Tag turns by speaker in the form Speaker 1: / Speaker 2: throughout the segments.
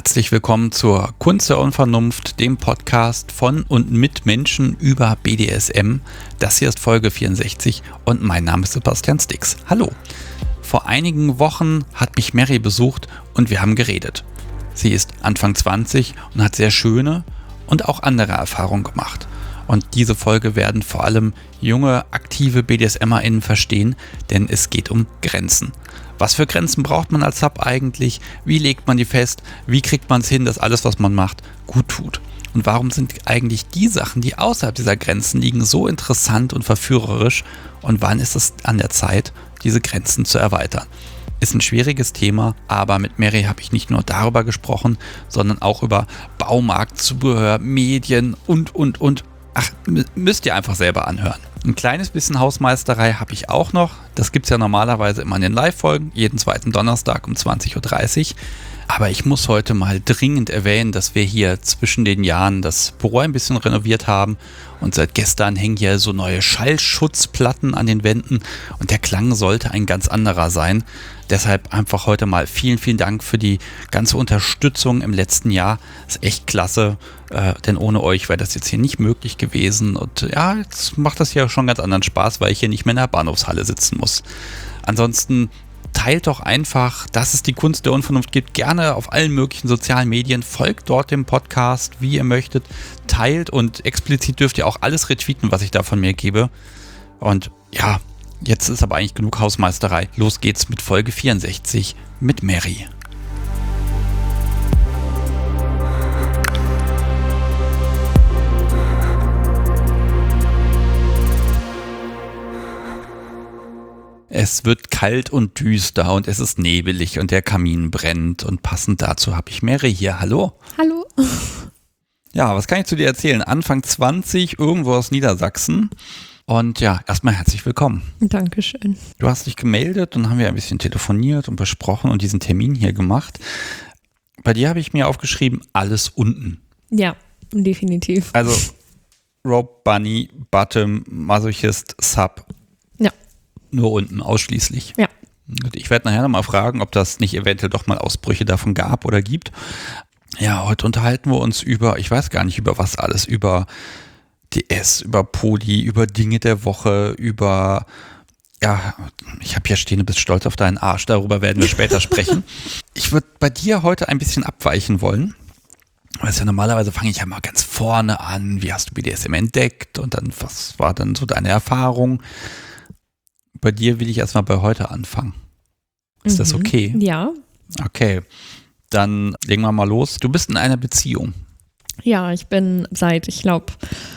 Speaker 1: Herzlich willkommen zur Kunst der Unvernunft, dem Podcast von und mit Menschen über BDSM. Das hier ist Folge 64 und mein Name ist Sebastian Stix. Hallo. Vor einigen Wochen hat mich Mary besucht und wir haben geredet. Sie ist Anfang 20 und hat sehr schöne und auch andere Erfahrungen gemacht. Und diese Folge werden vor allem junge, aktive BDSMerInnen verstehen, denn es geht um Grenzen. Was für Grenzen braucht man als Sub eigentlich? Wie legt man die fest? Wie kriegt man es hin, dass alles, was man macht, gut tut? Und warum sind eigentlich die Sachen, die außerhalb dieser Grenzen liegen, so interessant und verführerisch? Und wann ist es an der Zeit, diese Grenzen zu erweitern? Ist ein schwieriges Thema, aber mit Mary habe ich nicht nur darüber gesprochen, sondern auch über Baumarkt, Zubehör, Medien und. Ach, müsst ihr einfach selber anhören. Ein kleines bisschen Hausmeisterei habe ich auch noch. Das gibt es ja normalerweise immer in den Live-Folgen, jeden zweiten Donnerstag um 20.30 Uhr. Aber ich muss heute mal dringend erwähnen, dass wir hier zwischen den Jahren das Büro ein bisschen renoviert haben. Und seit gestern hängen hier so neue Schallschutzplatten an den Wänden. Und der Klang sollte ein ganz anderer sein. Deshalb einfach heute mal vielen, vielen Dank für die ganze Unterstützung im letzten Jahr. Das ist echt klasse, denn ohne euch wäre das jetzt hier nicht möglich gewesen. Und ja, jetzt macht das hier schon ganz anderen Spaß, weil ich hier nicht mehr in der Bahnhofshalle sitzen muss. Ansonsten teilt doch einfach, dass es die Kunst der Unvernunft gibt, gerne auf allen möglichen sozialen Medien. Folgt dort dem Podcast, wie ihr möchtet. Teilt und explizit dürft ihr auch alles retweeten, was ich da von mir gebe. Und ja, jetzt ist aber eigentlich genug Hausmeisterei. Los geht's mit Folge 64 mit Mary. Es wird kalt und düster und es ist nebelig und der Kamin brennt und passend dazu habe ich Mary hier. Hallo.
Speaker 2: Hallo.
Speaker 1: Ja, was kann ich zu dir erzählen? Anfang 20, irgendwo aus Niedersachsen. Und ja, erstmal herzlich willkommen.
Speaker 2: Dankeschön.
Speaker 1: Du hast dich gemeldet und haben wir ein bisschen telefoniert und besprochen und diesen Termin hier gemacht. Bei dir habe ich mir aufgeschrieben, alles unten.
Speaker 2: Ja, definitiv.
Speaker 1: Also Rope, Bunny, Bottom, Masochist, Sub.
Speaker 2: Ja.
Speaker 1: Nur unten, ausschließlich.
Speaker 2: Ja.
Speaker 1: Ich werde nachher nochmal fragen, ob das nicht eventuell doch mal Ausbrüche davon gab oder gibt. Ja, heute unterhalten wir uns über, ich weiß gar nicht über was alles, über DS, über Poly, über Dinge der Woche, über, ja, ich habe hier stehen, du bist stolz auf deinen Arsch, darüber werden wir später sprechen. Ich würde bei dir heute ein bisschen abweichen wollen. Weißt du, normalerweise fange ich ja mal ganz vorne an, wie hast du BDSM entdeckt und dann, was war dann so deine Erfahrung? Bei dir will ich erstmal bei heute anfangen. Ist das okay?
Speaker 2: Ja.
Speaker 1: Okay, dann legen wir mal los. Du bist in einer Beziehung.
Speaker 2: Ja, ich bin seit, ich glaube,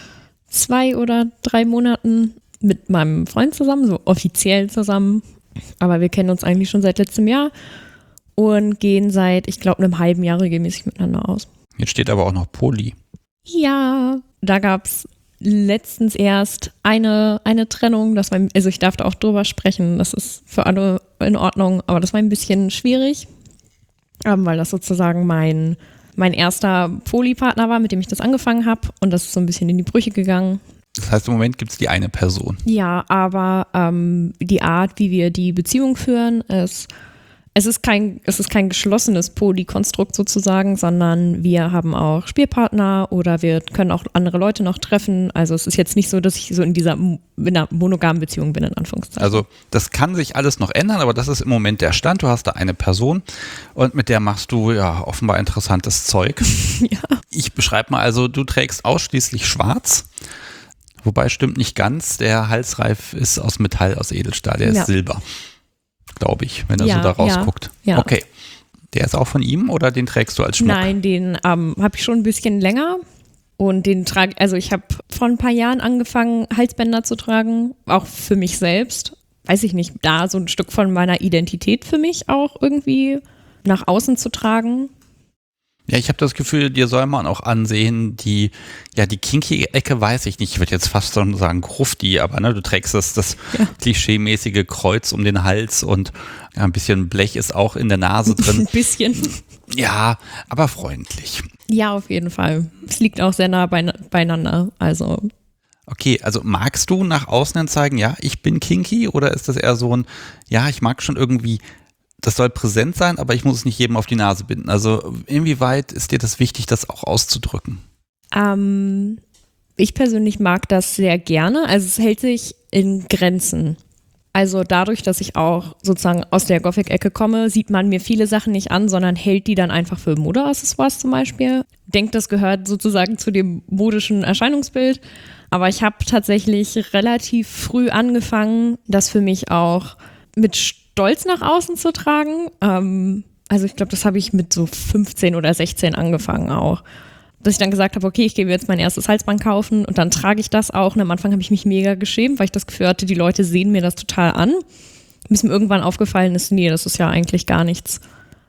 Speaker 2: 2 oder 3 Monaten mit meinem Freund zusammen, so offiziell zusammen. Aber wir kennen uns eigentlich schon seit letztem Jahr und gehen seit, ich glaube, einem halben Jahr regelmäßig miteinander aus.
Speaker 1: Jetzt steht aber auch noch Poly.
Speaker 2: Ja, da gab es letztens erst eine Trennung. Das war, also ich darf da auch drüber sprechen, das ist für alle in Ordnung, aber das war ein bisschen schwierig, weil das sozusagen mein erster Poly-Partner war, mit dem ich das angefangen habe und das ist so ein bisschen in die Brüche gegangen.
Speaker 1: Das heißt, im Moment gibt es die eine Person.
Speaker 2: Ja, aber die Art, wie wir die Beziehung führen, es ist kein geschlossenes Poly-Konstrukt sozusagen, sondern wir haben auch Spielpartner oder wir können auch andere Leute noch treffen. Also es ist jetzt nicht so, dass ich so in einer monogamen Beziehung bin, in Anführungszeichen.
Speaker 1: Also das kann sich alles noch ändern, aber das ist im Moment der Stand. Du hast da eine Person und mit der machst du ja offenbar interessantes Zeug.
Speaker 2: Ja.
Speaker 1: Ich beschreibe mal, also du trägst ausschließlich schwarz. Wobei stimmt nicht ganz, der Halsreif ist aus Metall, aus Edelstahl, der ist Silber. Glaube ich, wenn er so da rausguckt.
Speaker 2: Ja.
Speaker 1: Okay. Der ist auch von ihm oder den trägst du als Schmuck?
Speaker 2: Nein, den habe ich schon ein bisschen länger und den trage, also ich habe vor ein paar Jahren angefangen, Halsbänder zu tragen, auch für mich selbst. Weiß ich nicht, da so ein Stück von meiner Identität für mich auch irgendwie nach außen zu tragen.
Speaker 1: Ja, ich habe das Gefühl, dir soll man auch ansehen, die kinky-Ecke weiß ich nicht, ich würde jetzt fast schon sagen Grufti, aber ne, du trägst das klischeemäßige Kreuz um den Hals und ja, ein bisschen Blech ist auch in der Nase drin.
Speaker 2: Ein bisschen.
Speaker 1: Ja, aber freundlich.
Speaker 2: Ja, auf jeden Fall. Es liegt auch sehr nah beieinander, also.
Speaker 1: Okay, also magst du nach außen hin zeigen, ja, ich bin kinky oder ist das eher so ein, ja, ich mag schon irgendwie das soll präsent sein, aber ich muss es nicht jedem auf die Nase binden. Also inwieweit ist dir das wichtig, das auch auszudrücken?
Speaker 2: Ich persönlich mag das sehr gerne. Also es hält sich in Grenzen. Also dadurch, dass ich auch sozusagen aus der Gothic-Ecke komme, sieht man mir viele Sachen nicht an, sondern hält die dann einfach für Modeaccessoires zum Beispiel. Denkt, das gehört sozusagen zu dem modischen Erscheinungsbild. Aber ich habe tatsächlich relativ früh angefangen, das für mich auch mit Stolz nach außen zu tragen. Also ich glaube, das habe ich mit so 15 oder 16 angefangen auch. Dass ich dann gesagt habe, okay, ich gehe mir jetzt mein erstes Halsband kaufen und dann trage ich das auch. Und am Anfang habe ich mich mega geschämt, weil ich das Gefühl hatte, die Leute sehen mir das total an. Bis mir irgendwann aufgefallen ist, nee, das ist ja eigentlich gar nichts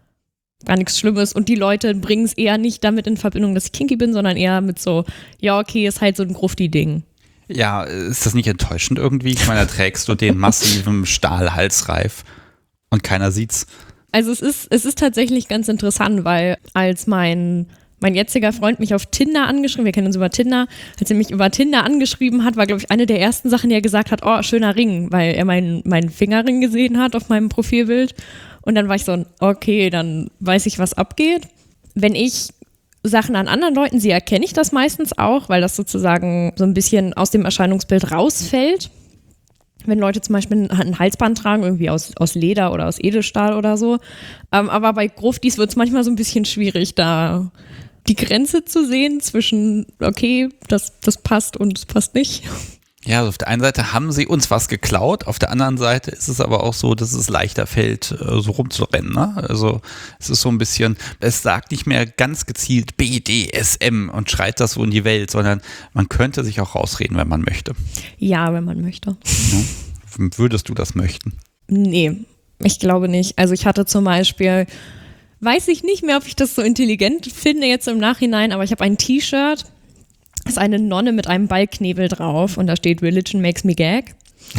Speaker 2: Schlimmes. Und die Leute bringen es eher nicht damit in Verbindung, dass ich kinky bin, sondern eher mit so, ja, okay, ist halt so ein Grufti-Ding.
Speaker 1: Ja, ist das nicht enttäuschend irgendwie? Ich meine, da trägst du den massiven Stahlhalsreif und keiner sieht's.
Speaker 2: Also es ist tatsächlich ganz interessant, weil als mein jetziger Freund mich auf Tinder angeschrieben, wir kennen uns über Tinder, als er mich über Tinder angeschrieben hat, war, glaube ich, eine der ersten Sachen, die er gesagt hat, oh, schöner Ring, weil er meinen Fingerring gesehen hat auf meinem Profilbild. Und dann war ich so, okay, dann weiß ich, was abgeht. Wenn ich Sachen an anderen Leuten sehe, erkenne ich das meistens auch, weil das sozusagen so ein bisschen aus dem Erscheinungsbild rausfällt. Wenn Leute zum Beispiel ein Halsband tragen, irgendwie aus Leder oder aus Edelstahl oder so. Aber bei Gruftis wird es manchmal so ein bisschen schwierig, da die Grenze zu sehen zwischen, okay, das passt und es passt nicht.
Speaker 1: Ja, also auf der einen Seite haben sie uns was geklaut, auf der anderen Seite ist es aber auch so, dass es leichter fällt, so rumzurennen. Ne? Also es ist so ein bisschen, es sagt nicht mehr ganz gezielt BDSM und schreit das so in die Welt, sondern man könnte sich auch rausreden, wenn man möchte.
Speaker 2: Ja, wenn man möchte.
Speaker 1: Ja. Würdest du das möchten?
Speaker 2: Nee, ich glaube nicht. Also ich hatte zum Beispiel, weiß ich nicht mehr, ob ich das so intelligent finde jetzt im Nachhinein, aber ich habe ein T-Shirt, ist eine Nonne mit einem Ballknebel drauf und da steht Religion makes me gag.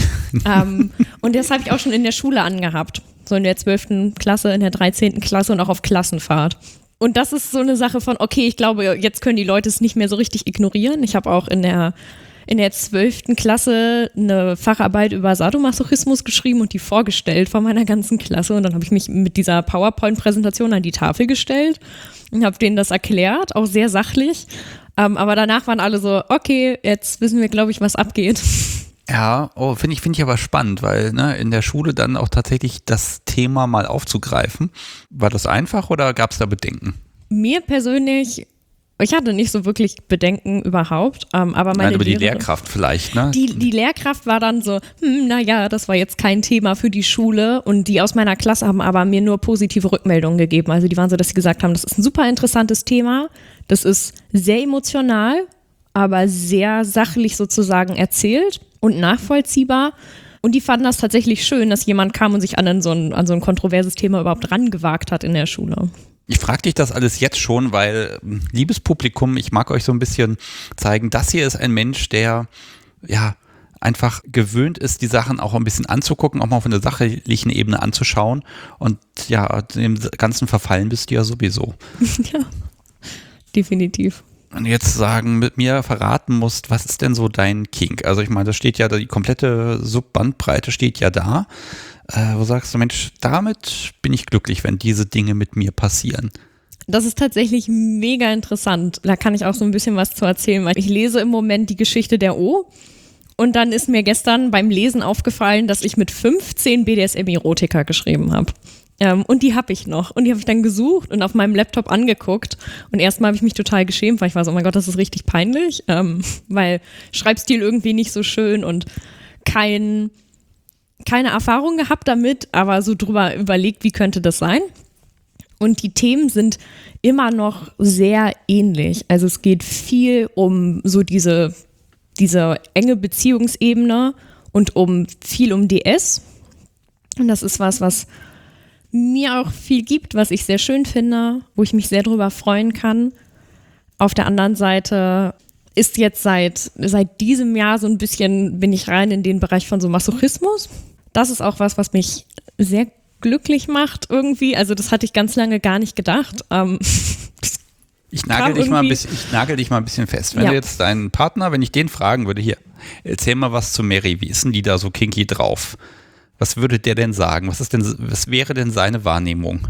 Speaker 2: Und das habe ich auch schon in der Schule angehabt. So in der 12. Klasse, in der 13. Klasse und auch auf Klassenfahrt. Und das ist so eine Sache von, okay, ich glaube, jetzt können die Leute es nicht mehr so richtig ignorieren. Ich habe auch in der 12. Klasse eine Facharbeit über Sadomasochismus geschrieben und die vorgestellt von meiner ganzen Klasse. Und dann habe ich mich mit dieser PowerPoint-Präsentation an die Tafel gestellt und habe denen das erklärt, auch sehr sachlich. Aber danach waren alle so, okay, jetzt wissen wir, glaube ich, was abgeht.
Speaker 1: Ja, finde ich aber spannend, weil in der Schule dann auch tatsächlich das Thema mal aufzugreifen. War das einfach oder gab es da Bedenken?
Speaker 2: Mir persönlich, ich hatte nicht so wirklich Bedenken überhaupt, aber meine
Speaker 1: die Lehrkraft vielleicht, ne?
Speaker 2: Die Lehrkraft war dann so, naja, das war jetzt kein Thema für die Schule und die aus meiner Klasse haben aber mir nur positive Rückmeldungen gegeben. Also die waren so, dass sie gesagt haben, das ist ein super interessantes Thema, das ist sehr emotional, aber sehr sachlich sozusagen erzählt und nachvollziehbar. Und die fanden das tatsächlich schön, dass jemand kam und sich an so ein kontroverses Thema überhaupt rangewagt hat in der Schule.
Speaker 1: Ich frage dich das alles jetzt schon, weil, liebes Publikum, ich mag euch so ein bisschen zeigen, das hier ist ein Mensch, der ja einfach gewöhnt ist, die Sachen auch ein bisschen anzugucken, auch mal von der sachlichen Ebene anzuschauen und ja, dem ganzen verfallen bist du ja sowieso.
Speaker 2: Ja, definitiv.
Speaker 1: Wenn du jetzt mit mir verraten musst, was ist denn so dein Kink? Also ich meine, das steht ja, die komplette Subbandbreite steht ja da. Wo sagst du, Mensch, damit bin ich glücklich, wenn diese Dinge mit mir passieren?
Speaker 2: Das ist tatsächlich mega interessant. Da kann ich auch so ein bisschen was zu erzählen, weil ich lese im Moment die Geschichte der O. Und dann ist mir gestern beim Lesen aufgefallen, dass ich mit 15 BDSM-Erotika geschrieben habe. Und die habe ich noch. Und die habe ich dann gesucht und auf meinem Laptop angeguckt. Und erstmal habe ich mich total geschämt, weil ich war so, oh mein Gott, das ist richtig peinlich. Weil Schreibstil irgendwie nicht so schön und keine Erfahrung gehabt damit, aber so drüber überlegt, wie könnte das sein. Und die Themen sind immer noch sehr ähnlich. Also es geht viel um so diese enge Beziehungsebene und viel um DS. Und das ist was mir auch viel gibt, was ich sehr schön finde, wo ich mich sehr drüber freuen kann. Auf der anderen Seite ist jetzt seit diesem Jahr so ein bisschen, bin ich rein in den Bereich von so Masochismus. Das ist auch was mich sehr glücklich macht irgendwie. Also das hatte ich ganz lange gar nicht gedacht.
Speaker 1: Ich nagel dich mal ein bisschen fest. Wenn du jetzt deinen Partner, wenn ich den fragen würde, hier, erzähl mal was zu Mary, wie ist denn die da so kinky drauf? Was würde der denn sagen? Was wäre denn seine Wahrnehmung?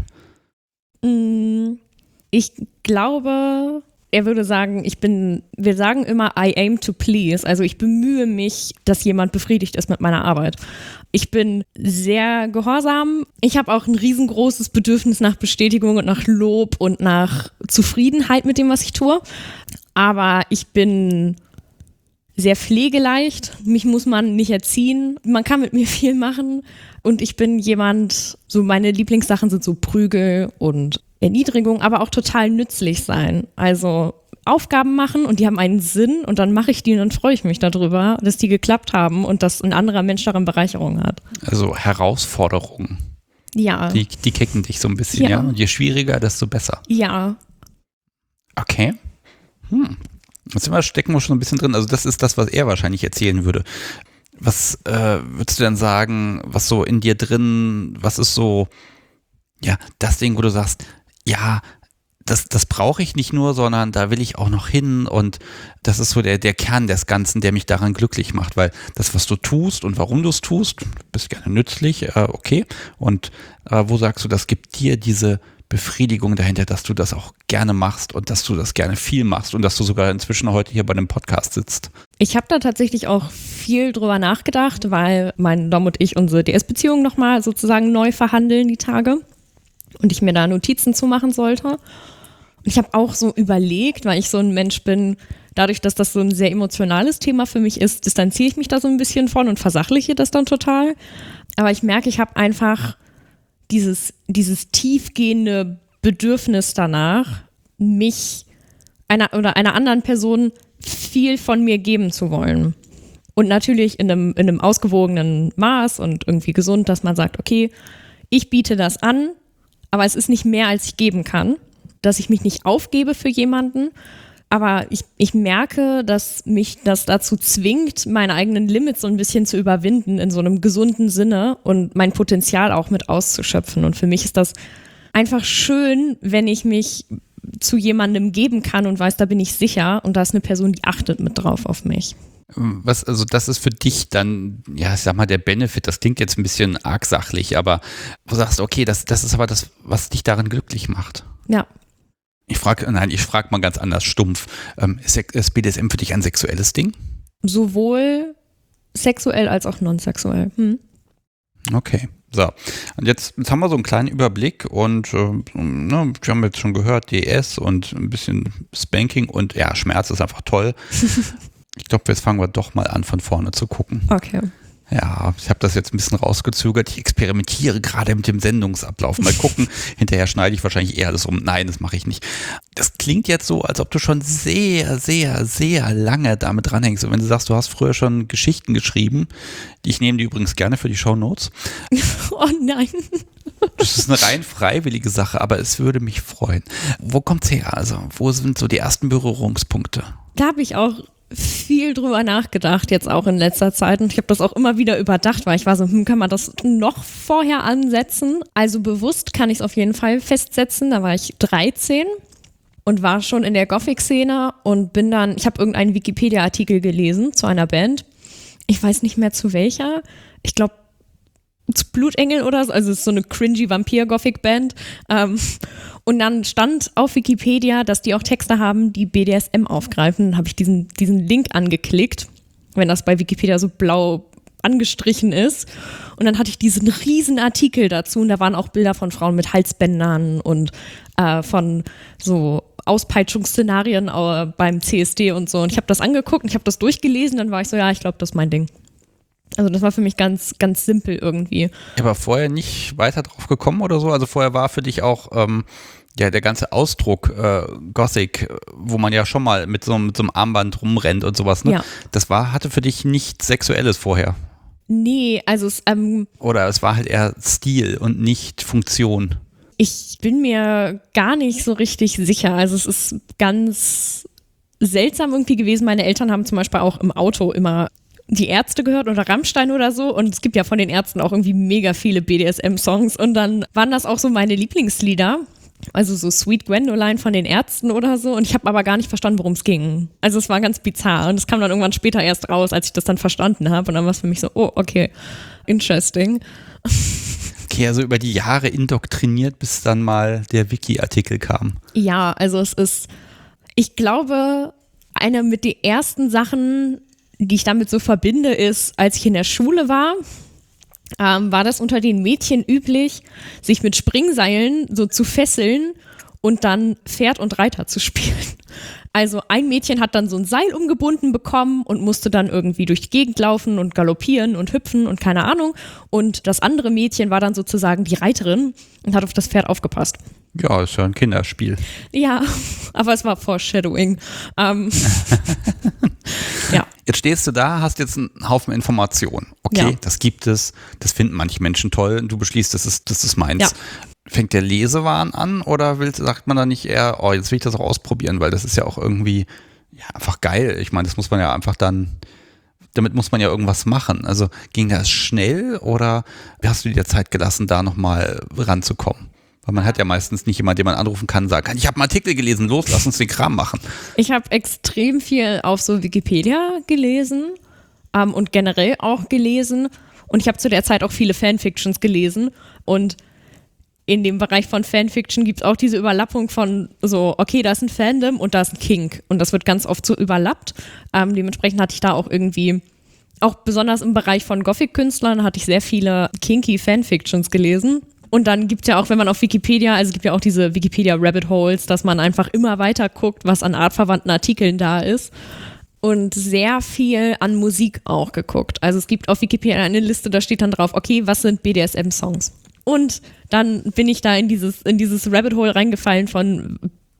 Speaker 2: Ich glaube, er würde sagen, wir sagen immer, I aim to please. Also ich bemühe mich, dass jemand befriedigt ist mit meiner Arbeit. Ich bin sehr gehorsam. Ich habe auch ein riesengroßes Bedürfnis nach Bestätigung und nach Lob und nach Zufriedenheit mit dem, was ich tue. Aber ich bin sehr pflegeleicht. Mich muss man nicht erziehen. Man kann mit mir viel machen. Und ich bin jemand, so meine Lieblingssachen sind so Prügel und Erniedrigung, aber auch total nützlich sein. Also Aufgaben machen und die haben einen Sinn und dann mache ich die und dann freue ich mich darüber, dass die geklappt haben und dass ein anderer Mensch daran Bereicherung hat.
Speaker 1: Also Herausforderungen.
Speaker 2: Ja.
Speaker 1: Die kicken dich so ein bisschen, ja? Und je schwieriger, desto besser.
Speaker 2: Ja.
Speaker 1: Okay. Jetzt stecken wir schon ein bisschen drin. Also das ist das, was er wahrscheinlich erzählen würde. Was würdest du denn sagen, was so in dir drin, was ist so, ja, das Ding, wo du sagst, ja, das brauche ich nicht nur, sondern da will ich auch noch hin und das ist so der Kern des Ganzen, der mich daran glücklich macht, weil das, was du tust und warum du es tust, du bist gerne nützlich, okay, und wo sagst du, das gibt dir diese Befriedigung dahinter, dass du das auch gerne machst und dass du das gerne viel machst und dass du sogar inzwischen heute hier bei einem Podcast sitzt?
Speaker 2: Ich habe da tatsächlich auch viel drüber nachgedacht, weil mein Dom und ich unsere DS-Beziehung nochmal sozusagen neu verhandeln die Tage und ich mir da Notizen zu machen sollte. Und ich habe auch so überlegt, weil ich so ein Mensch bin, dadurch, dass das so ein sehr emotionales Thema für mich ist, distanziere ich mich da so ein bisschen von und versachliche das dann total. Aber ich merke, ich habe einfach dieses tiefgehende Bedürfnis danach, mich einer anderen Person viel von mir geben zu wollen. Und natürlich in einem ausgewogenen Maß und irgendwie gesund, dass man sagt, okay, ich biete das an, aber es ist nicht mehr, als ich geben kann. Dass ich mich nicht aufgebe für jemanden, aber ich merke, dass mich das dazu zwingt, meine eigenen Limits so ein bisschen zu überwinden in so einem gesunden Sinne und mein Potenzial auch mit auszuschöpfen. Und für mich ist das einfach schön, wenn ich mich zu jemandem geben kann und weiß, da bin ich sicher und da ist eine Person, die achtet mit drauf auf mich.
Speaker 1: Also das ist für dich dann, ja, ich sag mal, der Benefit, das klingt jetzt ein bisschen arg sachlich, aber du sagst, okay, das ist aber das, was dich daran glücklich macht.
Speaker 2: Ja.
Speaker 1: Ich frage mal ganz anders, stumpf. Ist BDSM für dich ein sexuelles Ding?
Speaker 2: Sowohl sexuell als auch non-sexuell.
Speaker 1: Okay, so. Und jetzt haben wir so einen kleinen Überblick und wir haben jetzt schon gehört, DS und ein bisschen Spanking und ja, Schmerz ist einfach toll. Ich glaube, jetzt fangen wir doch mal an, von vorne zu gucken.
Speaker 2: Okay.
Speaker 1: Ja, ich habe das jetzt ein bisschen rausgezögert. Ich experimentiere gerade mit dem Sendungsablauf. Mal gucken, hinterher schneide ich wahrscheinlich eher alles um. Nein, das mache ich nicht. Das klingt jetzt so, als ob du schon sehr, sehr, sehr lange damit dranhängst. Und wenn du sagst, du hast früher schon Geschichten geschrieben, ich nehme die übrigens gerne für die Shownotes.
Speaker 2: Oh nein.
Speaker 1: Das ist eine rein freiwillige Sache, aber es würde mich freuen. Wo kommt's her? Also, wo sind so die ersten Berührungspunkte?
Speaker 2: Da habe ich auch viel drüber nachgedacht, jetzt auch in letzter Zeit. Und ich habe das auch immer wieder überdacht, weil ich war so, kann man das noch vorher ansetzen? Also bewusst kann ich es auf jeden Fall festsetzen. Da war ich 13 und war schon in der Gothic-Szene und ich habe irgendeinen Wikipedia-Artikel gelesen zu einer Band. Ich weiß nicht mehr zu welcher. Ich glaube, zu Blutengel oder so. Also es ist so eine cringy Vampir-Gothic-Band. Und dann stand auf Wikipedia, dass die auch Texte haben, die BDSM aufgreifen. Dann habe ich diesen Link angeklickt, wenn das bei Wikipedia so blau angestrichen ist. Und dann hatte ich diesen riesen Artikel dazu und da waren auch Bilder von Frauen mit Halsbändern und von so Auspeitschungsszenarien beim CSD und so. Und ich habe das angeguckt und ich habe das durchgelesen, dann war ich so, ja, ich glaube, das ist mein Ding. Also das war für mich ganz, ganz simpel irgendwie.
Speaker 1: Aber vorher nicht weiter drauf gekommen oder so? Also vorher war für dich auch der ganze Ausdruck Gothic, wo man ja schon mal mit so einem Armband rumrennt und sowas, ne? Ja. Das hatte für dich nichts Sexuelles vorher?
Speaker 2: Nee, also
Speaker 1: oder es war halt eher Stil und nicht Funktion?
Speaker 2: Ich bin mir gar nicht so richtig sicher. Also es ist ganz seltsam irgendwie gewesen. Meine Eltern haben zum Beispiel auch im Auto immer die Ärzte gehört oder Rammstein oder so und es gibt ja von den Ärzten auch irgendwie mega viele BDSM-Songs und dann waren das auch so meine Lieblingslieder Also so Sweet Gwendoline von den Ärzten oder so. Und ich habe aber gar nicht verstanden, worum es ging. Also es war ganz bizarr. Und es kam dann irgendwann später erst raus, als ich das dann verstanden habe. Und dann war es für mich so, oh, okay, interesting.
Speaker 1: Okay, also über die Jahre indoktriniert, bis dann mal der Wiki-Artikel kam.
Speaker 2: Ja, also es ist, ich glaube, eine mit den ersten Sachen, die ich damit so verbinde, ist, als ich in der Schule war das unter den Mädchen üblich, sich mit Springseilen so zu fesseln und dann Pferd und Reiter zu spielen. Also ein Mädchen hat dann so ein Seil umgebunden bekommen und musste dann irgendwie durch die Gegend laufen und galoppieren und hüpfen und keine Ahnung. Und das andere Mädchen war dann sozusagen die Reiterin und hat auf das Pferd aufgepasst.
Speaker 1: Ja, ist ja ein Kinderspiel.
Speaker 2: Ja, aber es war Foreshadowing. Ja.
Speaker 1: Jetzt stehst du da, hast jetzt einen Haufen Informationen. Okay, ja. Das gibt es, das finden manche Menschen toll und du beschließt, das ist meins. Ja. Fängt der Lesewahn an oder sagt man da nicht eher, oh, jetzt will ich das auch ausprobieren, weil das ist ja auch irgendwie einfach geil. Ich meine, das muss man ja einfach damit muss man ja irgendwas machen. Also ging das schnell oder hast du dir Zeit gelassen, da nochmal ranzukommen? Weil man hat ja meistens nicht jemanden, den man anrufen kann und sagen kann, ich habe einen Artikel gelesen, los, lass uns den Kram machen.
Speaker 2: Ich habe extrem viel auf so Wikipedia gelesen und generell auch gelesen. Und ich habe zu der Zeit auch viele Fanfictions gelesen. Und in dem Bereich von Fanfiction gibt es auch diese Überlappung von so, okay, da ist ein Fandom und da ist ein Kink. Und das wird ganz oft so überlappt. Dementsprechend hatte ich da auch irgendwie, auch besonders im Bereich von Gothic-Künstlern, hatte ich sehr viele kinky Fanfictions gelesen. Und dann gibt es ja auch, wenn man auf Wikipedia, also es gibt ja auch diese Wikipedia-Rabbit-Holes, dass man einfach immer weiter guckt, was an artverwandten Artikeln da ist. Und sehr viel an Musik auch geguckt. Also es gibt auf Wikipedia eine Liste, da steht dann drauf, okay, was sind BDSM-Songs? Und dann bin ich da in dieses Rabbit-Hole reingefallen von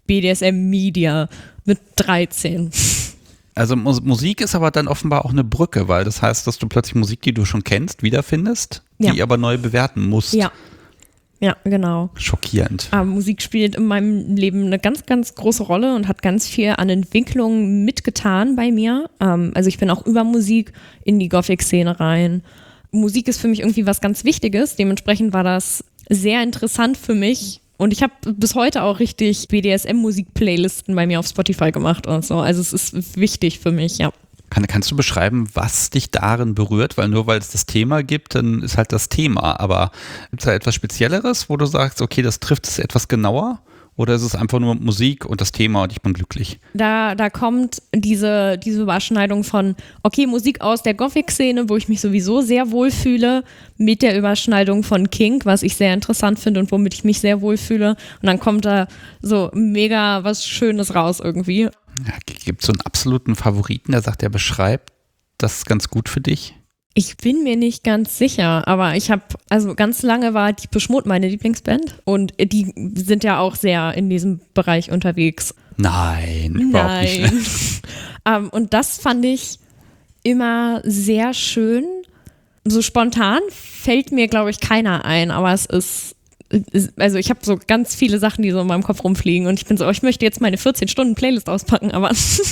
Speaker 2: BDSM-Media mit 13.
Speaker 1: Also Musik ist aber dann offenbar auch eine Brücke, weil das heißt, dass du plötzlich Musik, die du schon kennst, wiederfindest, die aber neu bewerten musst.
Speaker 2: Ja, genau.
Speaker 1: Schockierend.
Speaker 2: Musik spielt in meinem Leben eine ganz, ganz große Rolle und hat ganz viel an Entwicklung mitgetan bei mir. Also ich bin auch über Musik in die Gothic-Szene rein. Musik ist für mich irgendwie was ganz Wichtiges. Dementsprechend war das sehr interessant für mich. Und ich habe bis heute auch richtig BDSM-Musik-Playlisten bei mir auf Spotify gemacht und so. Also es ist wichtig für mich, ja.
Speaker 1: Kannst du beschreiben, was dich darin berührt? Weil nur weil es das Thema gibt, dann ist halt das Thema. Aber gibt es da etwas Spezielleres, wo du sagst, okay, das trifft es etwas genauer? Oder ist es einfach nur Musik und das Thema und ich bin glücklich?
Speaker 2: Da kommt diese Überschneidung von, okay, Musik aus der Gothic-Szene, wo ich mich sowieso sehr wohlfühle, mit der Überschneidung von Kink, was ich sehr interessant finde und womit ich mich sehr wohlfühle. Und dann kommt da so mega was Schönes raus irgendwie.
Speaker 1: Ja, gibt es so einen absoluten Favoriten, der sagt, der beschreibt das ganz gut für dich?
Speaker 2: Ich bin mir nicht ganz sicher, aber also ganz lange war Depeche Mode meine Lieblingsband und die sind ja auch sehr in diesem Bereich unterwegs.
Speaker 1: Nein, überhaupt nicht.
Speaker 2: Und das fand ich immer sehr schön. So spontan fällt mir, glaube ich, keiner ein, aber also ich habe so ganz viele Sachen, die so in meinem Kopf rumfliegen und ich bin so, ich möchte jetzt meine 14-Stunden-Playlist auspacken, aber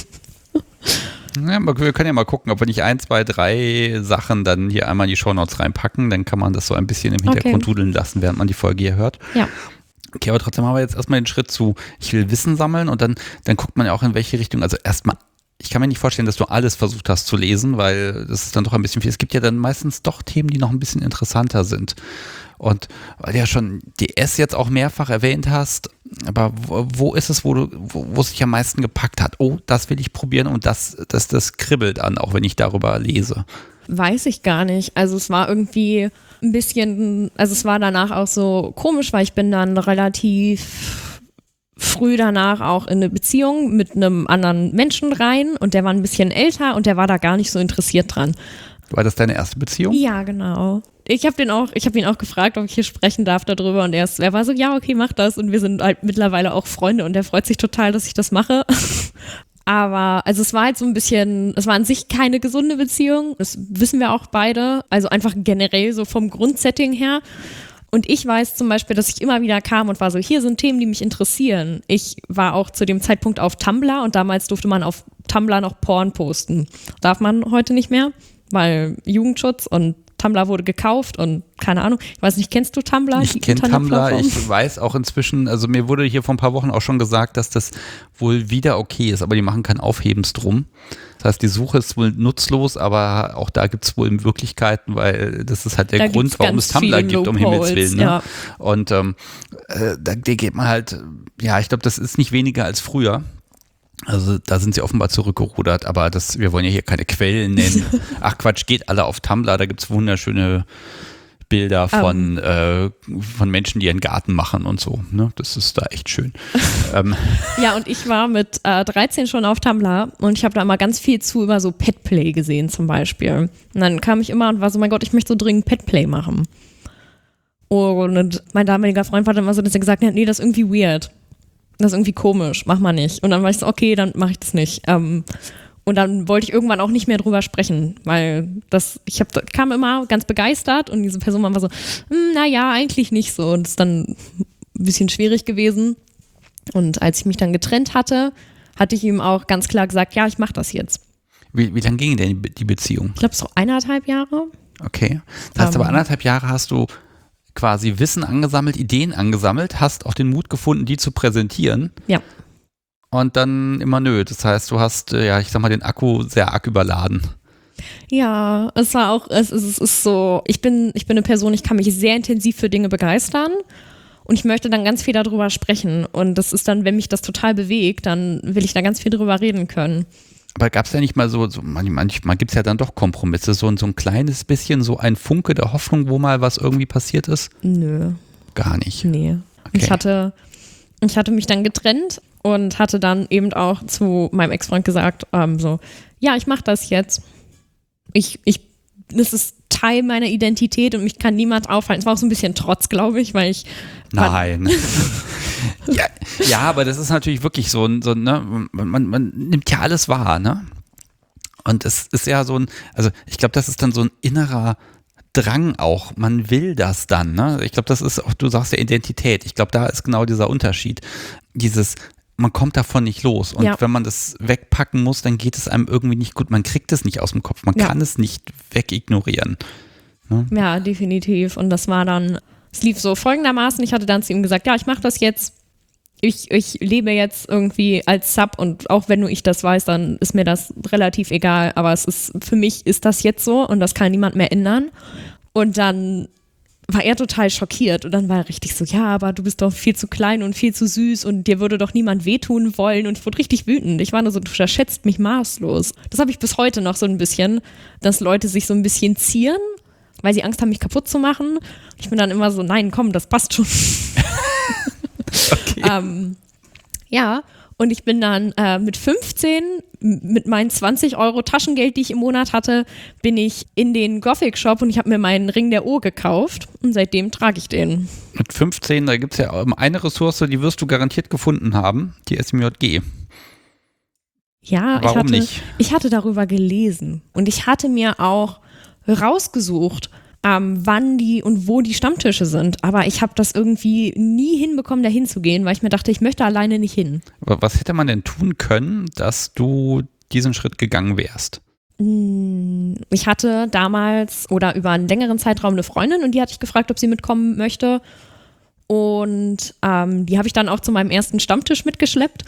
Speaker 1: ja, wir können ja mal gucken, ob wir nicht 1, 2, 3 Sachen dann hier einmal in die Shownotes reinpacken, dann kann man das so ein bisschen im Hintergrund dudeln lassen, während man die Folge hier hört.
Speaker 2: Ja.
Speaker 1: Okay, aber trotzdem haben wir jetzt erstmal den Schritt zu, ich will Wissen sammeln und dann guckt man ja auch in welche Richtung, also erstmal, ich kann mir nicht vorstellen, dass du alles versucht hast zu lesen, weil das ist dann doch ein bisschen viel. Es gibt ja dann meistens doch Themen, die noch ein bisschen interessanter sind. Und weil du ja schon DS jetzt auch mehrfach erwähnt hast, aber wo ist es, wo es dich am meisten gepackt hat? Oh, das will ich probieren und das kribbelt an, auch wenn ich darüber lese.
Speaker 2: Weiß ich gar nicht. Also es war irgendwie ein bisschen, also es war danach auch so komisch, weil ich bin dann relativ früh danach auch in eine Beziehung mit einem anderen Menschen rein und der war ein bisschen älter und der war da gar nicht so interessiert dran.
Speaker 1: War das deine erste Beziehung?
Speaker 2: Ja, genau. Ich habe ihn auch gefragt, ob ich hier sprechen darf darüber und er war so, ja, okay, mach das und wir sind halt mittlerweile auch Freunde und er freut sich total, dass ich das mache. Aber also es war halt so ein bisschen, es war an sich keine gesunde Beziehung, das wissen wir auch beide, also einfach generell so vom Grundsetting her. Und ich weiß zum Beispiel, dass ich immer wieder kam und war so, hier sind Themen, die mich interessieren. Ich war auch zu dem Zeitpunkt auf Tumblr und damals durfte man auf Tumblr noch Porn posten. Darf man heute nicht mehr, weil Jugendschutz und Tumblr wurde gekauft und keine Ahnung. Ich weiß nicht, kennst du Tumblr?
Speaker 1: Ich kenne Tumblr, ich weiß auch inzwischen, also mir wurde hier vor ein paar Wochen auch schon gesagt, dass das wohl wieder okay ist, aber die machen kein Aufhebens drum. Das heißt, die Suche ist wohl nutzlos, aber auch da gibt es wohl Möglichkeiten, weil das ist halt der Grund, warum es Tumblr gibt, um Himmels Willen. Ne?
Speaker 2: Ja.
Speaker 1: Und da geht man halt, ja, ich glaube, das ist nicht weniger als früher. Also da sind sie offenbar zurückgerudert, aber wir wollen ja hier keine Quellen nennen. Ach Quatsch, geht alle auf Tumblr, da gibt es wunderschöne Bilder von Menschen, die ihren Garten machen und so. Ne? Das ist da echt schön.
Speaker 2: Ja, und ich war mit 13 schon auf Tumblr und ich habe da immer ganz viel über so Petplay gesehen zum Beispiel. Und dann kam ich immer und war so, mein Gott, ich möchte so dringend Petplay machen. Und mein damaliger Freund war dann immer so, dass er gesagt hat, nee, das ist irgendwie weird. Das ist irgendwie komisch, mach mal nicht. Und dann war ich so, okay, dann mache ich das nicht. Und dann wollte ich irgendwann auch nicht mehr drüber sprechen, weil kam immer ganz begeistert und diese Person war so, naja, eigentlich nicht so. Und das ist dann ein bisschen schwierig gewesen. Und als ich mich dann getrennt hatte, hatte ich ihm auch ganz klar gesagt, ja, ich mache das jetzt.
Speaker 1: Wie lange ging denn die Beziehung?
Speaker 2: Ich glaube so 1,5 Jahre. Okay.
Speaker 1: Das heißt aber 1,5 Jahre hast du quasi Wissen angesammelt, Ideen angesammelt, hast auch den Mut gefunden, die zu präsentieren.
Speaker 2: Ja.
Speaker 1: Und dann immer nö. Das heißt, du hast, ich sag mal, den Akku sehr arg überladen.
Speaker 2: Ja, es ist so, ich bin eine Person, ich kann mich sehr intensiv für Dinge begeistern und ich möchte dann ganz viel darüber sprechen. Und das ist dann, wenn mich das total bewegt, dann will ich da ganz viel drüber reden können.
Speaker 1: Aber gab es ja nicht mal so manchmal gibt es ja dann doch Kompromisse, so ein kleines bisschen, so ein Funke der Hoffnung, wo mal was irgendwie passiert ist?
Speaker 2: Nö.
Speaker 1: Gar nicht?
Speaker 2: Nee. Okay. Ich hatte mich dann getrennt und hatte dann eben auch zu meinem Ex-Freund gesagt, ja, ich mache das jetzt. Das ist Teil meiner Identität und mich kann niemand aufhalten. Es war auch so ein bisschen Trotz, glaube ich, weil ich...
Speaker 1: Nein. ja, aber das ist natürlich wirklich so ne, man nimmt ja alles wahr, ne? Und es ist ja also ich glaube, das ist dann so ein innerer Drang auch, man will das dann, ne? Ich glaube, das ist auch, du sagst ja Identität, ich glaube, da ist genau dieser Unterschied. Man kommt davon nicht los und wenn man das wegpacken muss, dann geht es einem irgendwie nicht gut, man kriegt es nicht aus dem Kopf, man kann es nicht wegignorieren. Ne? Ja,
Speaker 2: definitiv und das war dann, es lief so folgendermaßen, ich hatte dann zu ihm gesagt, ja, ich mache das jetzt, ich lebe jetzt irgendwie als Sub und auch wenn nur ich das weiß, dann ist mir das relativ egal, aber für mich ist das jetzt so und das kann niemand mehr ändern und dann war er total schockiert und dann war er richtig so, ja, aber du bist doch viel zu klein und viel zu süß und dir würde doch niemand wehtun wollen und ich wurde richtig wütend. Ich war nur so, du unterschätzt mich maßlos. Das habe ich bis heute noch so ein bisschen, dass Leute sich so ein bisschen zieren, weil sie Angst haben, mich kaputt zu machen. Ich bin dann immer so, nein, komm, das passt schon.
Speaker 1: Okay.
Speaker 2: Ja, und ich bin dann mit 15, mit meinen 20 € Taschengeld, die ich im Monat hatte, bin ich in den Gothic Shop und ich habe mir meinen Ring der Uhr gekauft und seitdem trage ich den.
Speaker 1: Mit 15, da gibt es ja eine Ressource, die wirst du garantiert gefunden haben, die SMJG.
Speaker 2: Ja,
Speaker 1: warum nicht?
Speaker 2: Ich hatte darüber gelesen und ich hatte mir auch rausgesucht, wann die und wo die Stammtische sind. Aber ich habe das irgendwie nie hinbekommen, da hinzugehen, weil ich mir dachte, ich möchte alleine nicht hin.
Speaker 1: Aber was hätte man denn tun können, dass du diesen Schritt gegangen wärst?
Speaker 2: Ich hatte damals oder über einen längeren Zeitraum eine Freundin und die hatte ich gefragt, ob sie mitkommen möchte. Und die habe ich dann auch zu meinem ersten Stammtisch mitgeschleppt.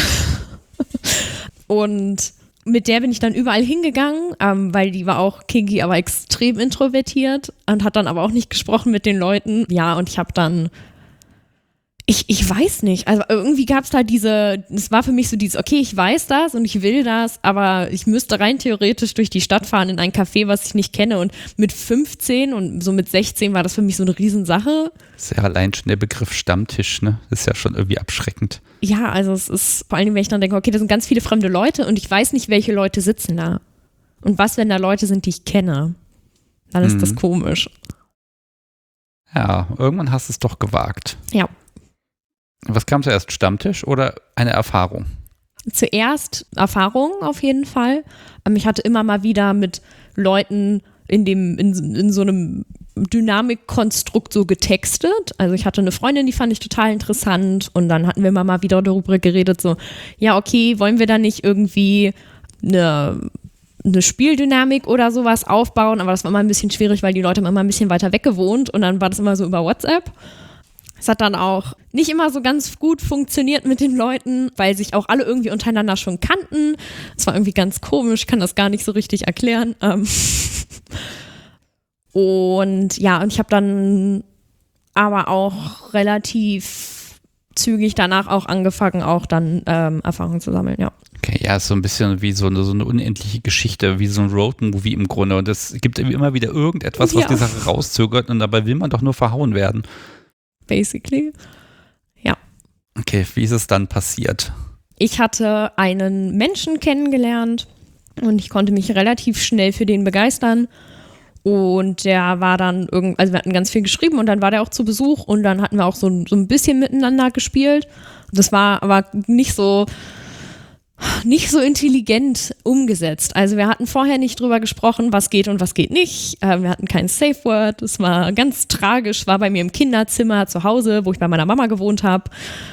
Speaker 2: Und mit der bin ich dann überall hingegangen, weil die war auch kinky, aber extrem introvertiert und hat dann aber auch nicht gesprochen mit den Leuten. Ja, und ich habe dann, ich weiß nicht, also irgendwie gab es da es war für mich so dieses, okay, ich weiß das und ich will das, aber ich müsste rein theoretisch durch die Stadt fahren in ein Café, was ich nicht kenne und mit 15 und so mit 16 war das für mich so eine Riesensache.
Speaker 1: Das ist ja allein schon der Begriff Stammtisch, ne? Das ist ja schon irgendwie abschreckend.
Speaker 2: Ja, also es ist vor allem, wenn ich dann denke, okay, da sind ganz viele fremde Leute und ich weiß nicht, welche Leute sitzen da. Und was, wenn da Leute sind, die ich kenne? Dann ist das komisch.
Speaker 1: Ja, irgendwann hast du es doch gewagt.
Speaker 2: Ja.
Speaker 1: Was kam zuerst, Stammtisch oder eine Erfahrung?
Speaker 2: Zuerst Erfahrung auf jeden Fall. Ich hatte immer mal wieder mit Leuten in so einem Dynamikkonstrukt so getextet. Also ich hatte eine Freundin, die fand ich total interessant und dann hatten wir mal wieder darüber geredet, so, ja okay, wollen wir da nicht irgendwie eine Spieldynamik oder sowas aufbauen, aber das war immer ein bisschen schwierig, weil die Leute haben immer ein bisschen weiter weg gewohnt und dann war das immer so über WhatsApp. Es hat dann auch nicht immer so ganz gut funktioniert mit den Leuten, weil sich auch alle irgendwie untereinander schon kannten. Es war irgendwie ganz komisch, kann das gar nicht so richtig erklären. Und ich habe dann aber auch relativ zügig danach auch angefangen, auch dann Erfahrungen zu sammeln, ja. Okay,
Speaker 1: ja, ist so ein bisschen wie so eine unendliche Geschichte, wie so ein Roadmovie im Grunde. Und es gibt immer wieder irgendetwas, was die Sache rauszögert und dabei will man doch nur verhauen werden.
Speaker 2: Basically, ja.
Speaker 1: Okay, wie ist es dann passiert?
Speaker 2: Ich hatte einen Menschen kennengelernt und ich konnte mich relativ schnell für den begeistern. Und der war dann also wir hatten ganz viel geschrieben und dann war der auch zu Besuch und dann hatten wir auch so ein bisschen miteinander gespielt. Das war aber nicht so intelligent umgesetzt. Also wir hatten vorher nicht drüber gesprochen, was geht und was geht nicht. Wir hatten kein Safe Word. Es war ganz tragisch, war bei mir im Kinderzimmer zu Hause, wo ich bei meiner Mama gewohnt habe.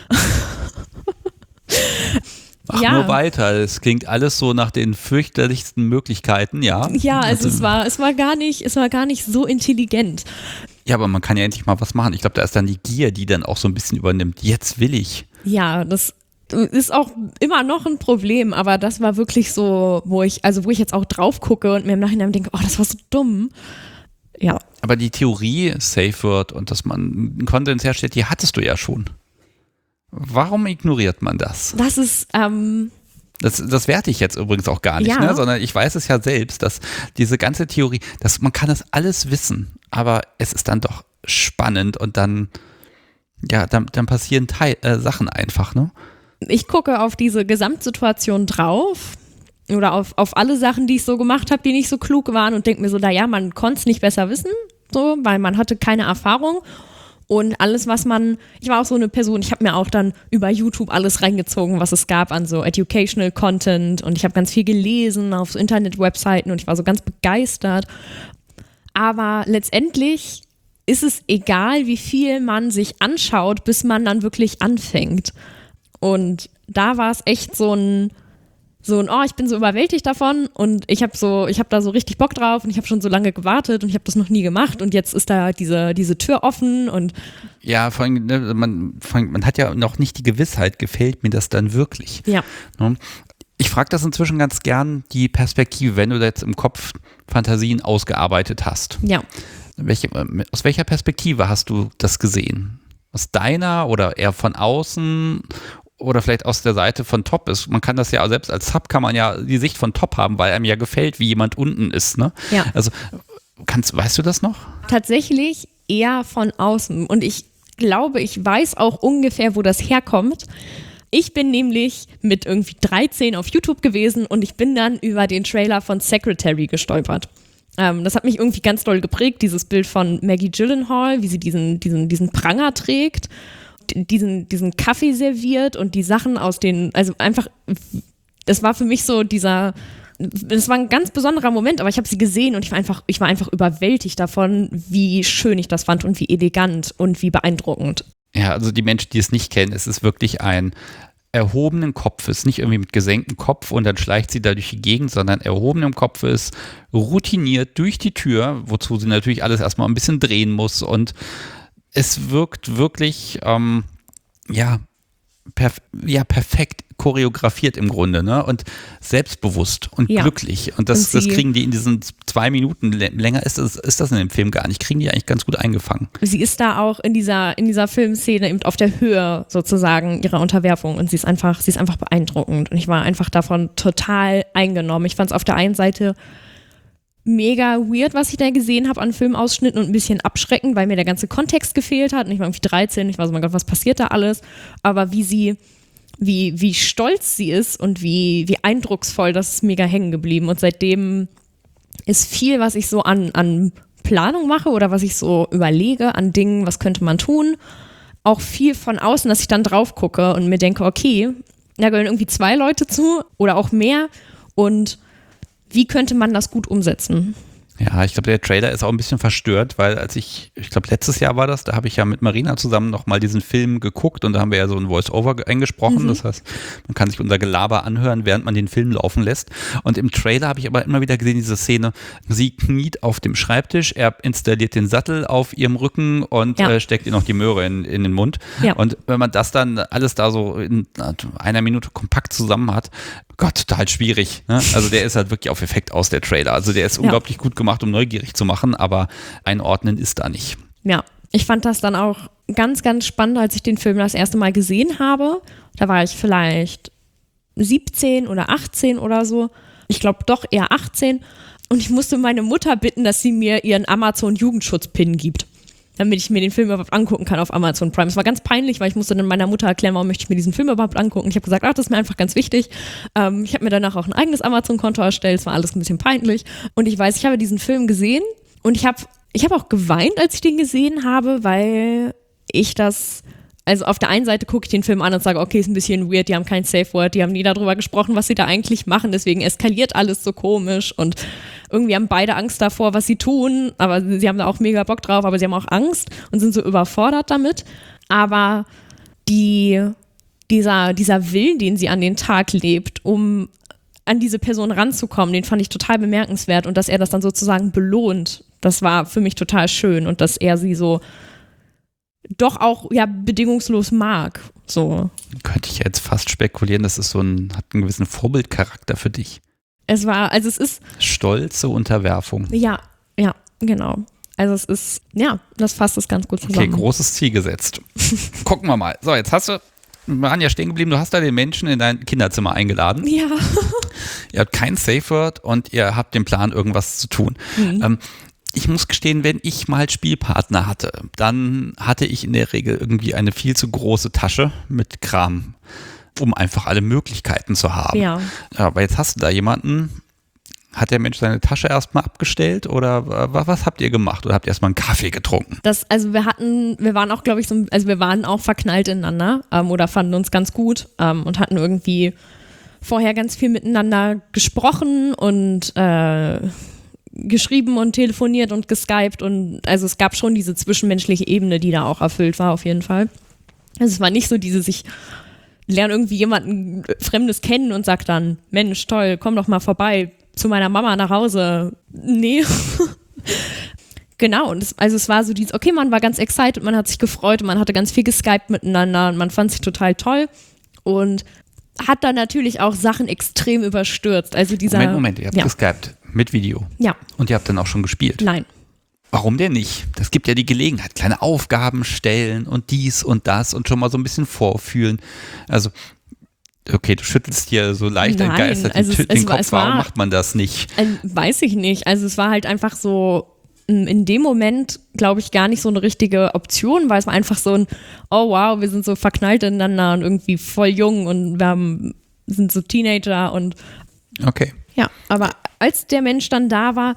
Speaker 1: Mach nur weiter. Es klingt alles so nach den fürchterlichsten Möglichkeiten, ja.
Speaker 2: Ja, also es war gar nicht so intelligent.
Speaker 1: Ja, aber man kann ja endlich mal was machen. Ich glaube, da ist dann die Gier, die dann auch so ein bisschen übernimmt. Jetzt will ich.
Speaker 2: Ja, das ist auch immer noch ein Problem, aber das war wirklich so, wo ich jetzt auch drauf gucke und mir im Nachhinein denke, oh, das war so dumm. Ja.
Speaker 1: Aber die Theorie, Safe Word und dass man einen Konsens herstellt, die hattest du ja schon. Warum ignoriert man das?
Speaker 2: Das ist,
Speaker 1: Das werte ich jetzt übrigens auch gar nicht, ne? Sondern ich weiß es ja selbst, dass diese ganze Theorie, man kann das alles wissen, aber es ist dann doch spannend und dann passieren Sachen einfach, ne?
Speaker 2: Ich gucke auf diese Gesamtsituation drauf oder auf alle Sachen, die ich so gemacht habe, die nicht so klug waren und denke mir so, man konnte es nicht besser wissen, so, weil man hatte keine Erfahrung und alles, ich war auch so eine Person, ich habe mir auch dann über YouTube alles reingezogen, was es gab an so Educational Content und ich habe ganz viel gelesen auf so Internet-Webseiten und ich war so ganz begeistert, aber letztendlich ist es egal, wie viel man sich anschaut, bis man dann wirklich anfängt. Und da war es echt so ein, ich bin so überwältigt davon und ich habe da so richtig Bock drauf und ich habe schon so lange gewartet und ich habe das noch nie gemacht und jetzt ist da diese Tür offen und
Speaker 1: ja, vor allem, ne, man hat ja noch nicht die Gewissheit, gefällt mir das dann wirklich?
Speaker 2: Ja.
Speaker 1: Ich frage das inzwischen ganz gern, die Perspektive, wenn du da jetzt im Kopf Fantasien ausgearbeitet hast.
Speaker 2: Ja.
Speaker 1: Aus welcher Perspektive hast du das gesehen? Aus deiner oder eher von außen? Oder vielleicht aus der Seite von Top ist. Man kann das ja, selbst als Sub kann man ja die Sicht von Top haben, weil einem ja gefällt, wie jemand unten ist, ne?
Speaker 2: Ja.
Speaker 1: Also, weißt du das noch?
Speaker 2: Tatsächlich eher von außen. Und ich glaube, ich weiß auch ungefähr, wo das herkommt. Ich bin nämlich mit irgendwie 13 auf YouTube gewesen und ich bin dann über den Trailer von Secretary gestolpert. Das hat mich irgendwie ganz doll geprägt, dieses Bild von Maggie Gyllenhaal, wie sie diesen Pranger trägt. Diesen Kaffee serviert und die Sachen also einfach, das war für mich so das war ein ganz besonderer Moment, aber ich habe sie gesehen und ich war einfach überwältigt davon, wie schön ich das fand und wie elegant und wie beeindruckend.
Speaker 1: Ja, also die Menschen, die es nicht kennen, es ist wirklich ein erhobenen Kopfes, nicht irgendwie mit gesenktem Kopf und dann schleicht sie da durch die Gegend, sondern erhobenem Kopfes, routiniert durch die Tür, wozu sie natürlich alles erstmal ein bisschen drehen muss und es wirkt wirklich, perfekt choreografiert im Grunde, ne? Und selbstbewusst und glücklich. Und das kriegen die in diesen 2 Minuten, länger ist das in dem Film gar nicht, kriegen die eigentlich ganz gut eingefangen.
Speaker 2: Sie ist da auch in dieser Filmszene eben auf der Höhe sozusagen ihrer Unterwerfung und sie ist einfach beeindruckend. Und ich war einfach davon total eingenommen. Ich fand es auf der einen Seite mega weird, was ich da gesehen habe an Filmausschnitten und ein bisschen abschreckend, weil mir der ganze Kontext gefehlt hat. Und ich war irgendwie 13, ich war so, mein Gott, was passiert da alles? Aber wie stolz sie ist und wie eindrucksvoll, das ist mega hängen geblieben. Und seitdem ist viel, was ich so an Planung mache oder was ich so überlege an Dingen, was könnte man tun, auch viel von außen, dass ich dann drauf gucke und mir denke, okay, da gehören irgendwie 2 Leute zu oder auch mehr und wie könnte man das gut umsetzen?
Speaker 1: Ja, ich glaube, der Trailer ist auch ein bisschen verstört, weil ich glaube, letztes Jahr war das, da habe ich ja mit Marina zusammen nochmal diesen Film geguckt und da haben wir ja so ein Voice-Over eingesprochen. Das heißt, man kann sich unser Gelaber anhören, während man den Film laufen lässt. Und im Trailer habe ich aber immer wieder gesehen, diese Szene, sie kniet auf dem Schreibtisch, er installiert den Sattel auf ihrem Rücken und steckt ihr noch die Möhre in den Mund. Ja. Und wenn man das dann alles da so in einer Minute kompakt zusammen hat, Gott, total schwierig. Ne? Also der ist halt wirklich auf Effekt aus, der Trailer. Also der ist unglaublich gut gemacht, um neugierig zu machen, aber einordnen ist da nicht.
Speaker 2: Ja, ich fand das dann auch ganz, ganz spannend, als ich den Film das erste Mal gesehen habe. Da war ich vielleicht 17 oder 18 oder so. Ich glaube doch eher 18. Und ich musste meine Mutter bitten, dass sie mir ihren Amazon-Jugendschutz-Pin gibt, damit ich mir den Film überhaupt angucken kann auf Amazon Prime. Es war ganz peinlich, weil ich musste dann meiner Mutter erklären, warum möchte ich mir diesen Film überhaupt angucken. Ich habe gesagt, das ist mir einfach ganz wichtig. Ich habe mir danach auch ein eigenes Amazon-Konto erstellt. Es war alles ein bisschen peinlich. Und ich weiß, ich habe diesen Film gesehen und ich habe auch geweint, als ich den gesehen habe, weil ich das... Also auf der einen Seite gucke ich den Film an und sage, okay, ist ein bisschen weird, die haben kein Safe Word, die haben nie darüber gesprochen, was sie da eigentlich machen, deswegen eskaliert alles so komisch und irgendwie haben beide Angst davor, was sie tun, aber sie haben da auch mega Bock drauf, aber sie haben auch Angst und sind so überfordert damit. Aber dieser Willen, den sie an den Tag lebt, um an diese Person ranzukommen, den fand ich total bemerkenswert und dass er das dann sozusagen belohnt, das war für mich total schön und dass er sie so doch auch bedingungslos mag. So.
Speaker 1: Könnte ich jetzt fast spekulieren, das ist hat einen gewissen Vorbildcharakter für dich.
Speaker 2: Es ist
Speaker 1: stolze Unterwerfung.
Speaker 2: Ja, genau. Also es ist, das fasst es ganz gut zusammen.
Speaker 1: Okay, großes Ziel gesetzt. Gucken wir mal. So, jetzt wir waren ja stehen geblieben, du hast da den Menschen in dein Kinderzimmer eingeladen.
Speaker 2: Ja.
Speaker 1: Ihr habt kein Safe Word und ihr habt den Plan, irgendwas zu tun. Ich muss gestehen, wenn ich mal Spielpartner hatte, dann hatte ich in der Regel irgendwie eine viel zu große Tasche mit Kram, um einfach alle Möglichkeiten zu haben. Ja. Aber jetzt hast du da jemanden, hat der Mensch seine Tasche erstmal abgestellt oder was habt ihr gemacht? Oder habt ihr erstmal einen Kaffee getrunken?
Speaker 2: Wir waren auch, glaube ich, wir waren auch verknallt ineinander oder fanden uns ganz gut und hatten irgendwie vorher ganz viel miteinander gesprochen und geschrieben und telefoniert und geskypt und also es gab schon diese zwischenmenschliche Ebene, die da auch erfüllt war auf jeden Fall. Also es war nicht so ich lerne irgendwie jemanden Fremdes kennen und sag dann, Mensch, toll, komm doch mal vorbei zu meiner Mama nach Hause. Nee. Genau, und es war so okay, man war ganz excited, man hat sich gefreut und man hatte ganz viel geskypt miteinander und man fand sich total toll und hat dann natürlich auch Sachen extrem überstürzt. Also
Speaker 1: Moment, ihr habt geskypt mit Video.
Speaker 2: Ja.
Speaker 1: Und ihr habt dann auch schon gespielt?
Speaker 2: Nein.
Speaker 1: Warum denn nicht? Das gibt ja die Gelegenheit, kleine Aufgaben stellen und dies und das und schon mal so ein bisschen vorfühlen. Also, okay, du schüttelst hier so leicht entgeistert den Kopf. Warum macht man das nicht?
Speaker 2: Weiß ich nicht. Also es war halt einfach so in dem Moment, glaube ich, gar nicht so eine richtige Option, weil es war einfach so oh wow, wir sind so verknallt ineinander und irgendwie voll jung und sind so Teenager und
Speaker 1: okay.
Speaker 2: Ja, aber als der Mensch dann da war,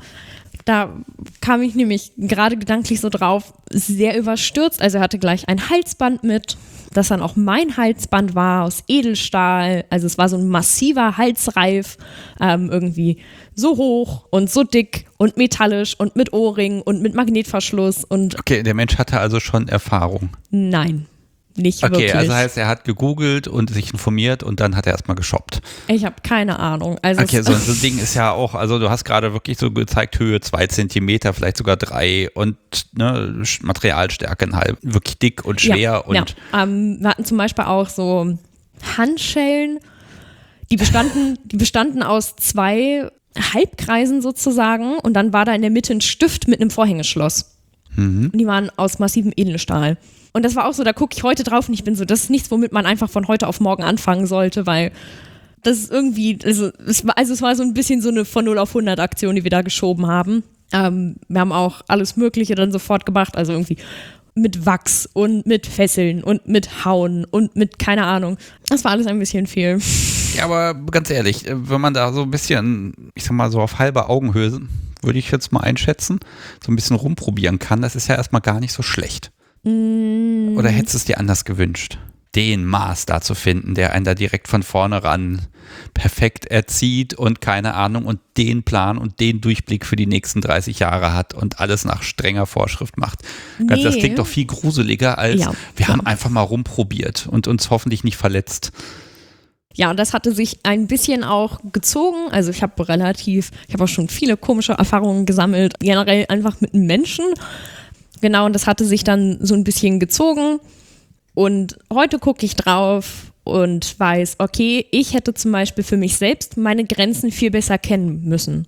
Speaker 2: da kam ich nämlich gerade gedanklich so drauf, sehr überstürzt. Also er hatte gleich ein Halsband mit, das dann auch mein Halsband war aus Edelstahl. Also es war so ein massiver Halsreif, irgendwie so hoch und so dick und metallisch und mit Ohrring und mit Magnetverschluss.
Speaker 1: Okay, der Mensch hatte also schon Erfahrung.
Speaker 2: Nein. Nicht wirklich.
Speaker 1: Okay, also heißt, er hat gegoogelt und sich informiert und dann hat er erstmal geshoppt.
Speaker 2: Ich habe keine Ahnung. Also
Speaker 1: okay, so ein Ding ist ja auch, also du hast gerade wirklich so gezeigt, Höhe 2 Zentimeter, vielleicht sogar 3 und Materialstärke wirklich dick und schwer.
Speaker 2: Ja. Wir hatten zum Beispiel auch so Handschellen, die bestanden aus 2 Halbkreisen sozusagen und dann war da in der Mitte ein Stift mit einem Vorhängeschloss. Und die waren aus massivem Edelstahl. Und das war auch so, da gucke ich heute drauf und ich bin so, das ist nichts, womit man einfach von heute auf morgen anfangen sollte, weil das ist irgendwie, es war so ein bisschen so eine von 0 auf 100 Aktion, die wir da geschoben haben. Wir haben auch alles Mögliche dann sofort gemacht, also irgendwie mit Wachs und mit Fesseln und mit Hauen und mit keine Ahnung. Das war alles ein bisschen viel.
Speaker 1: Ja, aber ganz ehrlich, wenn man da so ein bisschen, ich sag mal so auf halber Augenhöhe, würde ich jetzt mal einschätzen, so ein bisschen rumprobieren kann, das ist ja erstmal gar nicht so schlecht. Oder hättest du es dir anders gewünscht? den Master zu finden, der einen da direkt von vorne ran perfekt erzieht und keine Ahnung und den Plan und den Durchblick für die nächsten 30 Jahre hat und alles nach strenger Vorschrift macht. Nee. Das klingt doch viel gruseliger als wir haben einfach mal rumprobiert und uns hoffentlich nicht verletzt.
Speaker 2: Ja, und das hatte sich ein bisschen auch gezogen. Also ich habe auch schon viele komische Erfahrungen gesammelt, generell einfach mit Menschen. Genau, und das hatte sich dann so ein bisschen gezogen. Und heute gucke ich drauf und weiß, okay, ich hätte zum Beispiel für mich selbst meine Grenzen viel besser kennen müssen.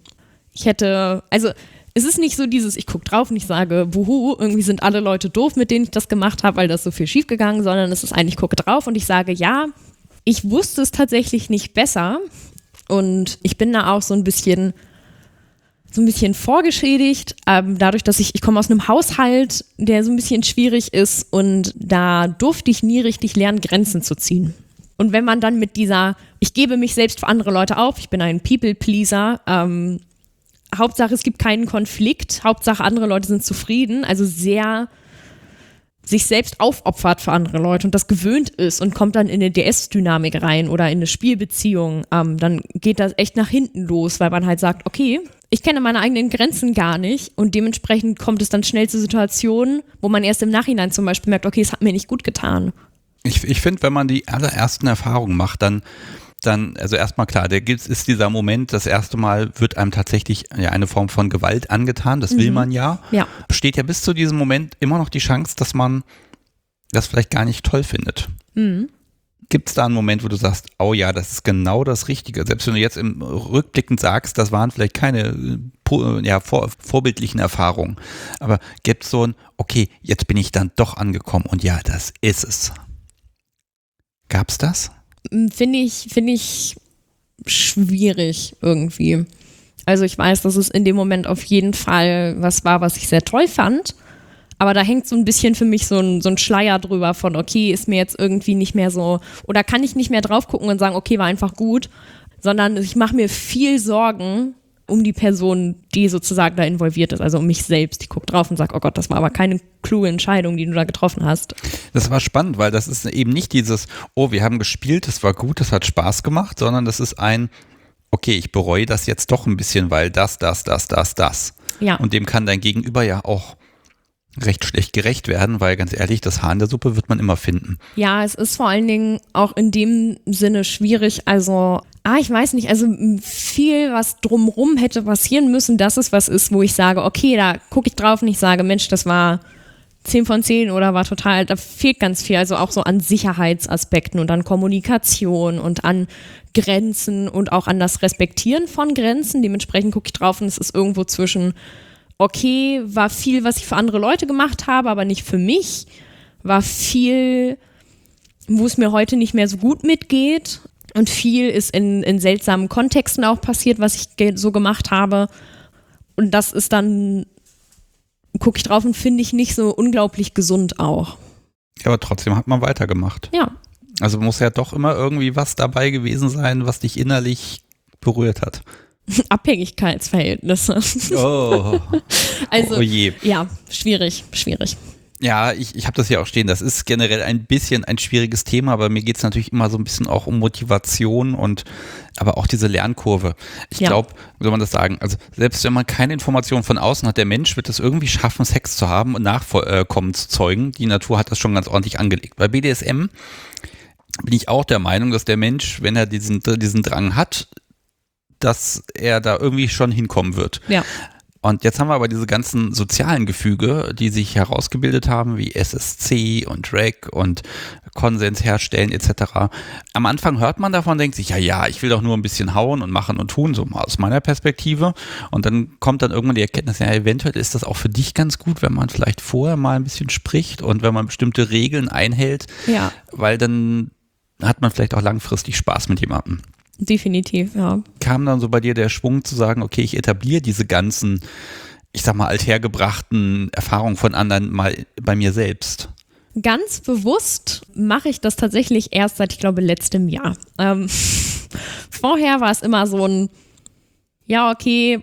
Speaker 2: Es ist nicht so ich gucke drauf und ich sage, wuhu, irgendwie sind alle Leute doof, mit denen ich das gemacht habe, weil das so viel schief gegangen, sondern es ist eigentlich, ich gucke drauf und ich sage, ja, ich wusste es tatsächlich nicht besser und ich bin da auch so ein bisschen vorgeschädigt, dadurch, dass ich komme aus einem Haushalt, der so ein bisschen schwierig ist und da durfte ich nie richtig lernen, Grenzen zu ziehen. Und wenn man dann mit ich gebe mich selbst für andere Leute auf, ich bin ein People-Pleaser, Hauptsache es gibt keinen Konflikt, Hauptsache andere Leute sind zufrieden, also sehr sich selbst aufopfert für andere Leute und das gewöhnt ist und kommt dann in eine DS-Dynamik rein oder in eine Spielbeziehung, dann geht das echt nach hinten los, weil man halt sagt, okay, ich kenne meine eigenen Grenzen gar nicht und dementsprechend kommt es dann schnell zu Situationen, wo man erst im Nachhinein zum Beispiel merkt, okay, es hat mir nicht gut getan.
Speaker 1: Ich finde, wenn man die allerersten Erfahrungen macht, dann also erstmal klar, ist dieser Moment, das erste Mal wird einem tatsächlich eine Form von Gewalt angetan, das will man ja. Besteht ja bis zu diesem Moment immer noch die Chance, dass man das vielleicht gar nicht toll findet. Mhm. Gibt es da einen Moment, wo du sagst, oh ja, das ist genau das Richtige, selbst wenn du jetzt im Rückblickend sagst, das waren vielleicht keine vorbildlichen Erfahrungen, aber gibt es so ein, okay, jetzt bin ich dann doch angekommen und ja, das ist es. Gab's das?
Speaker 2: Finde ich schwierig irgendwie. Also ich weiß, dass es in dem Moment auf jeden Fall was war, was ich sehr toll fand. Aber da hängt so ein bisschen für mich so ein Schleier drüber von, okay, ist mir jetzt irgendwie nicht mehr so, oder kann ich nicht mehr drauf gucken und sagen, okay, war einfach gut, sondern ich mache mir viel Sorgen um die Person, die sozusagen da involviert ist, also um mich selbst. Ich gucke drauf und sage, oh Gott, das war aber keine kluge Entscheidung, die du da getroffen hast.
Speaker 1: Das war spannend, weil das ist eben nicht dieses, oh, wir haben gespielt, das war gut, das hat Spaß gemacht, sondern das ist okay, ich bereue das jetzt doch ein bisschen, weil das. Ja. Und dem kann dein Gegenüber ja auch recht schlecht gerecht werden, weil ganz ehrlich, das Haar in der Suppe wird man immer finden.
Speaker 2: Ja, es ist vor allen Dingen auch in dem Sinne schwierig, also ich weiß nicht, also viel, was drumrum hätte passieren müssen, das ist was ist, wo ich sage, okay, da gucke ich drauf und ich sage, Mensch, das war 10 von 10 oder war total, da fehlt ganz viel, also auch so an Sicherheitsaspekten und an Kommunikation und an Grenzen und auch an das Respektieren von Grenzen. Dementsprechend gucke ich drauf und es ist irgendwo zwischen, okay, war viel, was ich für andere Leute gemacht habe, aber nicht für mich, war viel, wo es mir heute nicht mehr so gut mitgeht und viel ist in seltsamen Kontexten auch passiert, was ich so gemacht habe und das ist dann, gucke ich drauf und finde ich nicht so unglaublich gesund auch.
Speaker 1: Ja, aber trotzdem hat man weitergemacht.
Speaker 2: Ja.
Speaker 1: Also muss ja doch immer irgendwie was dabei gewesen sein, was dich innerlich berührt hat.
Speaker 2: Abhängigkeitsverhältnisse.
Speaker 1: Oh.
Speaker 2: Also,
Speaker 1: oh je.
Speaker 2: Ja, schwierig.
Speaker 1: Ja, ich habe das ja auch stehen. Das ist generell ein bisschen ein schwieriges Thema, aber mir geht es natürlich immer so ein bisschen auch um Motivation aber auch diese Lernkurve. Ich glaube, wie soll man das sagen, also selbst wenn man keine Informationen von außen hat, der Mensch wird es irgendwie schaffen, Sex zu haben und Nachkommen zu zeugen. Die Natur hat das schon ganz ordentlich angelegt. Bei BDSM bin ich auch der Meinung, dass der Mensch, wenn er diesen Drang hat, dass er da irgendwie schon hinkommen wird. Ja. Und jetzt haben wir aber diese ganzen sozialen Gefüge, die sich herausgebildet haben, wie SSC und REC und Konsens herstellen etc. Am Anfang hört man davon und denkt sich, ja, ich will doch nur ein bisschen hauen und machen und tun, so mal aus meiner Perspektive. Und dann kommt dann irgendwann die Erkenntnis, ja, eventuell ist das auch für dich ganz gut, wenn man vielleicht vorher mal ein bisschen spricht und wenn man bestimmte Regeln einhält, weil dann hat man vielleicht auch langfristig Spaß mit jemandem.
Speaker 2: Definitiv, ja.
Speaker 1: Kam dann so bei dir der Schwung zu sagen, okay, ich etabliere diese ganzen, ich sag mal, althergebrachten Erfahrungen von anderen mal bei mir selbst?
Speaker 2: Ganz bewusst mache ich das tatsächlich erst seit, ich glaube, letztem Jahr. Vorher war es immer so ein, ja, okay,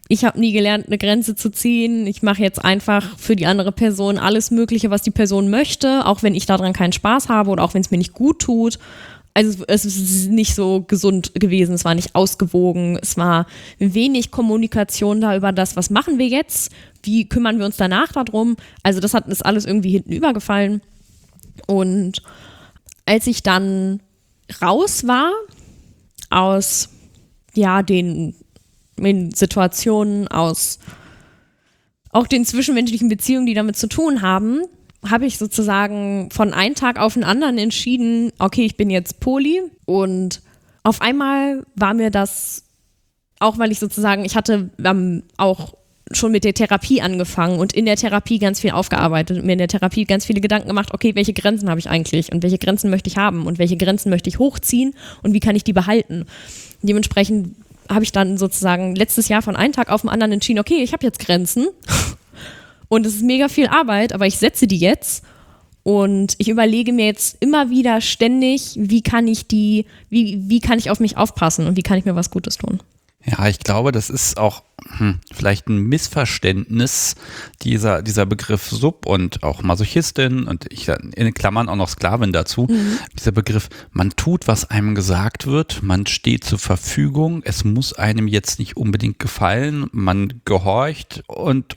Speaker 2: ich habe nie gelernt, eine Grenze zu ziehen. Ich mache jetzt einfach für die andere Person alles Mögliche, was die Person möchte, auch wenn ich daran keinen Spaß habe oder auch wenn es mir nicht gut tut. Also es ist nicht so gesund gewesen, es war nicht ausgewogen, es war wenig Kommunikation da über das, was machen wir jetzt, wie kümmern wir uns danach darum. Also das ist alles irgendwie hinten übergefallen. Und als ich dann raus war aus den Situationen, aus auch den zwischenmenschlichen Beziehungen, die damit zu tun haben, habe ich sozusagen von einem Tag auf den anderen entschieden, okay, ich bin jetzt poly. Und auf einmal war mir das, auch weil ich sozusagen, ich hatte auch schon mit der Therapie angefangen und in der Therapie ganz viel aufgearbeitet und mir in der Therapie ganz viele Gedanken gemacht, okay, welche Grenzen habe ich eigentlich und welche Grenzen möchte ich haben und welche Grenzen möchte ich hochziehen und wie kann ich die behalten. Dementsprechend habe ich dann sozusagen letztes Jahr von einem Tag auf den anderen entschieden, okay, ich habe jetzt Grenzen. Und es ist mega viel Arbeit, aber ich setze die jetzt und ich überlege mir jetzt immer wieder ständig, wie kann ich auf mich aufpassen und wie kann ich mir was Gutes tun.
Speaker 1: Ja, ich glaube, das ist auch vielleicht ein Missverständnis, dieser Begriff Sub und auch Masochistin und ich in Klammern auch noch Sklavin dazu. Dieser Begriff, man tut, was einem gesagt wird, man steht zur Verfügung, es muss einem jetzt nicht unbedingt gefallen, man gehorcht und.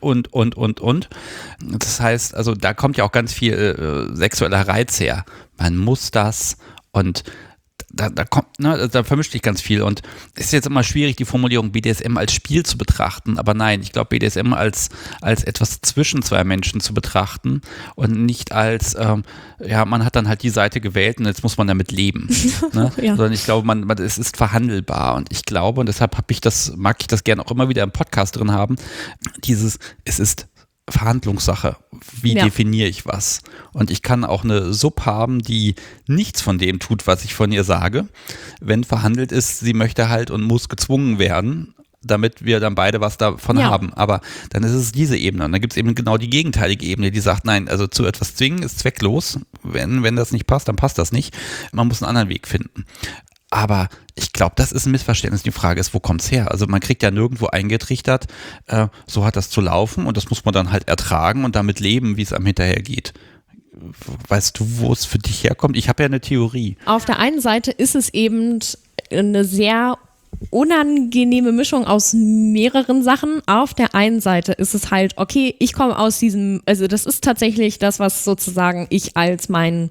Speaker 1: Das heißt, also da kommt ja auch ganz viel sexueller Reiz her. Man muss das und da kommt, ne, da vermischt sich ganz viel und es ist jetzt immer schwierig, die Formulierung BDSM als Spiel zu betrachten, aber nein, ich glaube BDSM als etwas zwischen zwei Menschen zu betrachten und nicht als, man hat dann halt die Seite gewählt und jetzt muss man damit leben, ne?
Speaker 2: Ja.
Speaker 1: Sondern ich glaube, es ist verhandelbar und ich glaube, und deshalb mag ich das gerne auch immer wieder im Podcast drin haben, es ist Verhandlungssache. Wie definiere ich was? Und ich kann auch eine Sub haben, die nichts von dem tut, was ich von ihr sage. Wenn verhandelt ist, sie möchte halt und muss gezwungen werden, damit wir dann beide was davon haben. Aber dann ist es diese Ebene. Und dann gibt es eben genau die gegenteilige Ebene, die sagt, nein, also zu etwas zwingen ist zwecklos. Wenn das nicht passt, dann passt das nicht. Man muss einen anderen Weg finden. Aber ich glaube, das ist ein Missverständnis. Die Frage ist, wo kommt's her? Also man kriegt ja nirgendwo eingetrichtert, so hat das zu laufen und das muss man dann halt ertragen und damit leben, wie es einem hinterher geht. Weißt du, wo es für dich herkommt? Ich habe ja eine Theorie.
Speaker 2: Auf der einen Seite ist es eben eine sehr unangenehme Mischung aus mehreren Sachen. Auf der einen Seite ist es halt, okay, ich komme aus diesem, also das ist tatsächlich das, was sozusagen ich als meine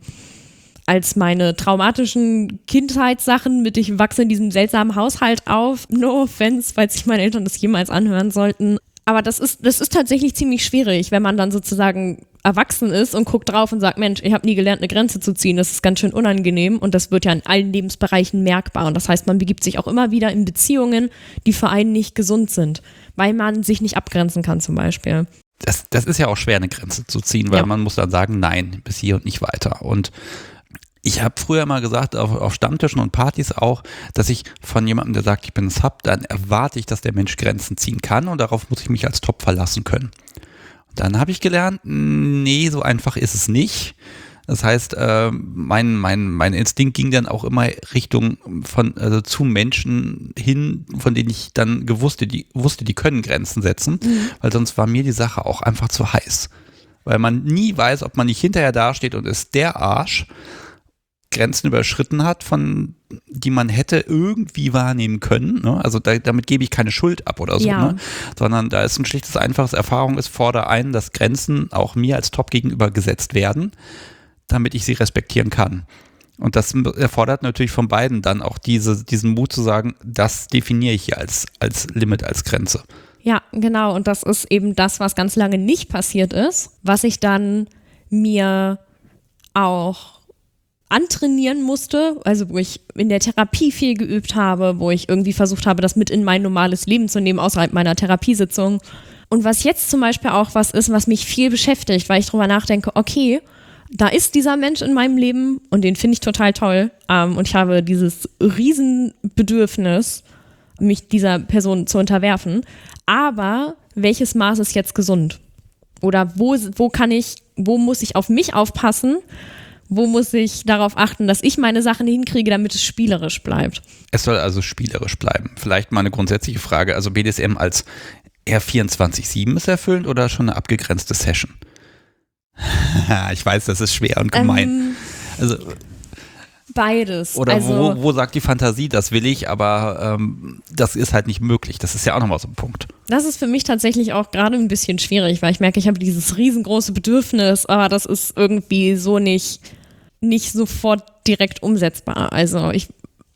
Speaker 2: traumatischen Kindheitssachen mit, ich wachse in diesem seltsamen Haushalt auf. No offense, falls sich meine Eltern das jemals anhören sollten. Aber das ist tatsächlich ziemlich schwierig, wenn man dann sozusagen erwachsen ist und guckt drauf und sagt, Mensch, ich habe nie gelernt, eine Grenze zu ziehen. Das ist ganz schön unangenehm und das wird ja in allen Lebensbereichen merkbar. Und das heißt, man begibt sich auch immer wieder in Beziehungen, die für einen nicht gesund sind, weil man sich nicht abgrenzen kann zum Beispiel.
Speaker 1: Das ist ja auch schwer, eine Grenze zu ziehen, weil man muss dann sagen, nein, bis hier und nicht weiter. Und ich habe früher mal gesagt, auf Stammtischen und Partys auch, dass ich von jemandem, der sagt, ich bin ein Sub, dann erwarte ich, dass der Mensch Grenzen ziehen kann und darauf muss ich mich als Top verlassen können. Und dann habe ich gelernt, nee, so einfach ist es nicht. Das heißt, mein Instinkt ging dann auch immer Richtung zu Menschen hin, von denen ich dann wusste, die können Grenzen setzen, weil sonst war mir die Sache auch einfach zu heiß. Weil man nie weiß, ob man nicht hinterher dasteht und ist der Arsch, Grenzen überschritten hat, von die man hätte irgendwie wahrnehmen können. Ne? Also damit gebe ich keine Schuld ab oder so, ne? Sondern da ist ein schlichtes, einfaches Erfahrung, es fordert ein, dass Grenzen auch mir als Top gegenüber gesetzt werden, damit ich sie respektieren kann. Und das erfordert natürlich von beiden dann auch diesen Mut zu sagen, das definiere ich hier als Limit, als Grenze.
Speaker 2: Ja, genau. Und das ist eben das, was ganz lange nicht passiert ist, was ich dann mir auch antrainieren musste, also wo ich in der Therapie viel geübt habe, wo ich irgendwie versucht habe, das mit in mein normales Leben zu nehmen, außerhalb meiner Therapiesitzung. Und was jetzt zum Beispiel auch was ist, was mich viel beschäftigt, weil ich drüber nachdenke, okay, da ist dieser Mensch in meinem Leben und den finde ich total toll. Und ich habe dieses Riesenbedürfnis, mich dieser Person zu unterwerfen. Aber welches Maß ist jetzt gesund? Oder wo muss ich auf mich aufpassen? Wo muss ich darauf achten, dass ich meine Sachen hinkriege, damit es spielerisch bleibt?
Speaker 1: Es soll also spielerisch bleiben. Vielleicht mal eine grundsätzliche Frage. Also BDSM als eher 24/7 ist erfüllend oder schon eine abgegrenzte Session? Ich weiß, das ist schwer und gemein. Also
Speaker 2: beides.
Speaker 1: Oder
Speaker 2: also,
Speaker 1: wo sagt die Fantasie, das will ich, aber das ist halt nicht möglich. Das ist ja auch nochmal so ein Punkt.
Speaker 2: Das ist für mich tatsächlich auch gerade ein bisschen schwierig, weil ich merke, ich habe dieses riesengroße Bedürfnis, aber das ist irgendwie so nicht sofort direkt umsetzbar. Also ich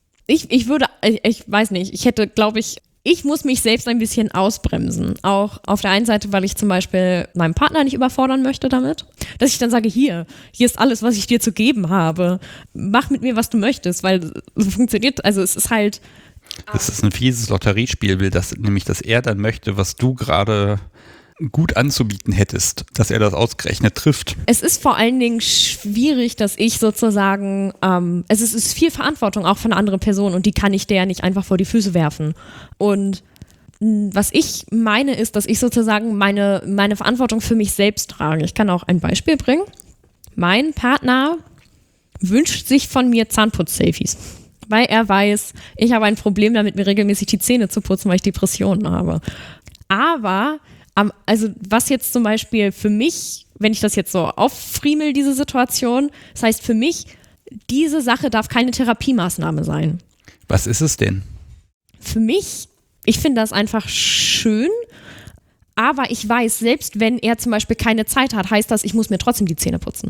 Speaker 2: weiß nicht, ich hätte, glaube ich muss mich selbst ein bisschen ausbremsen. Auch auf der einen Seite, weil ich zum Beispiel meinen Partner nicht überfordern möchte damit. Dass ich dann sage, hier ist alles, was ich dir zu geben habe. Mach mit mir, was du möchtest, weil so funktioniert, also es ist halt.
Speaker 1: Das ist ein fieses Lotteriespiel, nämlich, dass er dann möchte, was du gerade gut anzubieten hättest, dass er das ausgerechnet trifft.
Speaker 2: Es ist vor allen Dingen schwierig, dass ich sozusagen, es ist viel Verantwortung auch von einer anderen Person und die kann ich der nicht einfach vor die Füße werfen. Und was ich meine ist, dass ich sozusagen meine Verantwortung für mich selbst trage. Ich kann auch ein Beispiel bringen. Mein Partner wünscht sich von mir Zahnputz-Selfies, weil er weiß, ich habe ein Problem damit, mir regelmäßig die Zähne zu putzen, weil ich Depressionen habe. Aber also was jetzt zum Beispiel für mich, wenn ich das jetzt so auffriemel, diese Situation, das heißt für mich, diese Sache darf keine Therapiemaßnahme sein.
Speaker 1: Was ist es denn?
Speaker 2: Für mich, ich finde das einfach schön, aber ich weiß, selbst wenn er zum Beispiel keine Zeit hat, heißt das, ich muss mir trotzdem die Zähne putzen.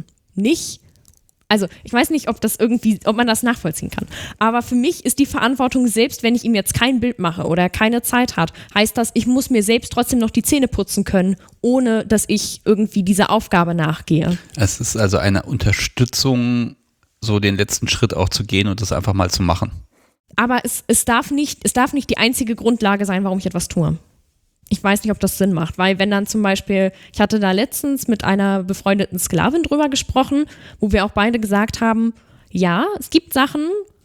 Speaker 2: Also ich weiß nicht, ob man das nachvollziehen kann. Aber für mich ist die Verantwortung, selbst wenn ich ihm jetzt kein Bild mache oder er keine Zeit hat, heißt das, ich muss mir selbst trotzdem noch die Zähne putzen können, ohne dass ich irgendwie dieser Aufgabe nachgehe.
Speaker 1: Es ist also eine Unterstützung, so den letzten Schritt auch zu gehen und das einfach mal zu machen.
Speaker 2: Aber es darf nicht die einzige Grundlage sein, warum ich etwas tue. Ich weiß nicht, ob das Sinn macht, weil wenn dann zum Beispiel, ich hatte da letztens mit einer befreundeten Sklavin drüber gesprochen, wo wir auch beide gesagt haben, ja, es gibt Sachen,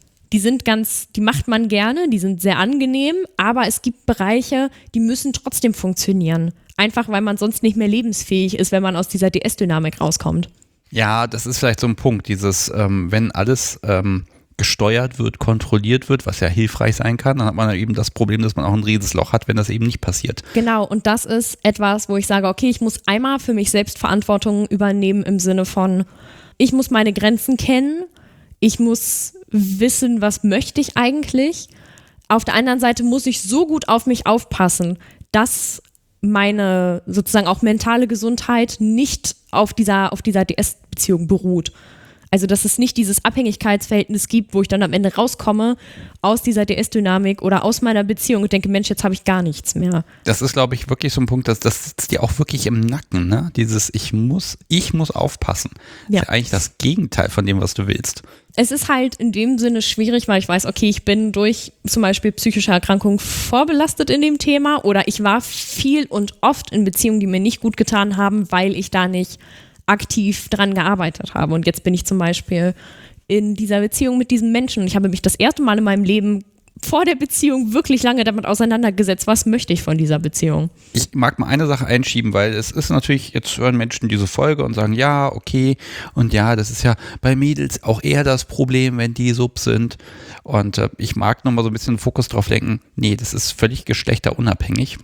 Speaker 2: die macht man gerne, die sind sehr angenehm, aber es gibt Bereiche, die müssen trotzdem funktionieren. Einfach, weil man sonst nicht mehr lebensfähig ist, wenn man aus dieser DS-Dynamik rauskommt.
Speaker 1: Ja, das ist vielleicht so ein Punkt, wenn alles gesteuert wird, kontrolliert wird, was ja hilfreich sein kann, dann hat man eben das Problem, dass man auch ein Riesensloch hat, wenn das eben nicht passiert.
Speaker 2: Genau, und das ist etwas, wo ich sage, okay, ich muss einmal für mich selbst Verantwortung übernehmen im Sinne von, ich muss meine Grenzen kennen, ich muss wissen, was möchte ich eigentlich. Auf der anderen Seite muss ich so gut auf mich aufpassen, dass meine sozusagen auch mentale Gesundheit nicht auf dieser DS-Beziehung beruht. Also, dass es nicht dieses Abhängigkeitsverhältnis gibt, wo ich dann am Ende rauskomme aus dieser DS-Dynamik oder aus meiner Beziehung und denke, Mensch, jetzt habe ich gar nichts mehr.
Speaker 1: Das ist, glaube ich, wirklich so ein Punkt, das sitzt dir auch wirklich im Nacken, ne? Dieses ich muss aufpassen. Ja. Das ist ja eigentlich das Gegenteil von dem, was du willst.
Speaker 2: Es ist halt in dem Sinne schwierig, weil ich weiß, okay, ich bin durch zum Beispiel psychische Erkrankungen vorbelastet in dem Thema oder ich war viel und oft in Beziehungen, die mir nicht gut getan haben, weil ich da nicht aktiv dran gearbeitet habe. Und jetzt bin ich zum Beispiel in dieser Beziehung mit diesem Menschen und ich habe mich das erste Mal in meinem Leben vor der Beziehung wirklich lange damit auseinandergesetzt, was möchte ich von dieser Beziehung. Ich
Speaker 1: mag mal eine Sache einschieben, weil es ist natürlich, jetzt hören Menschen diese Folge und sagen, ja, okay, und ja, das ist ja bei Mädels auch eher das Problem, wenn die sub sind. Und ich mag nochmal so ein bisschen Fokus drauf lenken, nee, das ist völlig geschlechterunabhängig.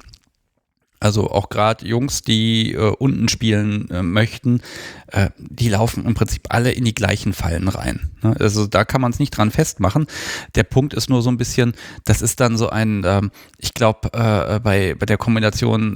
Speaker 1: Also auch gerade Jungs, die unten spielen möchten, die laufen im Prinzip alle in die gleichen Fallen rein. Ne? Also da kann man es nicht dran festmachen. Der Punkt ist nur so ein bisschen, das ist dann so ein, ich glaube, bei der Kombination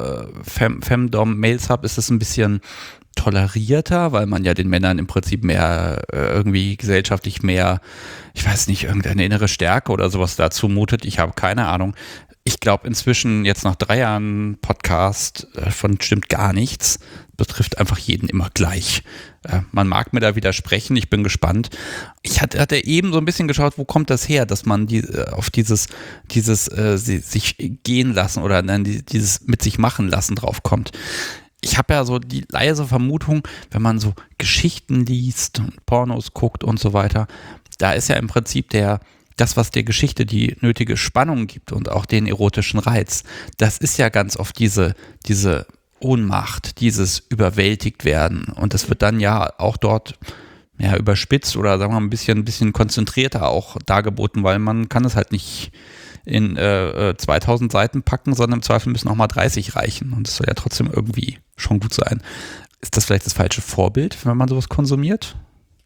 Speaker 1: Femdom, Male-Sub ist es ein bisschen tolerierter, weil man ja den Männern im Prinzip mehr irgendwie gesellschaftlich mehr, ich weiß nicht, irgendeine innere Stärke oder sowas da zumutet. Ich habe keine Ahnung. Ich glaube inzwischen jetzt nach 3 Jahren Podcast von stimmt gar nichts, betrifft einfach jeden immer gleich. Man mag mir da widersprechen, ich bin gespannt. Ich hatte eben so ein bisschen geschaut, wo kommt das her, dass man auf dieses sich gehen lassen oder dieses mit sich machen lassen drauf kommt. Ich habe ja so die leise Vermutung, wenn man so Geschichten liest und Pornos guckt und so weiter, da ist ja im Prinzip das, was der Geschichte die nötige Spannung gibt und auch den erotischen Reiz, das ist ja ganz oft diese Ohnmacht, dieses überwältigt werden. Und das wird dann ja auch dort überspitzt oder sagen wir mal ein bisschen konzentrierter auch dargeboten, weil man kann es halt nicht in 2000 Seiten packen, sondern im Zweifel müssen auch mal 30 reichen. Und es soll ja trotzdem irgendwie schon gut sein. Ist das vielleicht das falsche Vorbild, wenn man sowas konsumiert?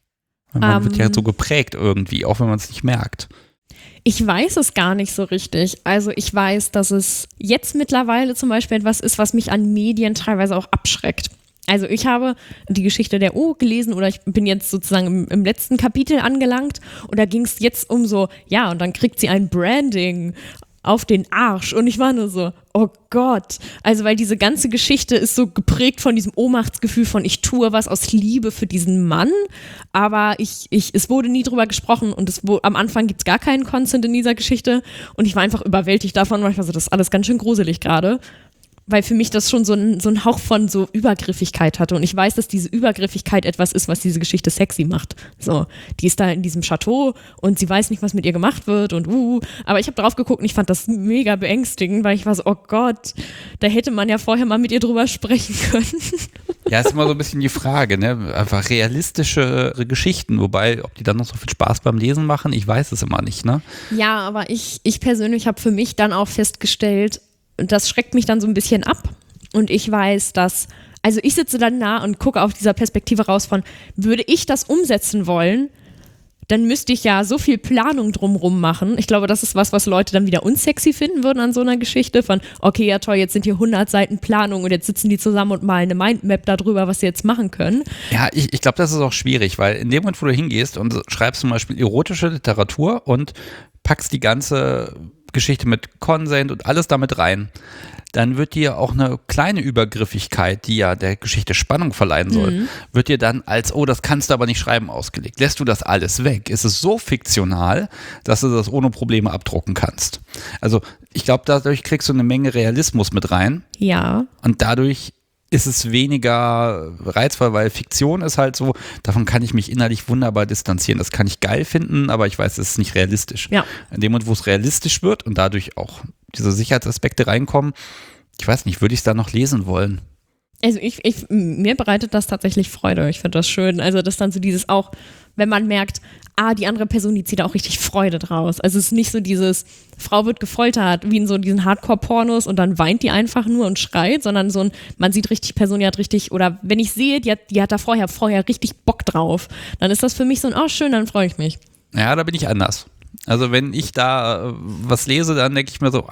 Speaker 1: Man wird ja so geprägt irgendwie, auch wenn man es nicht merkt.
Speaker 2: Ich weiß es gar nicht so richtig. Also ich weiß, dass es jetzt mittlerweile zum Beispiel etwas ist, was mich an Medien teilweise auch abschreckt. Also ich habe die Geschichte der O gelesen oder ich bin jetzt sozusagen im letzten Kapitel angelangt und da ging es jetzt um so, ja, und dann kriegt sie ein Branding auf den Arsch und ich war nur so, oh Gott. Also weil diese ganze Geschichte ist so geprägt von diesem Ohnmachtsgefühl von ich tue was aus Liebe für diesen Mann, aber es wurde nie drüber gesprochen und am Anfang gibt es gar keinen Consent in dieser Geschichte und ich war einfach überwältigt davon, weil ich war so, das ist alles ganz schön gruselig gerade. Weil für mich das schon so ein Hauch von so Übergriffigkeit hatte. Und ich weiß, dass diese Übergriffigkeit etwas ist, was diese Geschichte sexy macht. So, die ist da in diesem Chateau und sie weiß nicht, was mit ihr gemacht wird und Aber ich habe drauf geguckt und ich fand das mega beängstigend, weil ich war so, oh Gott, da hätte man ja vorher mal mit ihr drüber sprechen können.
Speaker 1: Ja, ist immer so ein bisschen die Frage, ne? Einfach realistische Geschichten, wobei, ob die dann noch so viel Spaß beim Lesen machen, ich weiß es immer nicht, ne?
Speaker 2: Ja, aber ich persönlich habe für mich dann auch festgestellt, das schreckt mich dann so ein bisschen ab und ich weiß, dass, also ich sitze dann nah und gucke auf dieser Perspektive raus von, würde ich das umsetzen wollen, dann müsste ich ja so viel Planung drumrum machen. Ich glaube, das ist was Leute dann wieder unsexy finden würden an so einer Geschichte von, okay, ja toll, jetzt sind hier 100 Seiten Planung und jetzt sitzen die zusammen und malen eine Mindmap darüber, was sie jetzt machen können.
Speaker 1: Ja, ich glaube, das ist auch schwierig, weil in dem Moment, wo du hingehst und schreibst zum Beispiel erotische Literatur und packst die ganze Geschichte mit Consent und alles damit rein, dann wird dir auch eine kleine Übergriffigkeit, die ja der Geschichte Spannung verleihen soll, wird dir dann als, oh, das kannst du aber nicht schreiben, ausgelegt. Lässt du das alles weg? Ist es so fiktional, dass du das ohne Probleme abdrucken kannst? Also ich glaube, dadurch kriegst du eine Menge Realismus mit rein.
Speaker 2: Ja.
Speaker 1: Und dadurch ist es weniger reizvoll, weil Fiktion ist halt so, davon kann ich mich innerlich wunderbar distanzieren. Das kann ich geil finden, aber ich weiß, es ist nicht realistisch.
Speaker 2: Ja.
Speaker 1: In dem Moment, wo es realistisch wird und dadurch auch diese Sicherheitsaspekte reinkommen, ich weiß nicht, würde ich es da noch lesen wollen?
Speaker 2: Also mir bereitet das tatsächlich Freude. Ich finde das schön. Also das dann so dieses auch, wenn man merkt, die andere Person, die zieht da auch richtig Freude draus. Also es ist nicht so dieses, Frau wird gefoltert, wie in so diesen Hardcore-Pornos und dann weint die einfach nur und schreit, sondern so man sieht richtig, Person, die hat richtig, oder wenn ich sehe, die hat da vorher richtig Bock drauf, dann ist das für mich so ein, schön, dann freue ich mich.
Speaker 1: Ja, da bin ich anders. Also wenn ich da was lese, dann denke ich mir so,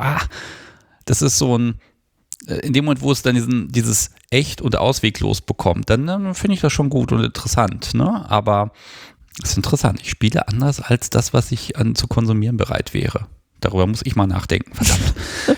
Speaker 1: das ist so ein, in dem Moment, wo es dann dieses echt und ausweglos bekommt, dann finde ich das schon gut und interessant, ne? Aber es ist interessant. Ich spiele anders als das, was ich zu konsumieren bereit wäre. Darüber muss ich mal nachdenken, verdammt.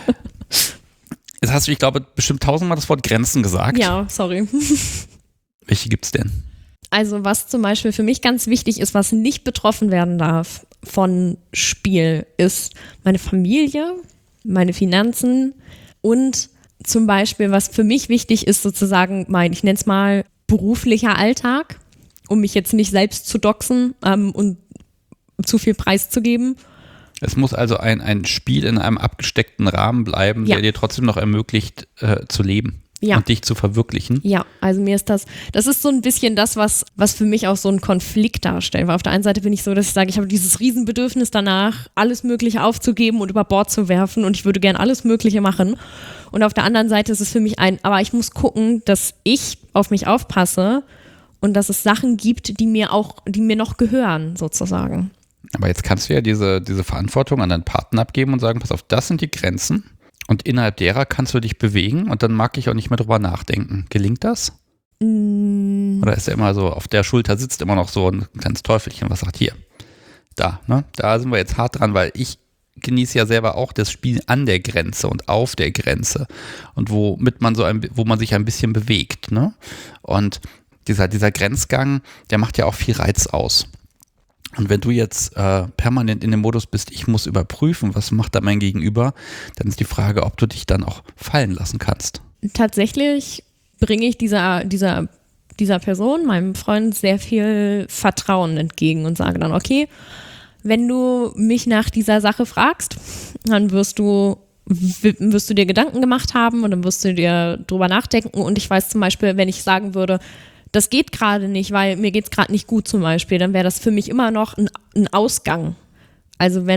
Speaker 1: Jetzt hast du, ich glaube, bestimmt 1000-mal das Wort Grenzen gesagt.
Speaker 2: Ja, sorry.
Speaker 1: Welche gibt's denn?
Speaker 2: Also was zum Beispiel für mich ganz wichtig ist, was nicht betroffen werden darf von Spiel, ist meine Familie, meine Finanzen und zum Beispiel, was für mich wichtig ist, sozusagen ich nenne es mal beruflicher Alltag, um mich jetzt nicht selbst zu doxen und zu viel preiszugeben.
Speaker 1: Es muss also ein Spiel in einem abgesteckten Rahmen bleiben, der dir trotzdem noch ermöglicht, zu leben und dich zu verwirklichen.
Speaker 2: Ja, also mir ist das ist so ein bisschen das, was für mich auch so einen Konflikt darstellt. Weil auf der einen Seite bin ich so, dass ich sage, ich habe dieses Riesenbedürfnis danach, alles Mögliche aufzugeben und über Bord zu werfen und ich würde gern alles Mögliche machen. Und auf der anderen Seite ist es für mich aber ich muss gucken, dass ich auf mich aufpasse und dass es Sachen gibt, die mir noch gehören, sozusagen.
Speaker 1: Aber jetzt kannst du ja diese Verantwortung an deinen Partner abgeben und sagen, pass auf, das sind die Grenzen und innerhalb derer kannst du dich bewegen und dann mag ich auch nicht mehr drüber nachdenken. Gelingt das? Oder ist er immer so, auf der Schulter sitzt immer noch so ein kleines Teufelchen, was sagt hier? Da sind wir jetzt hart dran, weil ich genieße ja selber auch das Spiel an der Grenze und auf der Grenze und wo man sich ein bisschen bewegt, ne? Und dieser Grenzgang, der macht ja auch viel Reiz aus. Und wenn du jetzt permanent in dem Modus bist, ich muss überprüfen, was macht da mein Gegenüber, dann ist die Frage, ob du dich dann auch fallen lassen kannst.
Speaker 2: Tatsächlich bringe ich dieser Person, meinem Freund, sehr viel Vertrauen entgegen und sage dann, okay, wenn du mich nach dieser Sache fragst, dann wirst du dir Gedanken gemacht haben und dann wirst du dir drüber nachdenken. Und ich weiß zum Beispiel, wenn ich sagen würde, das geht gerade nicht, weil mir geht es gerade nicht gut zum Beispiel, dann wäre das für mich immer noch ein Ausgang. Also wenn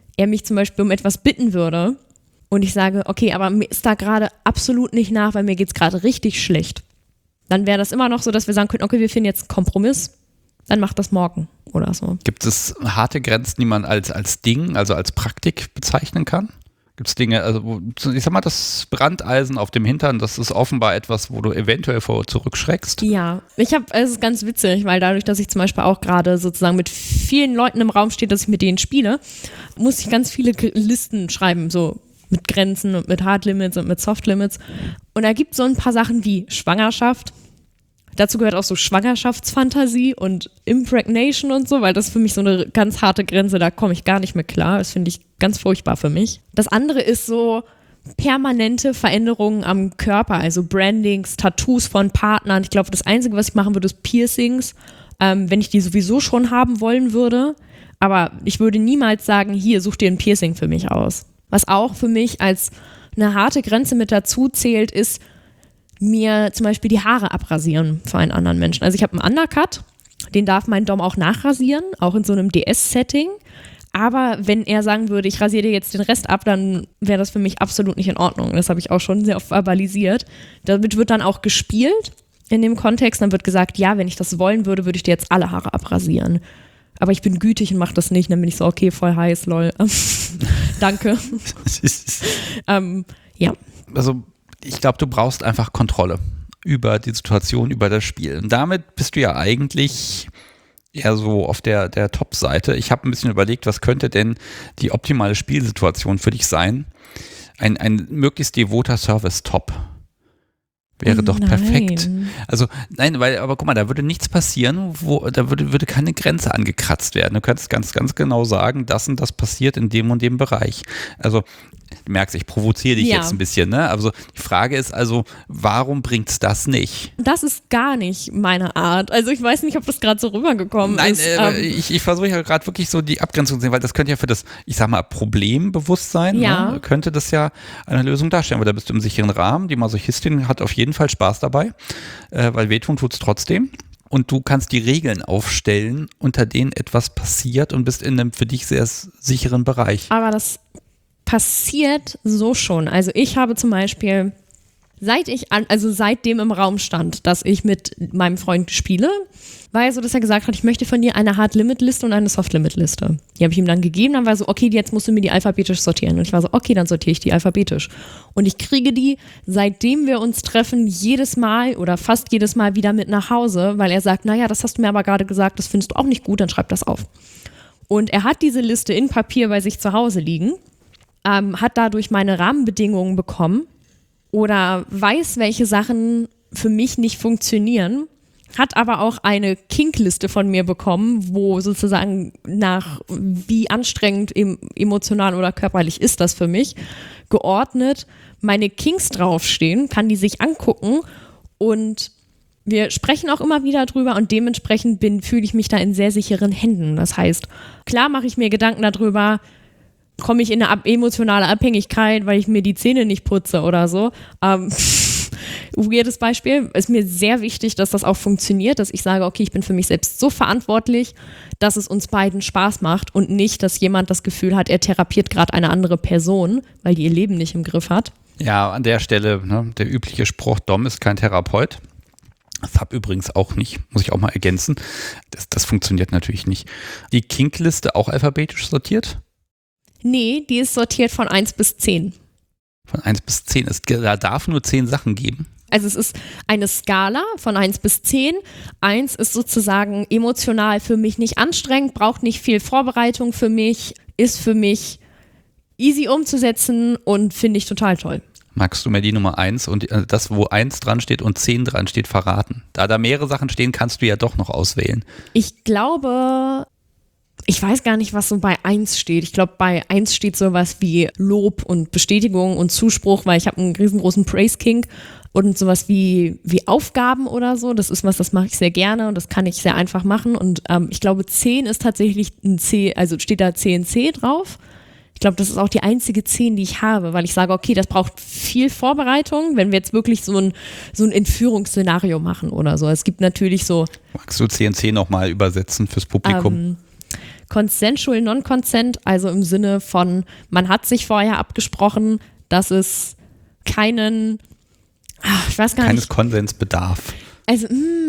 Speaker 2: er mich zum Beispiel um etwas bitten würde und ich sage, okay, aber mir ist da gerade absolut nicht nach, weil mir geht es gerade richtig schlecht. Dann wäre das immer noch so, dass wir sagen könnten, okay, wir finden jetzt einen Kompromiss, dann macht das morgen oder so.
Speaker 1: Gibt es harte Grenzen, die man als Ding, also als Praktik bezeichnen kann? Gibt es Dinge, also ich sag mal, das Brandeisen auf dem Hintern, das ist offenbar etwas, wo du eventuell vor zurückschreckst?
Speaker 2: Ja, es ist ganz witzig, weil dadurch, dass ich zum Beispiel auch gerade sozusagen mit vielen Leuten im Raum stehe, dass ich mit denen spiele, muss ich ganz viele Listen schreiben, so mit Grenzen und mit Hard Limits und mit Soft Limits. Und da gibt es so ein paar Sachen wie Schwangerschaft. Dazu gehört auch so Schwangerschaftsfantasie und Impregnation und so, weil das ist für mich so eine ganz harte Grenze, da komme ich gar nicht mehr klar. Das finde ich ganz furchtbar für mich. Das andere ist so permanente Veränderungen am Körper, also Brandings, Tattoos von Partnern. Ich glaube, das Einzige, was ich machen würde, ist Piercings, wenn ich die sowieso schon haben wollen würde. Aber ich würde niemals sagen, hier, such dir ein Piercing für mich aus. Was auch für mich als eine harte Grenze mit dazu zählt, ist, mir zum Beispiel die Haare abrasieren für einen anderen Menschen. Also ich habe einen Undercut, den darf mein Dom auch nachrasieren, auch in so einem DS-Setting. Aber wenn er sagen würde, ich rasiere dir jetzt den Rest ab, dann wäre das für mich absolut nicht in Ordnung. Das habe ich auch schon sehr oft verbalisiert. Damit wird dann auch gespielt in dem Kontext. Dann wird gesagt, ja, wenn ich das wollen würde, würde ich dir jetzt alle Haare abrasieren. Aber ich bin gütig und mache das nicht. Dann bin ich so, okay, voll heiß, lol. Danke. Ja.
Speaker 1: Also ich glaube, du brauchst einfach Kontrolle über die Situation, über das Spiel. Und damit bist du ja eigentlich eher so auf der Top-Seite. Ich habe ein bisschen überlegt, was könnte denn die optimale Spielsituation für dich sein? Ein möglichst devoter Service-Top wäre doch perfekt. Also nein, aber guck mal, da würde nichts passieren, da würde keine Grenze angekratzt werden. Du könntest ganz, ganz genau sagen, das und das passiert in dem und dem Bereich. Also du merkst, ich provoziere dich jetzt ein bisschen, ne? Also die Frage ist also, warum bringt's das nicht?
Speaker 2: Das ist gar nicht meine Art. Also ich weiß nicht, ob das gerade so rübergekommen ist.
Speaker 1: Nein, ich versuche ja gerade wirklich so die Abgrenzung zu sehen, weil das könnte ja für das, ich sag mal, Problembewusstsein, ne, könnte das ja eine Lösung darstellen, weil da bist du im sicheren Rahmen. Die Masochistin hat auf jeden Fall Spaß dabei, weil wehtun tut's trotzdem. Und du kannst die Regeln aufstellen, unter denen etwas passiert und bist in einem für dich sehr sicheren Bereich.
Speaker 2: Aber das passiert so schon. Also ich habe zum Beispiel, seitdem im Raum stand, dass ich mit meinem Freund spiele, war ja so, dass er gesagt hat, ich möchte von dir eine Hard-Limit-Liste und eine Soft-Limit-Liste. Die habe ich ihm dann gegeben, dann war er so, okay, jetzt musst du mir die alphabetisch sortieren. Und ich war so, okay, dann sortiere ich die alphabetisch. Und ich kriege die, seitdem wir uns treffen, jedes Mal oder fast jedes Mal wieder mit nach Hause, weil er sagt, naja, das hast du mir aber gerade gesagt, das findest du auch nicht gut, dann schreib das auf. Und er hat diese Liste in Papier bei sich zu Hause liegen, hat dadurch meine Rahmenbedingungen bekommen oder weiß, welche Sachen für mich nicht funktionieren, hat aber auch eine Kinkliste von mir bekommen, wo sozusagen nach wie anstrengend emotional oder körperlich ist das für mich, geordnet meine Kinks draufstehen, kann die sich angucken und wir sprechen auch immer wieder drüber und dementsprechend fühle ich mich da in sehr sicheren Händen. Das heißt, klar mache ich mir Gedanken darüber, komme ich in eine emotionale Abhängigkeit, weil ich mir die Zähne nicht putze oder so. Weirdes Beispiel. Ist mir sehr wichtig, dass das auch funktioniert, dass ich sage, okay, ich bin für mich selbst so verantwortlich, dass es uns beiden Spaß macht und nicht, dass jemand das Gefühl hat, er therapiert gerade eine andere Person, weil die ihr Leben nicht im Griff hat.
Speaker 1: Ja, an der Stelle, ne, der übliche Spruch, Dom ist kein Therapeut. Fab übrigens auch nicht, muss ich auch mal ergänzen. Das funktioniert natürlich nicht. Die Kinkliste auch alphabetisch sortiert?
Speaker 2: Nee, die ist sortiert von 1 bis 10.
Speaker 1: Von 1 bis 10. Da darf nur 10 Sachen geben.
Speaker 2: Also es ist eine Skala von 1 bis 10. 1 ist sozusagen emotional für mich nicht anstrengend, braucht nicht viel Vorbereitung für mich, ist für mich easy umzusetzen und finde ich total toll.
Speaker 1: Magst du mir die Nummer 1 und das, wo 1 dran steht und 10 dran steht, verraten? Da mehrere Sachen stehen, kannst du ja doch noch auswählen.
Speaker 2: Ich glaube, ich weiß gar nicht, was so bei 1 steht. Ich glaube, bei 1 steht sowas wie Lob und Bestätigung und Zuspruch, weil ich habe einen riesengroßen Praise-Kink und sowas wie Aufgaben oder so. Das ist was, das mache ich sehr gerne und das kann ich sehr einfach machen. Und ich glaube, 10 ist tatsächlich ein C, also steht da CNC drauf. Ich glaube, das ist auch die einzige 10, die ich habe, weil ich sage, okay, das braucht viel Vorbereitung, wenn wir jetzt wirklich so ein Entführungsszenario machen oder so. Es gibt natürlich so.
Speaker 1: Magst du CNC nochmal übersetzen fürs Publikum?
Speaker 2: Consensual Non-Consent, also im Sinne von, man hat sich vorher abgesprochen, dass es keinen, ich weiß gar
Speaker 1: keines
Speaker 2: nicht.
Speaker 1: Konsens bedarf.
Speaker 2: Also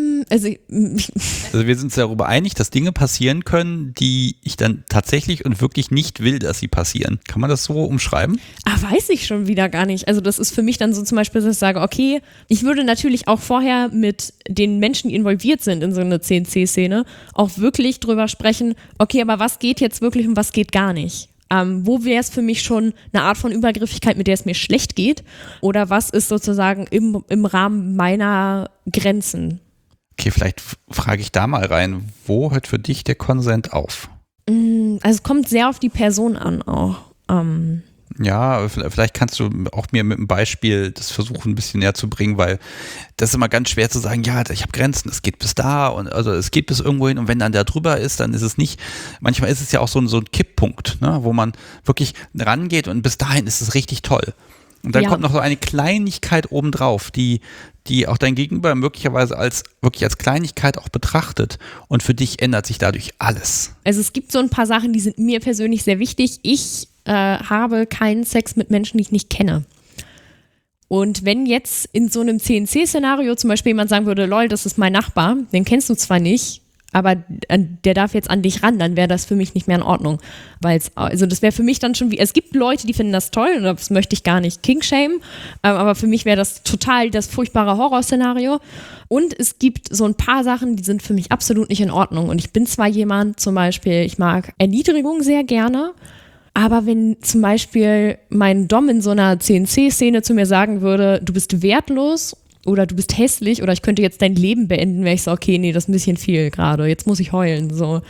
Speaker 1: wir sind uns darüber einig, dass Dinge passieren können, die ich dann tatsächlich und wirklich nicht will, dass sie passieren. Kann man das so umschreiben?
Speaker 2: Weiß ich schon wieder gar nicht. Also das ist für mich dann so zum Beispiel, dass ich sage, okay, ich würde natürlich auch vorher mit den Menschen, die involviert sind in so eine CNC-Szene, auch wirklich drüber sprechen, okay, aber was geht jetzt wirklich und was geht gar nicht? Wo wäre es für mich schon eine Art von Übergriffigkeit, mit der es mir schlecht geht? Oder was ist sozusagen im Rahmen meiner Grenzen?
Speaker 1: Okay, vielleicht frage ich da mal rein, wo hört für dich der Konsent auf?
Speaker 2: Also es kommt sehr auf die Person an auch.
Speaker 1: Ja, vielleicht kannst du auch mir mit einem Beispiel das versuchen, ein bisschen näher zu bringen, weil das ist immer ganz schwer zu sagen, ja, ich habe Grenzen, es geht bis da und also es geht bis irgendwo hin und wenn dann da drüber ist, dann ist es nicht, manchmal ist es ja auch so ein Kipppunkt, ne, wo man wirklich rangeht und bis dahin ist es richtig toll. Und dann kommt noch so eine Kleinigkeit obendrauf, die auch dein Gegenüber möglicherweise wirklich als Kleinigkeit auch betrachtet und für dich ändert sich dadurch alles.
Speaker 2: Also es gibt so ein paar Sachen, die sind mir persönlich sehr wichtig. Ich habe keinen Sex mit Menschen, die ich nicht kenne. Und wenn jetzt in so einem CNC-Szenario zum Beispiel jemand sagen würde, lol, das ist mein Nachbar, den kennst du zwar nicht, aber der darf jetzt an dich ran, dann wäre das für mich nicht mehr in Ordnung. Also das wäre für mich dann schon es gibt Leute, die finden das toll und das möchte ich gar nicht kingshamen, aber für mich wäre das total das furchtbare Horrorszenario. Und es gibt so ein paar Sachen, die sind für mich absolut nicht in Ordnung. Und ich bin zwar jemand, zum Beispiel, ich mag Erniedrigung sehr gerne, aber wenn zum Beispiel mein Dom in so einer CNC-Szene zu mir sagen würde, du bist wertlos oder du bist hässlich oder ich könnte jetzt dein Leben beenden, wäre ich so, okay, nee, das ist ein bisschen viel gerade, jetzt muss ich heulen, so.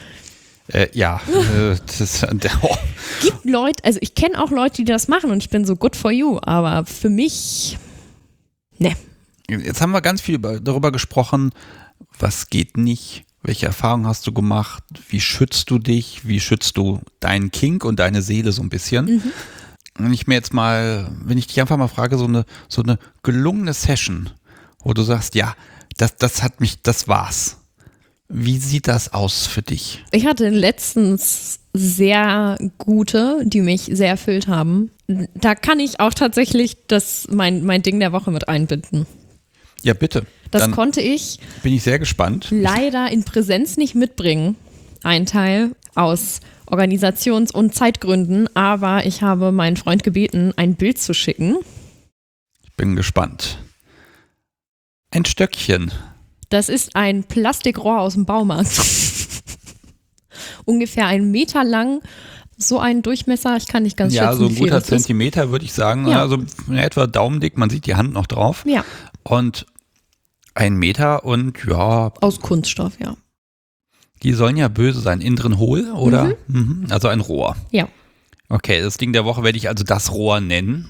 Speaker 2: Gibt Leute, also ich kenne auch Leute, die das machen und ich bin so good for you, aber für mich, ne.
Speaker 1: Jetzt haben wir ganz viel darüber gesprochen, was geht nicht, welche Erfahrungen hast du gemacht, wie schützt du dich, wie schützt du deinen Kink und deine Seele so ein bisschen. Wenn ich dich einfach mal frage, so eine gelungene Session, wo du sagst, ja, das war's. Wie sieht das aus für dich?
Speaker 2: Ich hatte letztens sehr gute, die mich sehr erfüllt haben. Da kann ich auch tatsächlich mein Ding der Woche mit einbinden.
Speaker 1: Ja, bitte.
Speaker 2: Das konnte ich.
Speaker 1: Bin ich sehr gespannt.
Speaker 2: Leider in Präsenz nicht mitbringen. Ein Teil aus Organisations- und Zeitgründen, aber ich habe meinen Freund gebeten, ein Bild zu schicken.
Speaker 1: Ich bin gespannt. Ein Stöckchen.
Speaker 2: Das ist ein Plastikrohr aus dem Baumarkt. Ungefähr 1 Meter lang. So ein Durchmesser, ich kann nicht ganz schätzen,
Speaker 1: ja, so ein
Speaker 2: wie viel
Speaker 1: guter
Speaker 2: das ist.
Speaker 1: Zentimeter, würde ich sagen.
Speaker 2: Ja.
Speaker 1: Also etwa daumendick, man sieht die Hand noch drauf.
Speaker 2: Ja.
Speaker 1: Und 1 Meter und ja.
Speaker 2: Aus Kunststoff, ja.
Speaker 1: Die sollen ja böse sein. Innen drin hohl, oder? Also ein Rohr.
Speaker 2: Ja.
Speaker 1: Okay, das Ding der Woche werde ich also das Rohr nennen.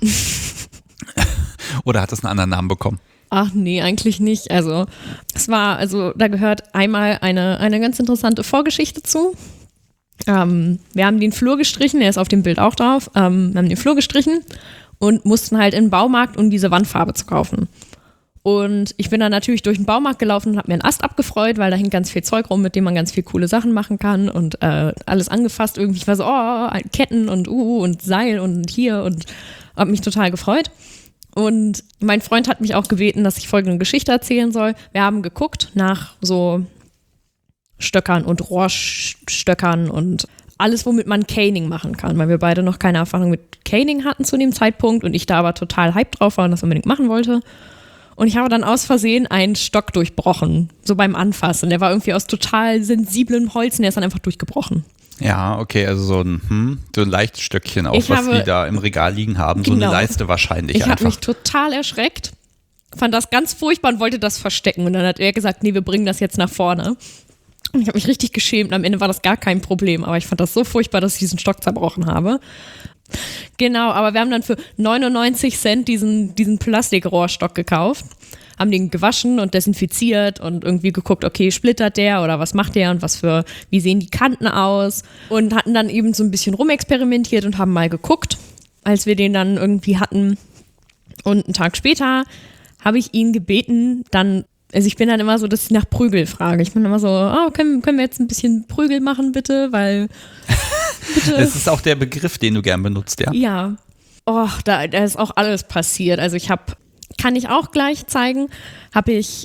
Speaker 1: Oder hat das einen anderen Namen bekommen?
Speaker 2: Ach nee, eigentlich nicht. Also da gehört einmal eine ganz interessante Vorgeschichte zu. Wir haben den Flur gestrichen, der ist auf dem Bild auch drauf. Wir haben den Flur gestrichen und mussten halt in den Baumarkt, um diese Wandfarbe zu kaufen. Und ich bin dann natürlich durch den Baumarkt gelaufen und habe mir einen Ast abgefreut, weil da hängt ganz viel Zeug rum, mit dem man ganz viel coole Sachen machen kann und alles angefasst irgendwie. Ich war so, Ketten und Seil und hier und habe mich total gefreut. Und mein Freund hat mich auch gebeten, dass ich folgende Geschichte erzählen soll. Wir haben geguckt nach so Stöckern und Rohrstöckern und alles, womit man Caning machen kann, weil wir beide noch keine Erfahrung mit Caning hatten zu dem Zeitpunkt und ich da aber total hyped drauf war und das unbedingt machen wollte. Und ich habe dann aus Versehen einen Stock durchbrochen, so beim Anfassen. Der war irgendwie aus total sensiblem Holz und der ist dann einfach durchgebrochen.
Speaker 1: Ja, okay, also so ein leichtes Stöckchen auch, was die da im Regal liegen haben. Genau. So eine Leiste wahrscheinlich
Speaker 2: ich
Speaker 1: einfach.
Speaker 2: Ich habe mich total erschreckt, fand das ganz furchtbar und wollte das verstecken. Und dann hat er gesagt, nee, wir bringen das jetzt nach vorne. Und ich habe mich richtig geschämt und am Ende war das gar kein Problem. Aber ich fand das so furchtbar, dass ich diesen Stock zerbrochen habe. Genau, aber wir haben dann für 99 Cent diesen Plastikrohrstock gekauft, haben den gewaschen und desinfiziert und irgendwie geguckt, okay, splittert der oder was macht der und wie sehen die Kanten aus und hatten dann eben so ein bisschen rumexperimentiert und haben mal geguckt, als wir den dann irgendwie hatten. Und einen Tag später habe ich ihn gebeten, dann Also ich bin dann immer so, dass ich nach Prügel frage. Ich bin immer so, können wir jetzt ein bisschen Prügel machen, bitte? Weil, bitte.
Speaker 1: Das ist auch der Begriff, den du gern benutzt, ja?
Speaker 2: Ja. Da ist auch alles passiert. Also kann ich auch gleich zeigen, ich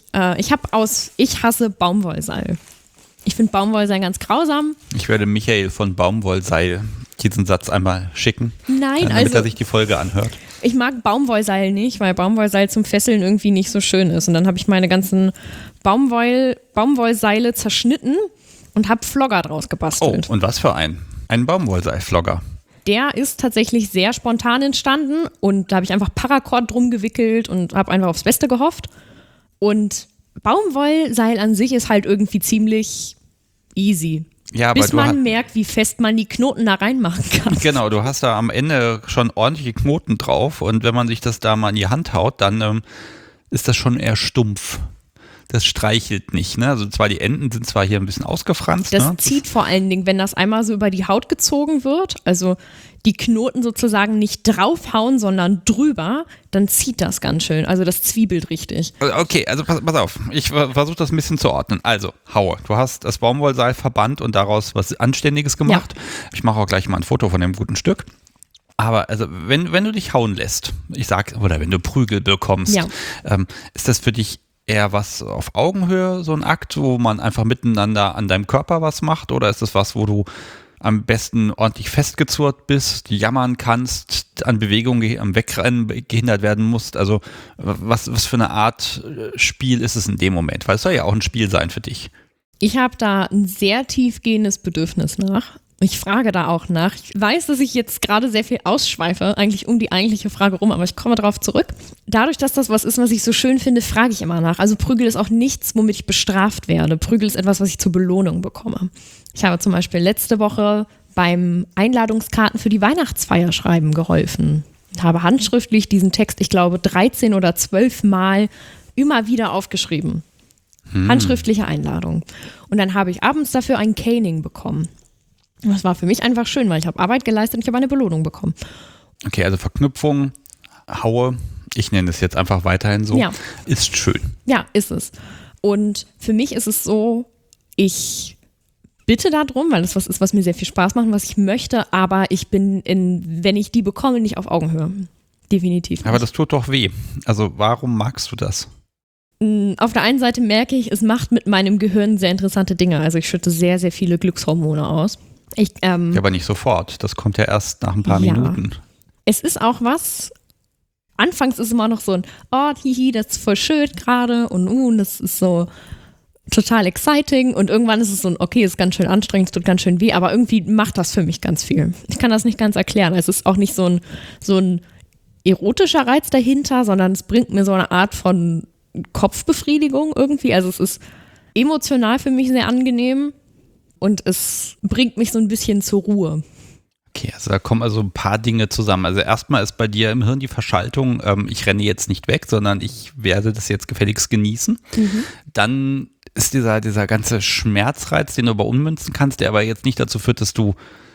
Speaker 2: hasse Baumwollseil. Ich finde Baumwollseil ganz grausam.
Speaker 1: Ich werde Michael von Baumwollseil diesen Satz einmal schicken, damit er sich die Folge anhört.
Speaker 2: Ich mag Baumwollseil nicht, weil Baumwollseil zum Fesseln irgendwie nicht so schön ist. Und dann habe ich meine ganzen Baumwollseile zerschnitten und habe Flogger draus gebastelt.
Speaker 1: Oh, und was für ein Baumwollseil-Flogger.
Speaker 2: Der ist tatsächlich sehr spontan entstanden und da habe ich einfach Paracord drum gewickelt und habe einfach aufs Beste gehofft. Und Baumwollseil an sich ist halt irgendwie ziemlich easy.
Speaker 1: Ja, aber
Speaker 2: bis man merkt, wie fest man die Knoten da reinmachen kann.
Speaker 1: Genau, du hast da am Ende schon ordentliche Knoten drauf und wenn man sich das da mal in die Hand haut, dann ist das schon eher stumpf. Das streichelt nicht, ne? Also zwar die Enden sind zwar hier ein bisschen ausgefranst.
Speaker 2: Das zieht vor allen Dingen, wenn das einmal so über die Haut gezogen wird, also die Knoten sozusagen nicht draufhauen, sondern drüber, dann zieht das ganz schön. Also das zwiebelt richtig.
Speaker 1: Okay, also pass auf, ich versuche das ein bisschen zu ordnen. Also, Haue, du hast das Baumwollseil verbannt und daraus was Anständiges gemacht. Ja. Ich mache auch gleich mal ein Foto von dem guten Stück. Aber also, wenn du dich hauen lässt, oder wenn du Prügel bekommst, ist das für dich eher was auf Augenhöhe, so ein Akt, wo man einfach miteinander an deinem Körper was macht? Oder ist das was, wo du am besten ordentlich festgezurrt bist, jammern kannst, an Bewegungen, am Wegrennen gehindert werden musst? Also was für eine Art Spiel ist es in dem Moment? Weil es soll ja auch ein Spiel sein für dich.
Speaker 2: Ich habe da ein sehr tiefgehendes Bedürfnis nach. Ich frage da auch nach. Ich weiß, dass ich jetzt gerade sehr viel ausschweife, eigentlich um die eigentliche Frage rum, aber ich komme darauf zurück. Dadurch, dass das was ist, was ich so schön finde, frage ich immer nach. Also Prügel ist auch nichts, womit ich bestraft werde. Prügel ist etwas, was ich zur Belohnung bekomme. Ich habe zum Beispiel letzte Woche beim Einladungskarten für die Weihnachtsfeier schreiben geholfen. Ich habe handschriftlich diesen Text, ich glaube, 13 oder 12 Mal immer wieder aufgeschrieben. Handschriftliche Einladung. Und dann habe ich abends dafür ein Caning bekommen. Das war für mich einfach schön, weil ich habe Arbeit geleistet und ich habe eine Belohnung bekommen.
Speaker 1: Okay, also Verknüpfung, Haue, ich nenne es jetzt einfach weiterhin so, ist schön.
Speaker 2: Ja, ist es. Und für mich ist es so, ich bitte darum, weil es was ist, was mir sehr viel Spaß macht, was ich möchte, aber ich bin, wenn ich die bekomme, nicht auf Augenhöhe. Definitiv nicht.
Speaker 1: Aber das tut doch weh. Also warum magst du das?
Speaker 2: Auf der einen Seite merke ich, es macht mit meinem Gehirn sehr interessante Dinge. Also ich schütte sehr, sehr viele Glückshormone aus.
Speaker 1: Ja, aber nicht sofort. Das kommt ja erst nach ein paar Minuten.
Speaker 2: Es ist auch was, anfangs ist immer noch so ein, hihi, das ist voll schön gerade und das ist so total exciting und irgendwann ist es so ein, okay, ist ganz schön anstrengend, es tut ganz schön weh, aber irgendwie macht das für mich ganz viel. Ich kann das nicht ganz erklären. Es ist auch nicht so ein erotischer Reiz dahinter, sondern es bringt mir so eine Art von Kopfbefriedigung irgendwie. Also es ist emotional für mich sehr angenehm. Und es bringt mich so ein bisschen zur Ruhe.
Speaker 1: Okay, also da kommen also ein paar Dinge zusammen. Also erstmal ist bei dir im Hirn die Verschaltung, ich renne jetzt nicht weg, sondern ich werde das jetzt gefälligst genießen. Dann ist dieser ganze Schmerzreiz, den du aber ummünzen kannst, der aber jetzt nicht dazu führt, dass du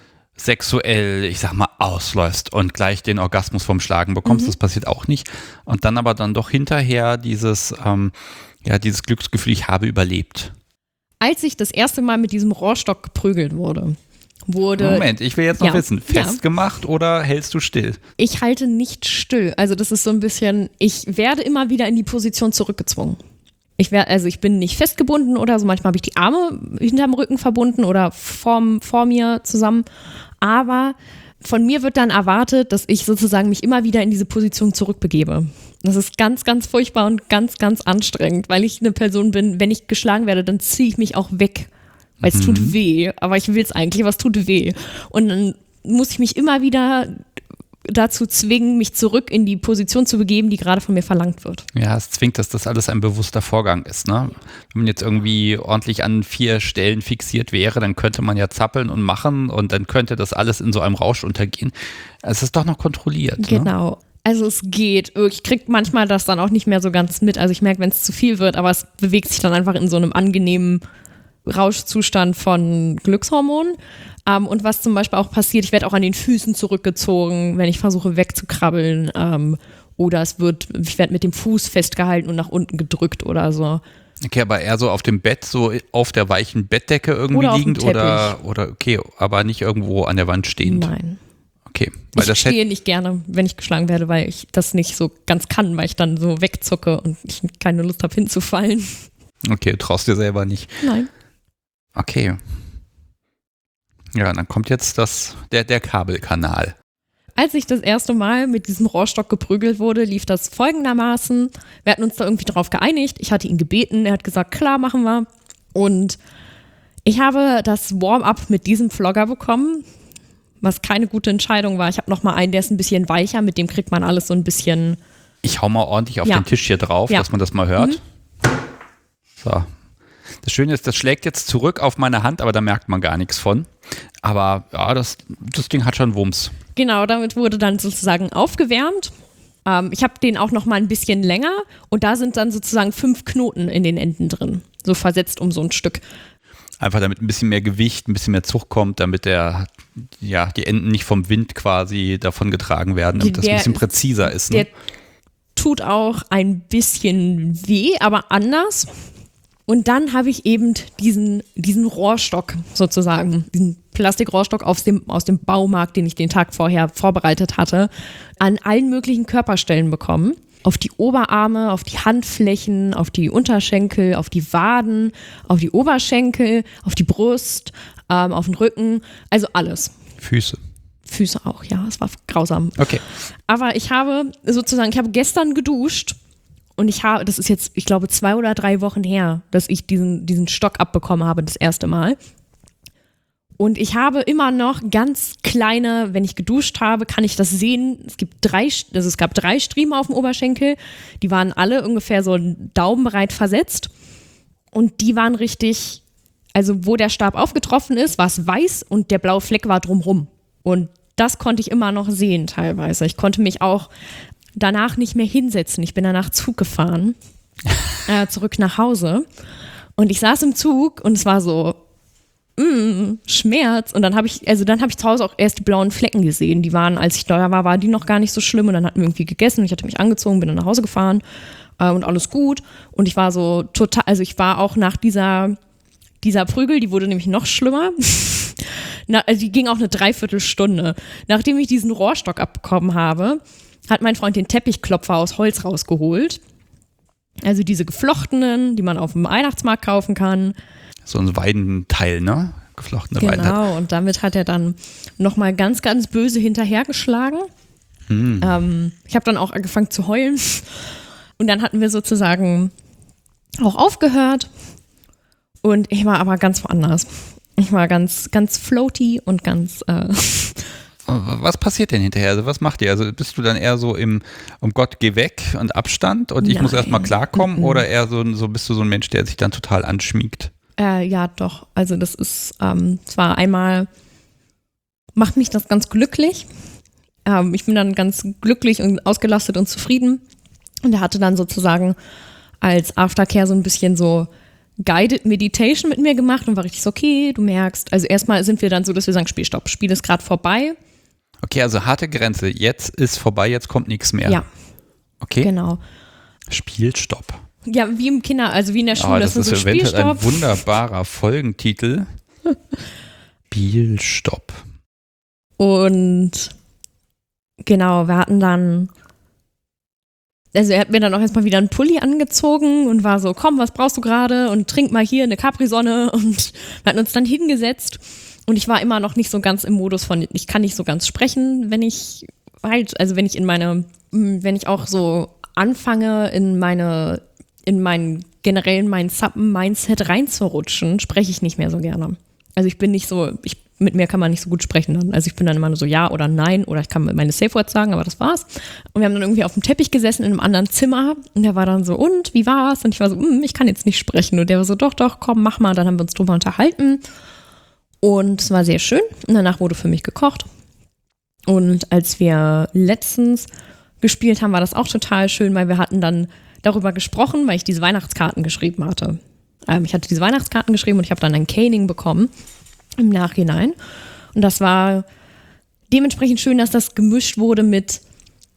Speaker 1: sexuell, ich sag mal, ausläufst und gleich den Orgasmus vom Schlagen bekommst. Das passiert auch nicht. Und dann aber dann doch hinterher dieses Glücksgefühl, ich habe überlebt.
Speaker 2: Als ich das erste Mal mit diesem Rohrstock geprügelt wurde.
Speaker 1: Moment, ich will jetzt noch wissen, festgemacht oder hältst du still?
Speaker 2: Ich halte nicht still. Also das ist so ein bisschen, ich werde immer wieder in die Position zurückgezwungen. Ich bin nicht festgebunden oder so, manchmal habe ich die Arme hinterm Rücken verbunden oder vor mir zusammen. Aber von mir wird dann erwartet, dass ich sozusagen mich immer wieder in diese Position zurückbegebe. Das ist ganz, ganz furchtbar und ganz, ganz anstrengend, weil ich eine Person bin, wenn ich geschlagen werde, dann ziehe ich mich auch weg, weil es tut weh, aber ich will es eigentlich, aber es tut weh. Und dann muss ich mich immer wieder dazu zwingen, mich zurück in die Position zu begeben, die gerade von mir verlangt wird.
Speaker 1: Ja, es zwingt, dass das alles ein bewusster Vorgang ist, ne? Wenn man jetzt irgendwie ordentlich an 4 Stellen fixiert wäre, dann könnte man ja zappeln und machen und dann könnte das alles in so einem Rausch untergehen. Es ist doch noch kontrolliert.
Speaker 2: Genau.
Speaker 1: Ne?
Speaker 2: Also es geht. Ich kriege manchmal das dann auch nicht mehr so ganz mit. Also ich merke, wenn es zu viel wird, aber es bewegt sich dann einfach in so einem angenehmen Rauschzustand von Glückshormonen. Und was zum Beispiel auch passiert, ich werde auch an den Füßen zurückgezogen, wenn ich versuche wegzukrabbeln. oder ich werde mit dem Fuß festgehalten und nach unten gedrückt oder so.
Speaker 1: Okay, aber eher so auf dem Bett, so auf der weichen Bettdecke irgendwie
Speaker 2: oder
Speaker 1: liegend
Speaker 2: oder
Speaker 1: okay, aber nicht irgendwo an der Wand stehend.
Speaker 2: Nein.
Speaker 1: Okay. Weil
Speaker 2: ich stehe nicht gerne, wenn ich geschlagen werde, weil ich das nicht so ganz kann, weil ich dann so wegzucke und ich keine Lust habe hinzufallen.
Speaker 1: Okay, du traust dir selber nicht.
Speaker 2: Nein.
Speaker 1: Okay. Ja, dann kommt jetzt der Kabelkanal.
Speaker 2: Als ich das erste Mal mit diesem Rohrstock geprügelt wurde, lief das folgendermaßen. Wir hatten uns da irgendwie drauf geeinigt. Ich hatte ihn gebeten. Er hat gesagt, klar, machen wir. Und ich habe das Warm-up mit diesem Flogger bekommen, was keine gute Entscheidung war. Ich habe noch mal einen, der ist ein bisschen weicher. Mit dem kriegt man alles so ein bisschen...
Speaker 1: Ich hau mal ordentlich auf den Tisch hier drauf, dass man das mal hört. So. Das Schöne ist, das schlägt jetzt zurück auf meine Hand, aber da merkt man gar nichts von. Aber ja, das Ding hat schon Wumms.
Speaker 2: Genau, damit wurde dann sozusagen aufgewärmt. Ich habe den auch noch mal ein bisschen länger und da sind dann sozusagen 5 Knoten in den Enden drin, so versetzt um so ein Stück.
Speaker 1: Einfach damit ein bisschen mehr Gewicht, ein bisschen mehr Zug kommt, damit die Enden nicht vom Wind quasi davon getragen werden, damit das ein bisschen präziser ist. Ne?
Speaker 2: Der tut auch ein bisschen weh, aber anders. Und dann habe ich eben diesen Rohrstock sozusagen, diesen Plastikrohrstock aus dem Baumarkt, den ich den Tag vorher vorbereitet hatte, an allen möglichen Körperstellen bekommen. Auf die Oberarme, auf die Handflächen, auf die Unterschenkel, auf die Waden, auf die Oberschenkel, auf die Brust, auf den Rücken, also alles.
Speaker 1: Füße
Speaker 2: auch, ja, es war grausam.
Speaker 1: Okay.
Speaker 2: Aber ich habe gestern geduscht. Und das ist jetzt, ich glaube, 2 oder 3 Wochen her, dass ich diesen Stock abbekommen habe, das erste Mal. Und ich habe immer noch ganz kleine, wenn ich geduscht habe, kann ich das sehen. Es gab 3 Striemen auf dem Oberschenkel. Die waren alle ungefähr so daumenbreit versetzt. Und die waren richtig, also wo der Stab aufgetroffen ist, war es weiß und der blaue Fleck war drumrum. Und das konnte ich immer noch sehen teilweise. Ich konnte mich auch danach nicht mehr hinsetzen. Ich bin danach Zug gefahren, zurück nach Hause. Und ich saß im Zug und es war so, Schmerz. Und dann habe ich zu Hause auch erst die blauen Flecken gesehen. Die waren, als ich da war, waren die noch gar nicht so schlimm. Und dann hatten wir irgendwie gegessen. Ich hatte mich angezogen, bin dann nach Hause gefahren und alles gut. Und ich war so total, also ich war auch nach dieser Prügel, die wurde nämlich noch schlimmer. Also die ging auch eine Dreiviertelstunde. Nachdem ich diesen Rohrstock abbekommen habe, hat mein Freund den Teppichklopfer aus Holz rausgeholt. Also diese geflochtenen, die man auf dem Weihnachtsmarkt kaufen kann.
Speaker 1: So ein Weidenteil, ne? Geflochtene Weidenteil.
Speaker 2: Genau, und damit hat er dann nochmal ganz, ganz böse hinterhergeschlagen. Ich habe dann auch angefangen zu heulen. Und dann hatten wir sozusagen auch aufgehört. Und ich war aber ganz woanders. Ich war ganz, ganz floaty und ganz...
Speaker 1: Was passiert denn hinterher? Also was macht ihr? Also bist du dann eher so um Gott, geh weg und Abstand und ich muss erstmal klarkommen oder eher so bist du so ein Mensch, der sich dann total anschmiegt?
Speaker 2: Ja, doch. Also das ist zwar einmal, macht mich das ganz glücklich. Ich bin dann ganz glücklich und ausgelastet und zufrieden. Und er hatte dann sozusagen als Aftercare so ein bisschen so Guided Meditation mit mir gemacht und war richtig so, okay, du merkst, also erstmal sind wir dann so, dass wir sagen, Spielstopp, Spiel ist gerade vorbei.
Speaker 1: Okay, also harte Grenze, jetzt ist vorbei, jetzt kommt nichts mehr.
Speaker 2: Ja.
Speaker 1: Okay.
Speaker 2: Genau.
Speaker 1: Spielstopp.
Speaker 2: Ja, wie im also wie in der Schule.
Speaker 1: Das ist
Speaker 2: so
Speaker 1: eventuell ein wunderbarer Folgentitel. Spielstopp.
Speaker 2: Und genau, wir hatten dann, also er hat mir dann auch erstmal wieder einen Pulli angezogen und war so, komm, was brauchst du gerade? Und trink mal hier eine Capri-Sonne. Und wir hatten uns dann hingesetzt. Und ich war immer noch nicht so ganz im Modus von, ich kann nicht so ganz sprechen, wenn ich auch so anfange, in meinen generellen Mindset reinzurutschen, spreche ich nicht mehr so gerne. Also ich bin nicht so, mit mir kann man nicht so gut sprechen dann. Also ich bin dann immer nur so ja oder nein oder ich kann meine Safe Words sagen, aber das war's. Und wir haben dann irgendwie auf dem Teppich gesessen in einem anderen Zimmer und der war dann so, und, wie war's? Und ich war so, ich kann jetzt nicht sprechen. Und der war so, doch, komm, mach mal. Dann haben wir uns drüber unterhalten und es war sehr schön. Und danach wurde für mich gekocht. Und als wir letztens gespielt haben, war das auch total schön, weil wir hatten dann darüber gesprochen, weil ich diese Weihnachtskarten geschrieben hatte. Ich hatte diese Weihnachtskarten geschrieben und ich habe dann ein Caning bekommen im Nachhinein. Und das war dementsprechend schön, dass das gemischt wurde mit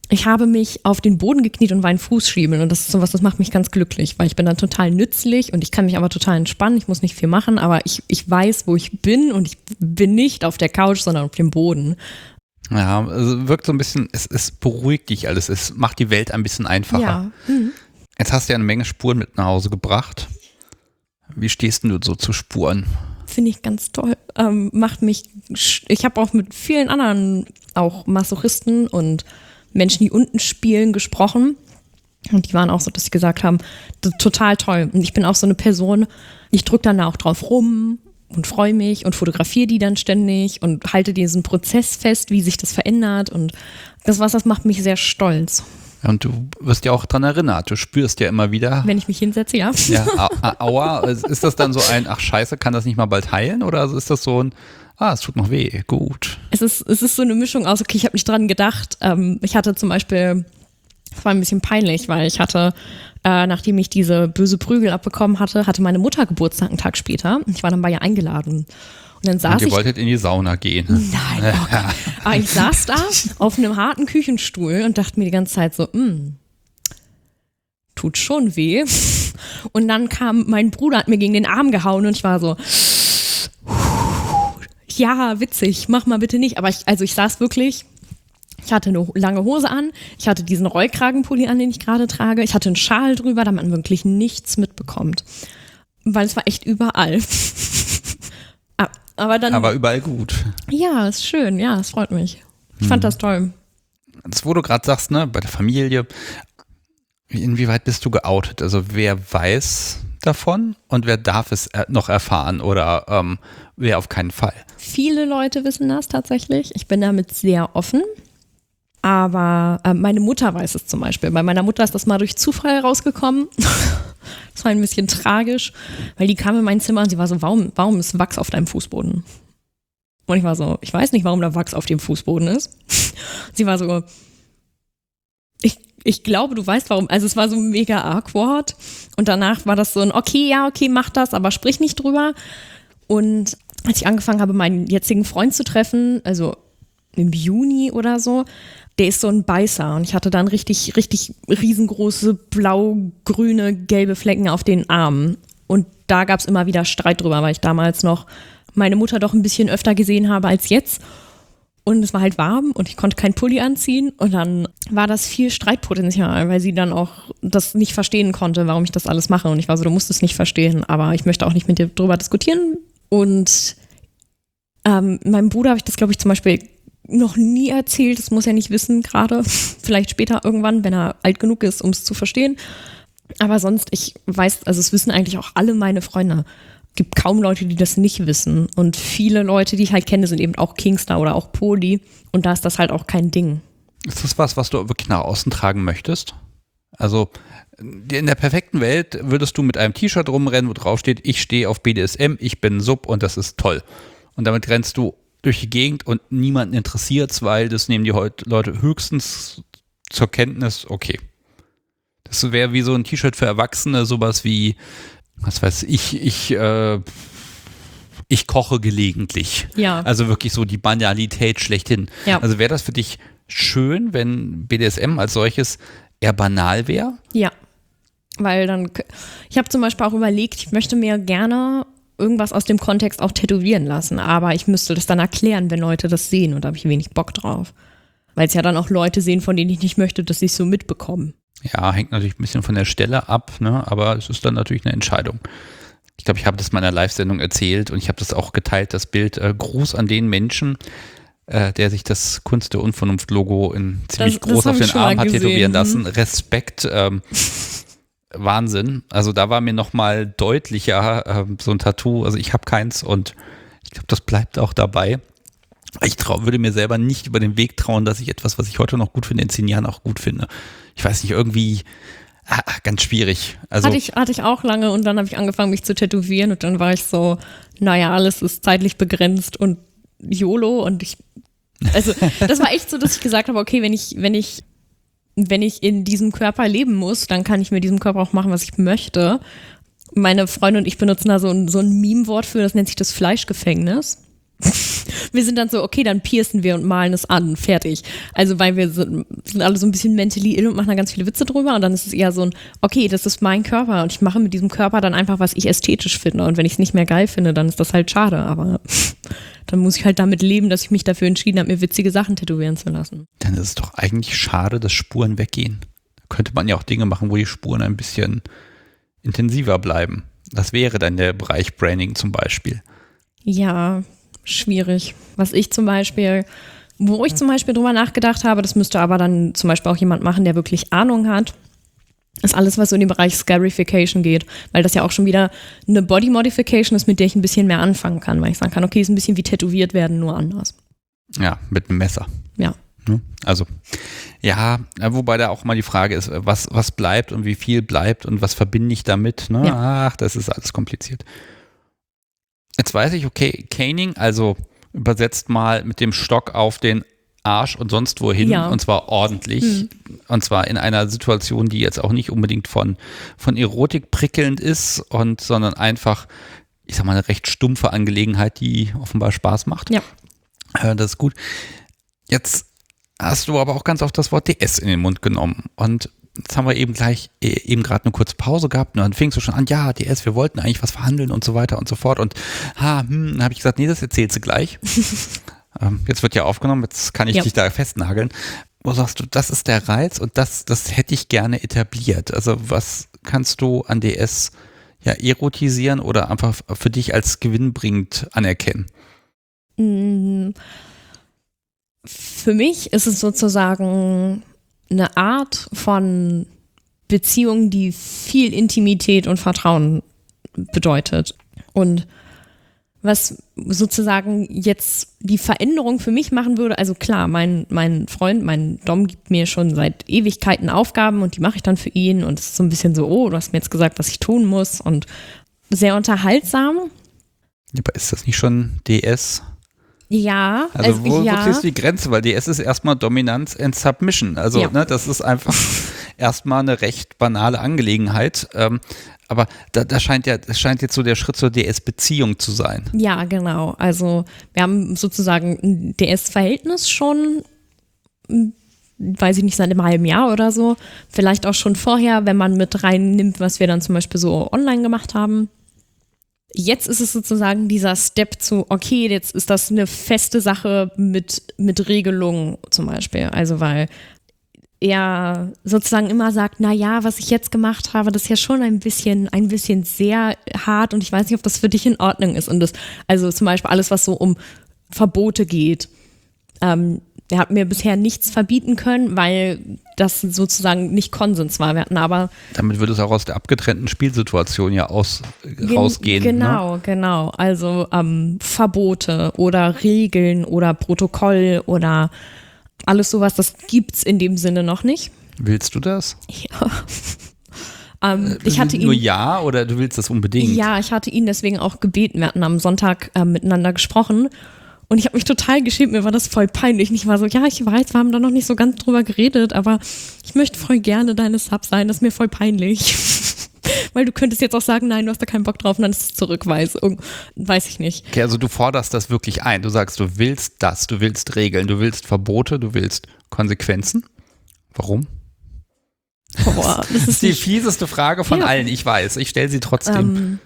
Speaker 2: Ich habe mich auf den Boden gekniet und war ein Fußschiebeln und das ist sowas, das macht mich ganz glücklich, weil ich bin dann total nützlich und ich kann mich aber total entspannen, ich muss nicht viel machen, aber ich weiß, wo ich bin und ich bin nicht auf der Couch, sondern auf dem Boden.
Speaker 1: Ja, also wirkt so ein bisschen, es beruhigt dich alles, es macht die Welt ein bisschen einfacher.
Speaker 2: Ja.
Speaker 1: Jetzt hast du ja eine Menge Spuren mit nach Hause gebracht. Wie stehst denn du so zu Spuren?
Speaker 2: Finde ich ganz toll. Ich habe auch mit vielen anderen, auch Masochisten und Menschen, die unten spielen, gesprochen. Und die waren auch so, dass sie gesagt haben, total toll. Und ich bin auch so eine Person, ich drücke dann auch drauf rum und freue mich und fotografiere die dann ständig und halte diesen Prozess fest, wie sich das verändert. Und das macht mich sehr stolz.
Speaker 1: Und du wirst ja auch dran erinnert, du spürst ja immer wieder.
Speaker 2: Wenn ich mich hinsetze, ja.
Speaker 1: Ja, aua, ist das dann so ein, ach scheiße, kann das nicht mal bald heilen? Oder ist das so ein, es tut noch weh, gut.
Speaker 2: Es ist so eine Mischung aus, okay, ich habe nicht dran gedacht. Ich hatte zum Beispiel, es war ein bisschen peinlich, weil ich hatte, nachdem ich diese böse Prügel abbekommen hatte meine Mutter Geburtstag einen Tag später. Ich war dann bei ihr eingeladen. Und dann saß
Speaker 1: ihr wolltet in die Sauna gehen.
Speaker 2: Nein, okay. Aber ich saß da auf einem harten Küchenstuhl und dachte mir die ganze Zeit so, tut schon weh. Und dann kam mein Bruder, hat mir gegen den Arm gehauen und ich war so, ja, witzig, mach mal bitte nicht. Aber ich saß wirklich, ich hatte eine lange Hose an, ich hatte diesen Rollkragenpulli an, den ich gerade trage, ich hatte einen Schal drüber, damit man wirklich nichts mitbekommt. Weil es war echt überall. Aber
Speaker 1: überall gut.
Speaker 2: Ja, ist schön, ja, es freut mich. Ich fand das toll.
Speaker 1: Das, wo du gerade sagst, ne, bei der Familie, inwieweit bist du geoutet? Also wer weiß davon und wer darf es noch erfahren oder wer auf keinen Fall? Viele
Speaker 2: Leute wissen das tatsächlich. Ich bin damit sehr offen. Aber meine Mutter weiß es zum Beispiel. Bei meiner Mutter ist das mal durch Zufall rausgekommen. Das war ein bisschen tragisch, weil die kam in mein Zimmer und sie war so, warum ist Wachs auf deinem Fußboden? Und ich war so, ich weiß nicht, warum da Wachs auf dem Fußboden ist. Sie war so, ich glaube, du weißt warum. Also es war so mega awkward. Und danach war das so ein, okay, mach das, aber sprich nicht drüber. Und als ich angefangen habe, meinen jetzigen Freund zu treffen, also im Juni oder so, der ist so ein Beißer und ich hatte dann richtig riesengroße blau-grüne, gelbe Flecken auf den Armen und da gab es immer wieder Streit drüber, weil ich damals noch meine Mutter doch ein bisschen öfter gesehen habe als jetzt und es war halt warm und ich konnte keinen Pulli anziehen und dann war das viel Streitpotenzial, weil sie dann auch das nicht verstehen konnte, warum ich das alles mache und ich war so, du musst es nicht verstehen, aber ich möchte auch nicht mit dir drüber diskutieren und meinem Bruder habe ich das, glaube ich, zum Beispiel noch nie erzählt, das muss er nicht wissen gerade, vielleicht später irgendwann, wenn er alt genug ist, um es zu verstehen. Aber sonst, ich weiß, also es wissen eigentlich auch alle meine Freunde. Es gibt kaum Leute, die das nicht wissen. Und viele Leute, die ich halt kenne, sind eben auch Kingstar oder auch Poly. Und da ist das halt auch kein Ding.
Speaker 1: Ist das was du wirklich nach außen tragen möchtest? Also in der perfekten Welt würdest du mit einem T-Shirt rumrennen, wo drauf steht, ich stehe auf BDSM, ich bin Sub und das ist toll. Und damit rennst du durch die Gegend und niemanden interessiert's, weil das nehmen die Leute höchstens zur Kenntnis, okay. Das wäre wie so ein T-Shirt für Erwachsene, sowas wie, was weiß ich koche gelegentlich.
Speaker 2: Ja.
Speaker 1: Also wirklich so die Banalität schlechthin.
Speaker 2: Ja.
Speaker 1: Also wäre das für dich schön, wenn BDSM als solches eher banal wäre?
Speaker 2: Ja, weil dann, ich habe zum Beispiel auch überlegt, ich möchte mir gerne irgendwas aus dem Kontext auch tätowieren lassen, aber ich müsste das dann erklären, wenn Leute das sehen und da habe ich wenig Bock drauf. Weil es ja dann auch Leute sehen, von denen ich nicht möchte, dass sie es so mitbekommen.
Speaker 1: Ja, hängt natürlich ein bisschen von der Stelle ab, ne? Aber es ist dann natürlich eine Entscheidung. Ich glaube, ich habe das in meiner Live-Sendung erzählt und ich habe das auch geteilt, das Bild, Gruß an den Menschen, der sich das Kunst der Unvernunft-Logo in ziemlich groß auf den Arm hat tätowieren lassen. Respekt, Wahnsinn. Also da war mir nochmal deutlicher so ein Tattoo, also ich habe keins und ich glaube, das bleibt auch dabei. Ich würde mir selber nicht über den Weg trauen, dass ich etwas, was ich heute noch gut finde, in 10 Jahren auch gut finde. Ich weiß nicht, irgendwie ganz schwierig. Also
Speaker 2: hatte ich auch lange und dann habe ich angefangen, mich zu tätowieren und dann war ich so, naja, alles ist zeitlich begrenzt und YOLO und also das war echt so, dass ich gesagt habe, okay, wenn ich in diesem Körper leben muss, dann kann ich mit diesem Körper auch machen, was ich möchte. Meine Freunde und ich benutzen da so ein Meme-Wort für, das nennt sich das Fleischgefängnis. Wir sind dann so, okay, dann piercen wir und malen es an, fertig. Also weil wir sind alle so ein bisschen mentally ill und machen da ganz viele Witze drüber und dann ist es eher so ein, okay, das ist mein Körper und ich mache mit diesem Körper dann einfach, was ich ästhetisch finde und wenn ich es nicht mehr geil finde, dann ist das halt schade, aber dann muss ich halt damit leben, dass ich mich dafür entschieden habe, mir witzige Sachen tätowieren zu lassen.
Speaker 1: Dann ist es doch eigentlich schade, dass Spuren weggehen. Da könnte man ja auch Dinge machen, wo die Spuren ein bisschen intensiver bleiben. Das wäre dann der Bereich Branding zum Beispiel.
Speaker 2: Ja, schwierig. Wo ich zum Beispiel drüber nachgedacht habe, das müsste aber dann zum Beispiel auch jemand machen, der wirklich Ahnung hat, ist alles, was so in den Bereich Scarification geht, weil das ja auch schon wieder eine Body Modification ist, mit der ich ein bisschen mehr anfangen kann, weil ich sagen kann, okay, ist ein bisschen wie tätowiert werden, nur anders.
Speaker 1: Ja, mit einem Messer.
Speaker 2: Ja.
Speaker 1: Also, ja, wobei da auch mal die Frage ist, was bleibt und wie viel bleibt und was verbinde ich damit, ne? Ja. Ach, das ist alles kompliziert. Jetzt weiß ich, okay, Caning, also übersetzt mal mit dem Stock auf den Arsch und sonst wohin, und zwar ordentlich. Und zwar in einer Situation, die jetzt auch nicht unbedingt von Erotik prickelnd ist, sondern einfach, ich sag mal, eine recht stumpfe Angelegenheit, die offenbar Spaß macht.
Speaker 2: Ja.
Speaker 1: Das ist gut. Jetzt hast du aber auch ganz oft das Wort DS in den Mund genommen. Und jetzt haben wir eben gerade eine kurze Pause gehabt und dann fingst du schon an, ja, DS, wir wollten eigentlich was verhandeln und so weiter und so fort. Und dann habe ich gesagt, nee, das erzählst du gleich. Jetzt wird ja aufgenommen, jetzt kann ich dich da festnageln. Wo sagst du, das ist der Reiz und das hätte ich gerne etabliert. Also was kannst du an DS ja erotisieren oder einfach für dich als gewinnbringend anerkennen?
Speaker 2: Für mich ist es sozusagen eine Art von Beziehung, die viel Intimität und Vertrauen bedeutet. Und was sozusagen jetzt die Veränderung für mich machen würde, also klar, mein Freund, mein Dom gibt mir schon seit Ewigkeiten Aufgaben und die mache ich dann für ihn und es ist so ein bisschen so, oh, du hast mir jetzt gesagt, was ich tun muss und sehr unterhaltsam.
Speaker 1: Aber ist das nicht schon DS?
Speaker 2: Ja.
Speaker 1: Also wo ziehst du die Grenze? Weil DS ist erstmal Dominanz and Submission. Also das ist einfach erstmal eine recht banale Angelegenheit. Aber das scheint jetzt so der Schritt zur DS-Beziehung zu sein.
Speaker 2: Ja, genau. Also wir haben sozusagen ein DS-Verhältnis schon, weiß ich nicht, seit einem halben Jahr oder so. Vielleicht auch schon vorher, wenn man mit reinnimmt, was wir dann zum Beispiel so online gemacht haben. Jetzt ist es sozusagen dieser Step zu, okay, jetzt ist das eine feste Sache mit Regelungen zum Beispiel. Also weil er sozusagen immer sagt, naja, was ich jetzt gemacht habe, das ist ja schon ein bisschen sehr hart und ich weiß nicht, ob das für dich in Ordnung ist. Und das, also zum Beispiel alles, was so um Verbote geht. Er hat mir bisher nichts verbieten können, weil das sozusagen nicht Konsens war. Wir hatten aber
Speaker 1: damit würde es auch aus der abgetrennten Spielsituation ja rausgehen.
Speaker 2: Genau. Also Verbote oder Regeln oder Protokoll oder alles sowas, das gibt's in dem Sinne noch nicht.
Speaker 1: Willst du das?
Speaker 2: Ja. Ich hatte ihn,
Speaker 1: nur ja oder du willst das unbedingt?
Speaker 2: Ja, ich hatte ihn deswegen auch gebeten. Wir hatten am Sonntag miteinander gesprochen und ich habe mich total geschämt, mir war das voll peinlich. Und ich war so, ja, ich weiß, wir haben da noch nicht so ganz drüber geredet, aber ich möchte voll gerne deine Sub sein, das ist mir voll peinlich. Weil du könntest jetzt auch sagen, nein, du hast da keinen Bock drauf und dann ist es zurückweisung. Weiß ich nicht.
Speaker 1: Okay, also du forderst das wirklich ein. Du sagst, du willst das, du willst Regeln, du willst Verbote, du willst Konsequenzen. Warum?
Speaker 2: Boah,
Speaker 1: das ist die fieseste Frage von allen, ich weiß. Ich stelle sie trotzdem.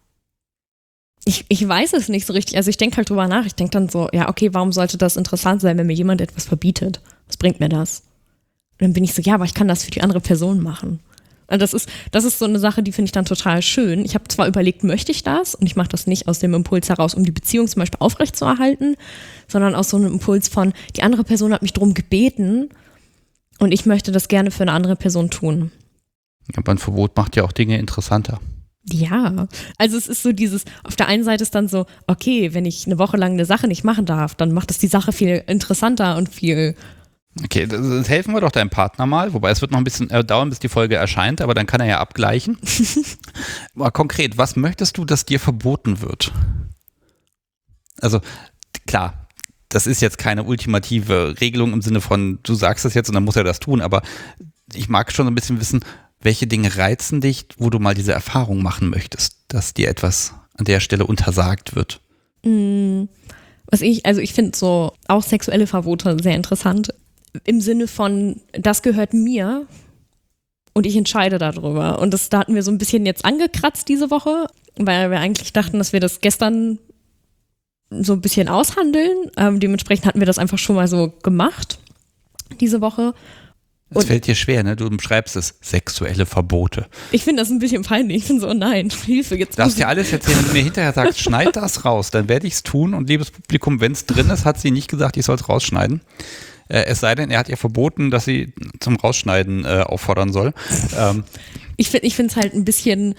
Speaker 2: Ich weiß es nicht so richtig. Also ich denke halt drüber nach. Ich denke dann so, ja, okay, warum sollte das interessant sein, wenn mir jemand etwas verbietet? Was bringt mir das? Und dann bin ich so, ja, aber ich kann das für die andere Person machen. Und das ist so eine Sache, die finde ich dann total schön. Ich habe zwar überlegt, möchte ich das? Und ich mache das nicht aus dem Impuls heraus, um die Beziehung zum Beispiel aufrechtzuerhalten, sondern aus so einem Impuls von, die andere Person hat mich darum gebeten und ich möchte das gerne für eine andere Person tun.
Speaker 1: Aber ein Verbot macht ja auch Dinge interessanter.
Speaker 2: Ja, also es ist so dieses, auf der einen Seite ist dann so, okay, wenn ich eine Woche lang eine Sache nicht machen darf, dann macht es die Sache viel interessanter und viel.
Speaker 1: Okay, das helfen wir doch deinem Partner mal, wobei es wird noch ein bisschen dauern, bis die Folge erscheint, aber dann kann er ja abgleichen. Aber konkret, was möchtest du, dass dir verboten wird? Also klar, das ist jetzt keine ultimative Regelung im Sinne von, du sagst es jetzt und dann muss er das tun, aber ich mag schon ein bisschen wissen, welche Dinge reizen dich, wo du mal diese Erfahrung machen möchtest, dass dir etwas an der Stelle untersagt wird?
Speaker 2: Ich finde so auch sexuelle Verbote sehr interessant. Im Sinne von, das gehört mir und ich entscheide darüber. Und da hatten wir so ein bisschen jetzt angekratzt diese Woche, weil wir eigentlich dachten, dass wir das gestern so ein bisschen aushandeln. Dementsprechend hatten wir das einfach schon mal so gemacht diese Woche.
Speaker 1: Es fällt dir schwer, ne? Du beschreibst es, sexuelle Verbote.
Speaker 2: Ich finde das ein bisschen peinlich. Ich finde so, oh nein, Hilfe, jetzt.
Speaker 1: Du darfst dir alles erzählen, wenn du mir hinterher sagst, schneid das raus, dann werde ich es tun. Und liebes Publikum, wenn es drin ist, hat sie nicht gesagt, ich soll es rausschneiden. Es sei denn, er hat ihr verboten, dass sie zum Rausschneiden auffordern soll.
Speaker 2: Ich finde es halt ein bisschen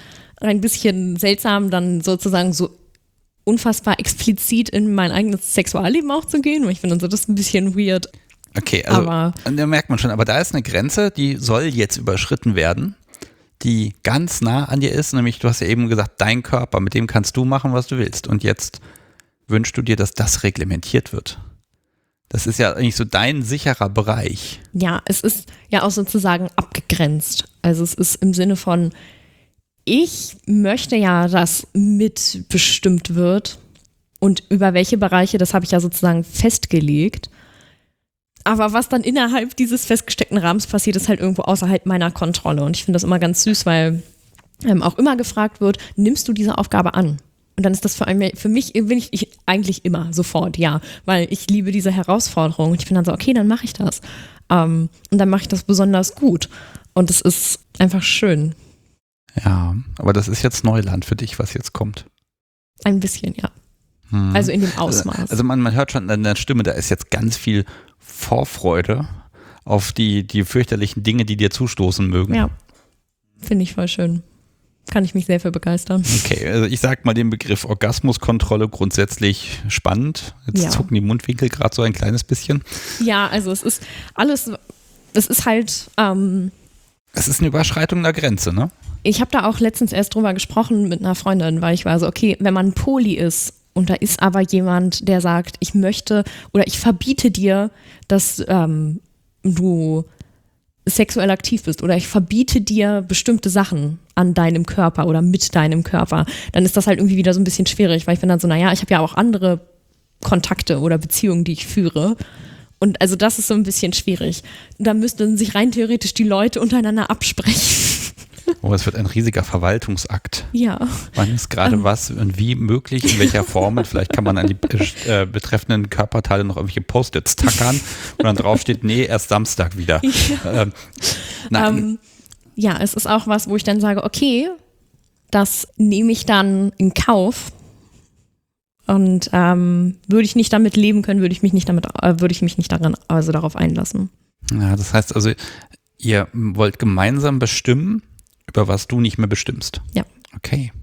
Speaker 2: seltsam, dann sozusagen so unfassbar explizit in mein eigenes Sexualleben auch zu gehen. Ich finde das ein bisschen weird.
Speaker 1: Okay, also da merkt man schon, aber da ist eine Grenze, die soll jetzt überschritten werden, die ganz nah an dir ist, nämlich du hast ja eben gesagt, dein Körper, mit dem kannst du machen, was du willst und jetzt wünschst du dir, dass das reglementiert wird. Das ist ja eigentlich so dein sicherer Bereich.
Speaker 2: Ja, es ist ja auch sozusagen abgegrenzt. Also es ist im Sinne von, ich möchte ja, dass mitbestimmt wird und über welche Bereiche, das habe ich ja sozusagen festgelegt. Aber was dann innerhalb dieses festgesteckten Rahmens passiert, ist halt irgendwo außerhalb meiner Kontrolle. Und ich finde das immer ganz süß, weil auch immer gefragt wird, nimmst du diese Aufgabe an? Und dann ist das für mich bin ich eigentlich immer sofort, ja. Weil ich liebe diese Herausforderung. Und ich bin dann so, okay, dann mache ich das. Und dann mache ich das besonders gut. Und es ist einfach schön.
Speaker 1: Ja, aber das ist jetzt Neuland für dich, was jetzt kommt.
Speaker 2: Ein bisschen, ja. Also in dem Ausmaß.
Speaker 1: Also man hört schon an der Stimme, da ist jetzt ganz viel Vorfreude auf die fürchterlichen Dinge, die dir zustoßen mögen.
Speaker 2: Ja, finde ich voll schön. Kann ich mich sehr für begeistern.
Speaker 1: Okay, also ich sag mal den Begriff Orgasmuskontrolle grundsätzlich spannend. Jetzt zucken die Mundwinkel gerade so ein kleines bisschen.
Speaker 2: Ja, also es ist alles, es ist halt
Speaker 1: es ist eine Überschreitung der Grenze, ne?
Speaker 2: Ich habe da auch letztens erst drüber gesprochen mit einer Freundin, weil ich war so, okay, wenn man Poly ist und da ist aber jemand, der sagt, ich möchte oder ich verbiete dir, dass du sexuell aktiv bist oder ich verbiete dir bestimmte Sachen an deinem Körper oder mit deinem Körper, dann ist das halt irgendwie wieder so ein bisschen schwierig, weil ich bin dann so, naja, ich habe ja auch andere Kontakte oder Beziehungen, die ich führe. Und also das ist so ein bisschen schwierig. Da müssten sich rein theoretisch die Leute untereinander absprechen.
Speaker 1: Oh, es wird ein riesiger Verwaltungsakt.
Speaker 2: Ja.
Speaker 1: Wann ist gerade was und wie möglich, in welcher Form? Und vielleicht kann man an die betreffenden Körperteile noch irgendwelche Post-its tackern und dann drauf steht, nee, erst Samstag wieder.
Speaker 2: Ja. Ja, es ist auch was, wo ich dann sage, okay, das nehme ich dann in Kauf. Und würde ich nicht damit leben können, würde ich mich nicht darauf einlassen.
Speaker 1: Ja, das heißt also, ihr wollt gemeinsam bestimmen, über was du nicht mehr bestimmst.
Speaker 2: Ja.
Speaker 1: Okay.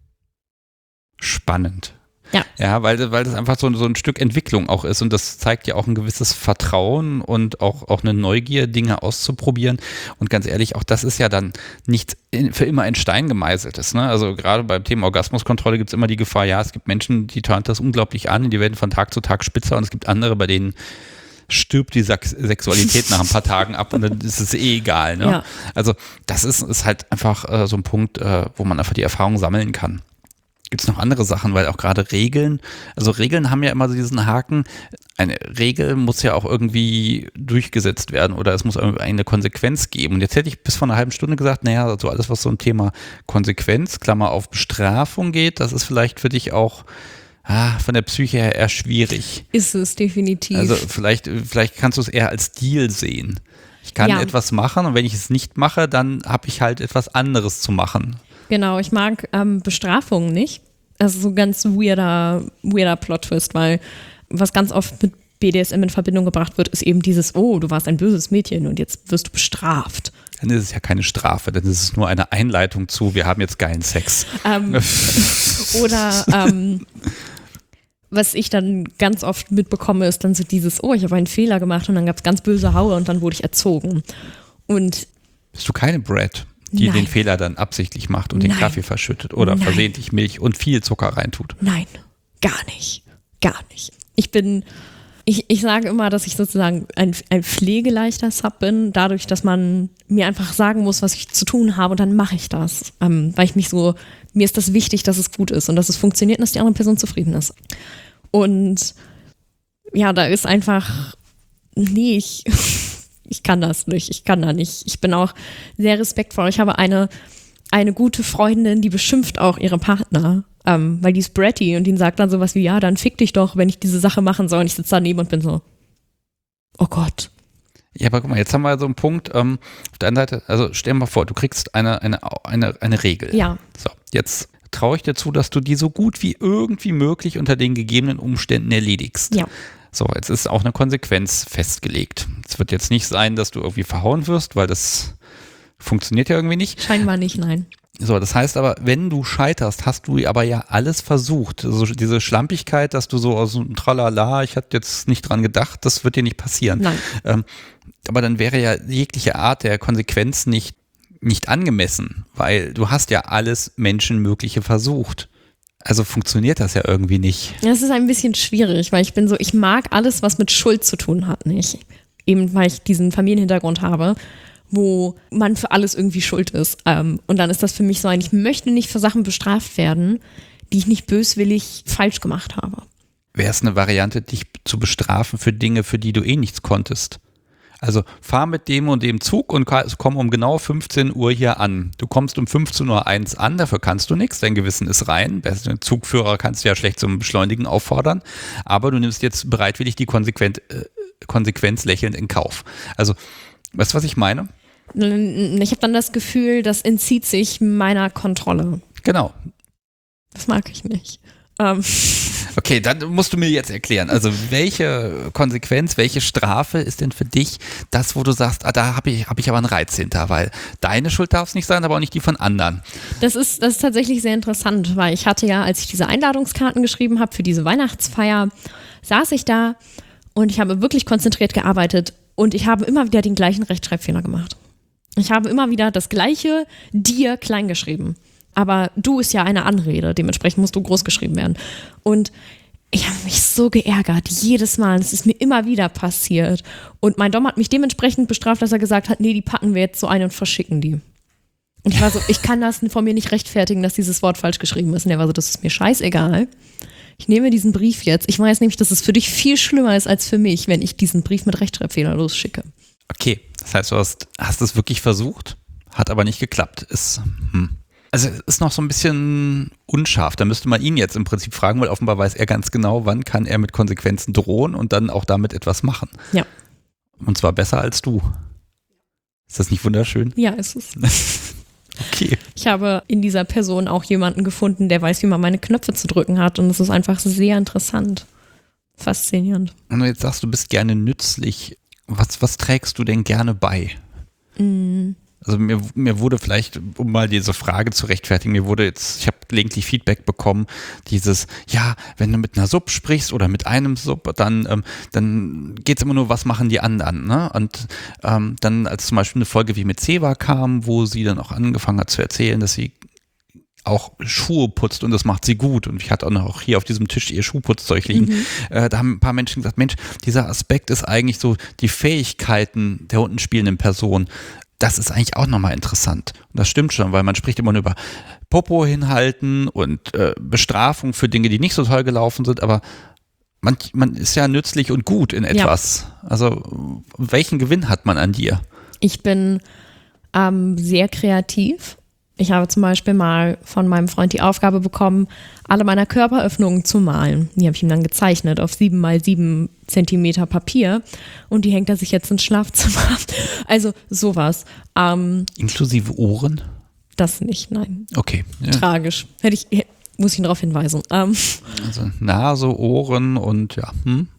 Speaker 1: Spannend.
Speaker 2: Ja.
Speaker 1: Ja, weil das einfach so ein Stück Entwicklung auch ist und das zeigt ja auch ein gewisses Vertrauen und auch eine Neugier, Dinge auszuprobieren. Und ganz ehrlich, auch das ist ja dann nicht für immer in Stein gemeißeltes. Ne? Also gerade beim Thema Orgasmuskontrolle gibt es immer die Gefahr, ja, es gibt Menschen, die turnt das unglaublich an, die werden von Tag zu Tag spitzer und es gibt andere, bei denen stirbt die Sexualität nach ein paar Tagen ab und dann ist es egal. Ne? Ja. Also das ist halt einfach so ein Punkt, wo man einfach die Erfahrung sammeln kann. Gibt es noch andere Sachen, weil auch gerade Regeln haben ja immer so diesen Haken, eine Regel muss ja auch irgendwie durchgesetzt werden oder es muss eine Konsequenz geben. Und jetzt hätte ich bis vor einer halben Stunde gesagt, naja, also alles, was so ein Thema Konsequenz, Klammer auf Bestrafung geht, das ist vielleicht für dich auch von der Psyche her eher schwierig.
Speaker 2: Ist es definitiv.
Speaker 1: Also vielleicht kannst du es eher als Deal sehen. Ich kann etwas machen und wenn ich es nicht mache, dann habe ich halt etwas anderes zu machen.
Speaker 2: Genau, ich mag Bestrafungen nicht. Also so ganz weirder Plot-Twist, weil was ganz oft mit BDSM in Verbindung gebracht wird, ist eben dieses, oh, du warst ein böses Mädchen und jetzt wirst du bestraft.
Speaker 1: Dann ist es ja keine Strafe, dann ist es nur eine Einleitung zu, wir haben jetzt geilen Sex.
Speaker 2: Oder was ich dann ganz oft mitbekomme, ist dann so dieses, oh, ich habe einen Fehler gemacht und dann gab es ganz böse Haue und dann wurde ich erzogen. Und
Speaker 1: bist du keine Brad, die den Fehler dann absichtlich macht und den Kaffee verschüttet oder versehentlich Milch und viel Zucker reintut?
Speaker 2: Nein, gar nicht. Gar nicht. Ich sage immer, dass ich sozusagen ein pflegeleichter Sub bin, dadurch, dass man mir einfach sagen muss, was ich zu tun habe und dann mache ich das. Weil mir ist das wichtig, dass es gut ist und dass es funktioniert und dass die andere Person zufrieden ist. Und ja, da ist einfach, nee, ich kann das nicht, ich kann da nicht. Ich bin auch sehr respektvoll. Ich habe eine gute Freundin, die beschimpft auch ihre Partner, weil die ist bratty und die sagt dann sowas wie, ja, dann fick dich doch, wenn ich diese Sache machen soll. Und ich sitze daneben und bin so, oh Gott.
Speaker 1: Ja, aber guck mal, jetzt haben wir so einen Punkt, auf der einen Seite, also stell dir mal vor, du kriegst eine Regel.
Speaker 2: Ja.
Speaker 1: So, jetzt traue ich dir zu, dass du die so gut wie irgendwie möglich unter den gegebenen Umständen erledigst.
Speaker 2: Ja.
Speaker 1: So, jetzt ist auch eine Konsequenz festgelegt. Es wird jetzt nicht sein, dass du irgendwie verhauen wirst, weil das funktioniert ja irgendwie nicht.
Speaker 2: Scheinbar nicht, nein.
Speaker 1: So, das heißt aber, wenn du scheiterst, hast du aber ja alles versucht. Also diese Schlampigkeit, dass du so aus dem Tralala, ich hatte jetzt nicht dran gedacht, das wird dir nicht passieren.
Speaker 2: Nein.
Speaker 1: Aber dann wäre ja jegliche Art der Konsequenz nicht angemessen, weil du hast ja alles Menschenmögliche versucht. Also funktioniert das ja irgendwie nicht.
Speaker 2: Das ist ein bisschen schwierig, weil ich mag alles, was mit Schuld zu tun hat, nicht. Eben weil ich diesen Familienhintergrund habe, wo man für alles irgendwie schuld ist. Und dann ist das für mich so ich möchte nicht für Sachen bestraft werden, die ich nicht böswillig falsch gemacht habe.
Speaker 1: Wäre es eine Variante, dich zu bestrafen für Dinge, für die du eh nichts konntest? Also fahr mit dem und dem Zug und komm um genau 15 Uhr hier an. Du kommst um 15.01 Uhr an, dafür kannst du nichts, dein Gewissen ist rein. Den Zugführer kannst du ja schlecht zum Beschleunigen auffordern, aber du nimmst jetzt bereitwillig die Konsequenz lächelnd in Kauf. Also, weißt du, was ich meine?
Speaker 2: Ich habe dann das Gefühl, das entzieht sich meiner Kontrolle.
Speaker 1: Genau.
Speaker 2: Das mag ich nicht.
Speaker 1: Okay, dann musst du mir jetzt erklären, also welche Konsequenz, welche Strafe ist denn für dich das, wo du sagst, da hab ich aber einen Reiz hinter, weil deine Schuld darf es nicht sein, aber auch nicht die von anderen.
Speaker 2: Das ist tatsächlich sehr interessant, weil ich hatte ja, als ich diese Einladungskarten geschrieben habe für diese Weihnachtsfeier, saß ich da und ich habe wirklich konzentriert gearbeitet und ich habe immer wieder den gleichen Rechtschreibfehler gemacht. Ich habe immer wieder das gleiche dir klein geschrieben. Aber du ist ja eine Anrede, dementsprechend musst du groß geschrieben werden. Und ich habe mich so geärgert, jedes Mal. Es ist mir immer wieder passiert. Und mein Dom hat mich dementsprechend bestraft, dass er gesagt hat, nee, die packen wir jetzt so ein und verschicken die. Und ich war so, ich kann das von mir nicht rechtfertigen, dass dieses Wort falsch geschrieben ist. Und er war so, das ist mir scheißegal. Ich nehme diesen Brief jetzt. Ich weiß nämlich, dass es für dich viel schlimmer ist als für mich, wenn ich diesen Brief mit Rechtschreibfehler losschicke. Okay,
Speaker 1: das heißt, du hast es wirklich versucht, hat aber nicht geklappt. Also es ist noch so ein bisschen unscharf. Da müsste man ihn jetzt im Prinzip fragen, weil offenbar weiß er ganz genau, wann kann er mit Konsequenzen drohen und dann auch damit etwas machen.
Speaker 2: Ja.
Speaker 1: Und zwar besser als du. Ist das nicht wunderschön?
Speaker 2: Ja, ist es.
Speaker 1: Okay.
Speaker 2: Ich habe in dieser Person auch jemanden gefunden, der weiß, wie man meine Knöpfe zu drücken hat. Und es ist einfach sehr interessant. Faszinierend.
Speaker 1: Und du jetzt sagst, du bist gerne nützlich. Was trägst du denn gerne bei? Also mir wurde vielleicht, um mal diese Frage zu rechtfertigen, ich habe gelegentlich Feedback bekommen, wenn du mit einer Sub sprichst oder mit einem Sub, dann geht es immer nur, was machen die anderen, ne? Und dann, als zum Beispiel eine Folge wie mit Seva kam, wo sie dann auch angefangen hat zu erzählen, dass sie auch Schuhe putzt und das macht sie gut. Und ich hatte auch noch hier auf diesem Tisch ihr Schuhputzzeug liegen. Da haben ein paar Menschen gesagt, Mensch, dieser Aspekt ist eigentlich so die Fähigkeiten der unten spielenden Person. Das ist eigentlich auch nochmal interessant. Und das stimmt schon, weil man spricht immer nur über Popo hinhalten und Bestrafung für Dinge, die nicht so toll gelaufen sind, aber man ist ja nützlich und gut in etwas. Ja. Also welchen Gewinn hat man an dir?
Speaker 2: Ich bin sehr kreativ. Ich habe zum Beispiel mal von meinem Freund die Aufgabe bekommen, alle meiner Körperöffnungen zu malen. Die habe ich ihm dann gezeichnet auf 7x7 Zentimeter Papier und die hängt er sich jetzt ins Schlafzimmer. Also sowas.
Speaker 1: Inklusive Ohren?
Speaker 2: Das nicht, nein.
Speaker 1: Okay. Ja.
Speaker 2: Tragisch. Muss ich ihn darauf hinweisen.
Speaker 1: Also Nase, Ohren und ja.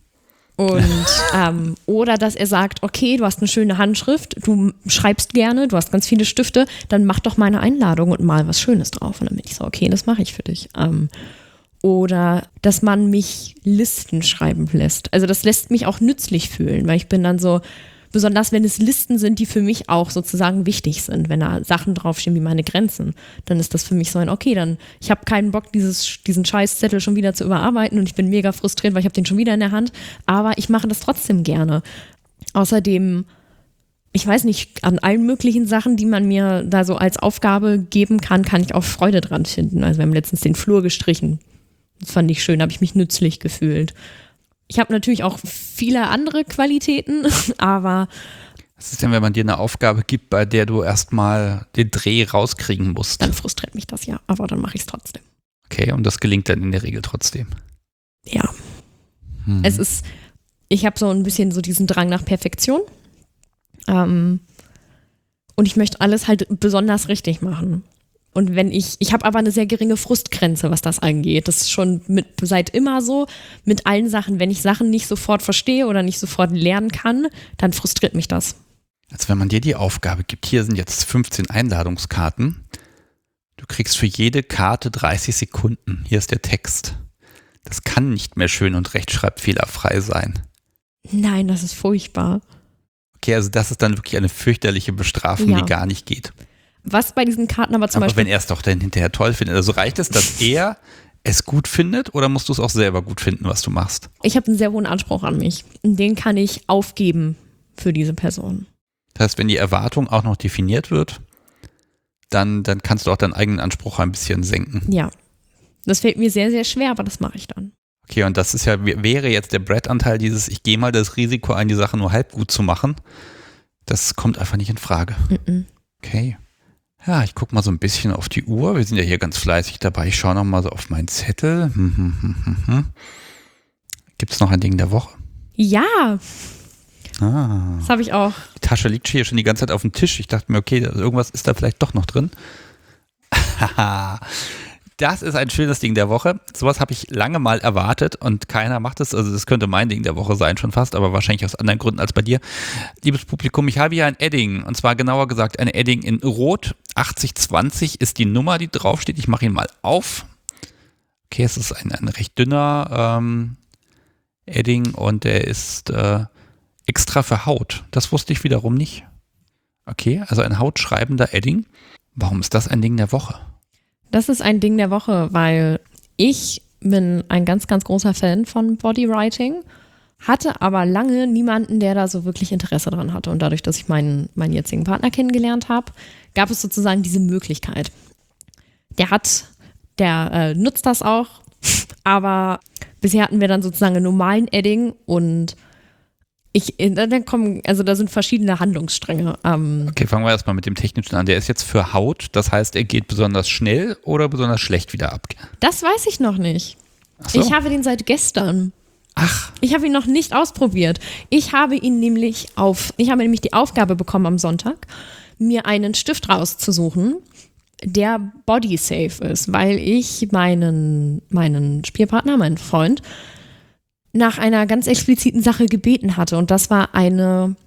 Speaker 2: Und oder dass er sagt, okay, du hast eine schöne Handschrift, du schreibst gerne, du hast ganz viele Stifte, dann mach doch mal eine Einladung und mal was Schönes drauf. Und dann bin ich so, okay, das mache ich für dich. Oder dass man mich Listen schreiben lässt. Also das lässt mich auch nützlich fühlen, weil ich bin dann so, besonders wenn es Listen sind, die für mich auch sozusagen wichtig sind, wenn da Sachen draufstehen wie meine Grenzen, dann ist das für mich so ein, okay, dann ich habe keinen Bock, diesen Scheißzettel schon wieder zu überarbeiten und ich bin mega frustriert, weil ich habe den schon wieder in der Hand, aber ich mache das trotzdem gerne. Außerdem, ich weiß nicht, an allen möglichen Sachen, die man mir da so als Aufgabe geben kann ich auch Freude dran finden. Also wir haben letztens den Flur gestrichen. Das fand ich schön, habe ich mich nützlich gefühlt. Ich habe natürlich auch viele andere Qualitäten, aber
Speaker 1: Was ist denn, wenn man dir eine Aufgabe gibt, bei der du erstmal den Dreh rauskriegen musst?
Speaker 2: dann frustriert mich das ja, aber dann mache ich es trotzdem.
Speaker 1: Okay, und das gelingt dann in der Regel trotzdem.
Speaker 2: Ja. Ich habe so ein bisschen so diesen Drang nach Perfektion. Und ich möchte alles halt besonders richtig machen. Und ich habe aber eine sehr geringe Frustgrenze, was das angeht. Das ist schon seit immer so. Mit allen Sachen, wenn ich Sachen nicht sofort verstehe oder nicht sofort lernen kann, dann frustriert mich das.
Speaker 1: Also wenn man dir die Aufgabe gibt, hier sind jetzt 15 Einladungskarten, du kriegst für jede Karte 30 Sekunden, hier ist der Text. Das kann nicht mehr schön und rechtschreibfehlerfrei sein.
Speaker 2: Nein, das ist furchtbar.
Speaker 1: Okay, also das ist dann wirklich eine fürchterliche Bestrafung,
Speaker 2: Ja.
Speaker 1: die gar nicht geht.
Speaker 2: Was bei diesen Karten aber zum
Speaker 1: Aber
Speaker 2: Beispiel.
Speaker 1: wenn er es doch dann hinterher toll findet, also reicht es, dass er es gut findet oder musst du es auch selber gut finden, was du machst?
Speaker 2: Ich habe einen sehr hohen Anspruch an mich. Und den kann ich aufgeben für diese Person.
Speaker 1: Das heißt, wenn die Erwartung auch noch definiert wird, dann kannst du auch deinen eigenen Anspruch ein bisschen senken.
Speaker 2: Ja. Das fällt mir sehr, sehr schwer, aber das mache ich dann.
Speaker 1: Okay, und das ist ja, wäre jetzt der Brett-Anteil dieses, ich gehe mal das Risiko ein, die Sache nur halb gut zu machen. Das kommt einfach nicht in Frage. Okay. Ja, ich gucke mal so ein bisschen auf die Uhr. Wir sind ja hier ganz fleißig dabei. Ich schaue noch mal so auf meinen Zettel. Gibt es noch ein Ding der Woche?
Speaker 2: Ja,
Speaker 1: Ah.
Speaker 2: das habe ich auch.
Speaker 1: Die Tasche liegt hier schon die ganze Zeit auf dem Tisch. Ich dachte mir, okay, irgendwas ist da vielleicht doch noch drin. Das ist ein schönes Ding der Woche. Sowas habe ich lange mal erwartet und keiner macht es. Also das könnte mein Ding der Woche sein schon fast, aber wahrscheinlich aus anderen Gründen als bei dir. Liebes Publikum, ich habe hier ein Edding und zwar genauer gesagt ein Edding in Rot. 8020 ist die Nummer, die draufsteht. Ich mache ihn mal auf. Okay, es ist ein recht dünner Edding und der ist extra für Haut. Das wusste ich wiederum nicht. Okay, also ein hautschreibender Edding. Warum ist das ein Ding der Woche?
Speaker 2: Das ist ein Ding der Woche, weil ich bin ein ganz, ganz großer Fan von Bodywriting, hatte aber lange niemanden, der da so wirklich Interesse dran hatte. Und dadurch, dass ich meinen jetzigen Partner kennengelernt habe, gab es sozusagen diese Möglichkeit. Der nutzt das auch, aber bisher hatten wir dann sozusagen einen normalen Edding und da sind verschiedene Handlungsstränge.
Speaker 1: Okay, fangen wir erstmal mit dem Technischen an. Der ist jetzt für Haut, das heißt, er geht besonders schnell oder besonders schlecht wieder ab?
Speaker 2: Das weiß ich noch nicht.
Speaker 1: Ach so.
Speaker 2: Ich habe den seit gestern.
Speaker 1: Ach,
Speaker 2: Ich habe ihn noch nicht ausprobiert. Ich habe nämlich die Aufgabe bekommen am Sonntag, mir einen Stift rauszusuchen, der body safe ist, weil ich meinen Spielpartner, meinen Freund, nach einer ganz expliziten Sache gebeten hatte. Und das war eine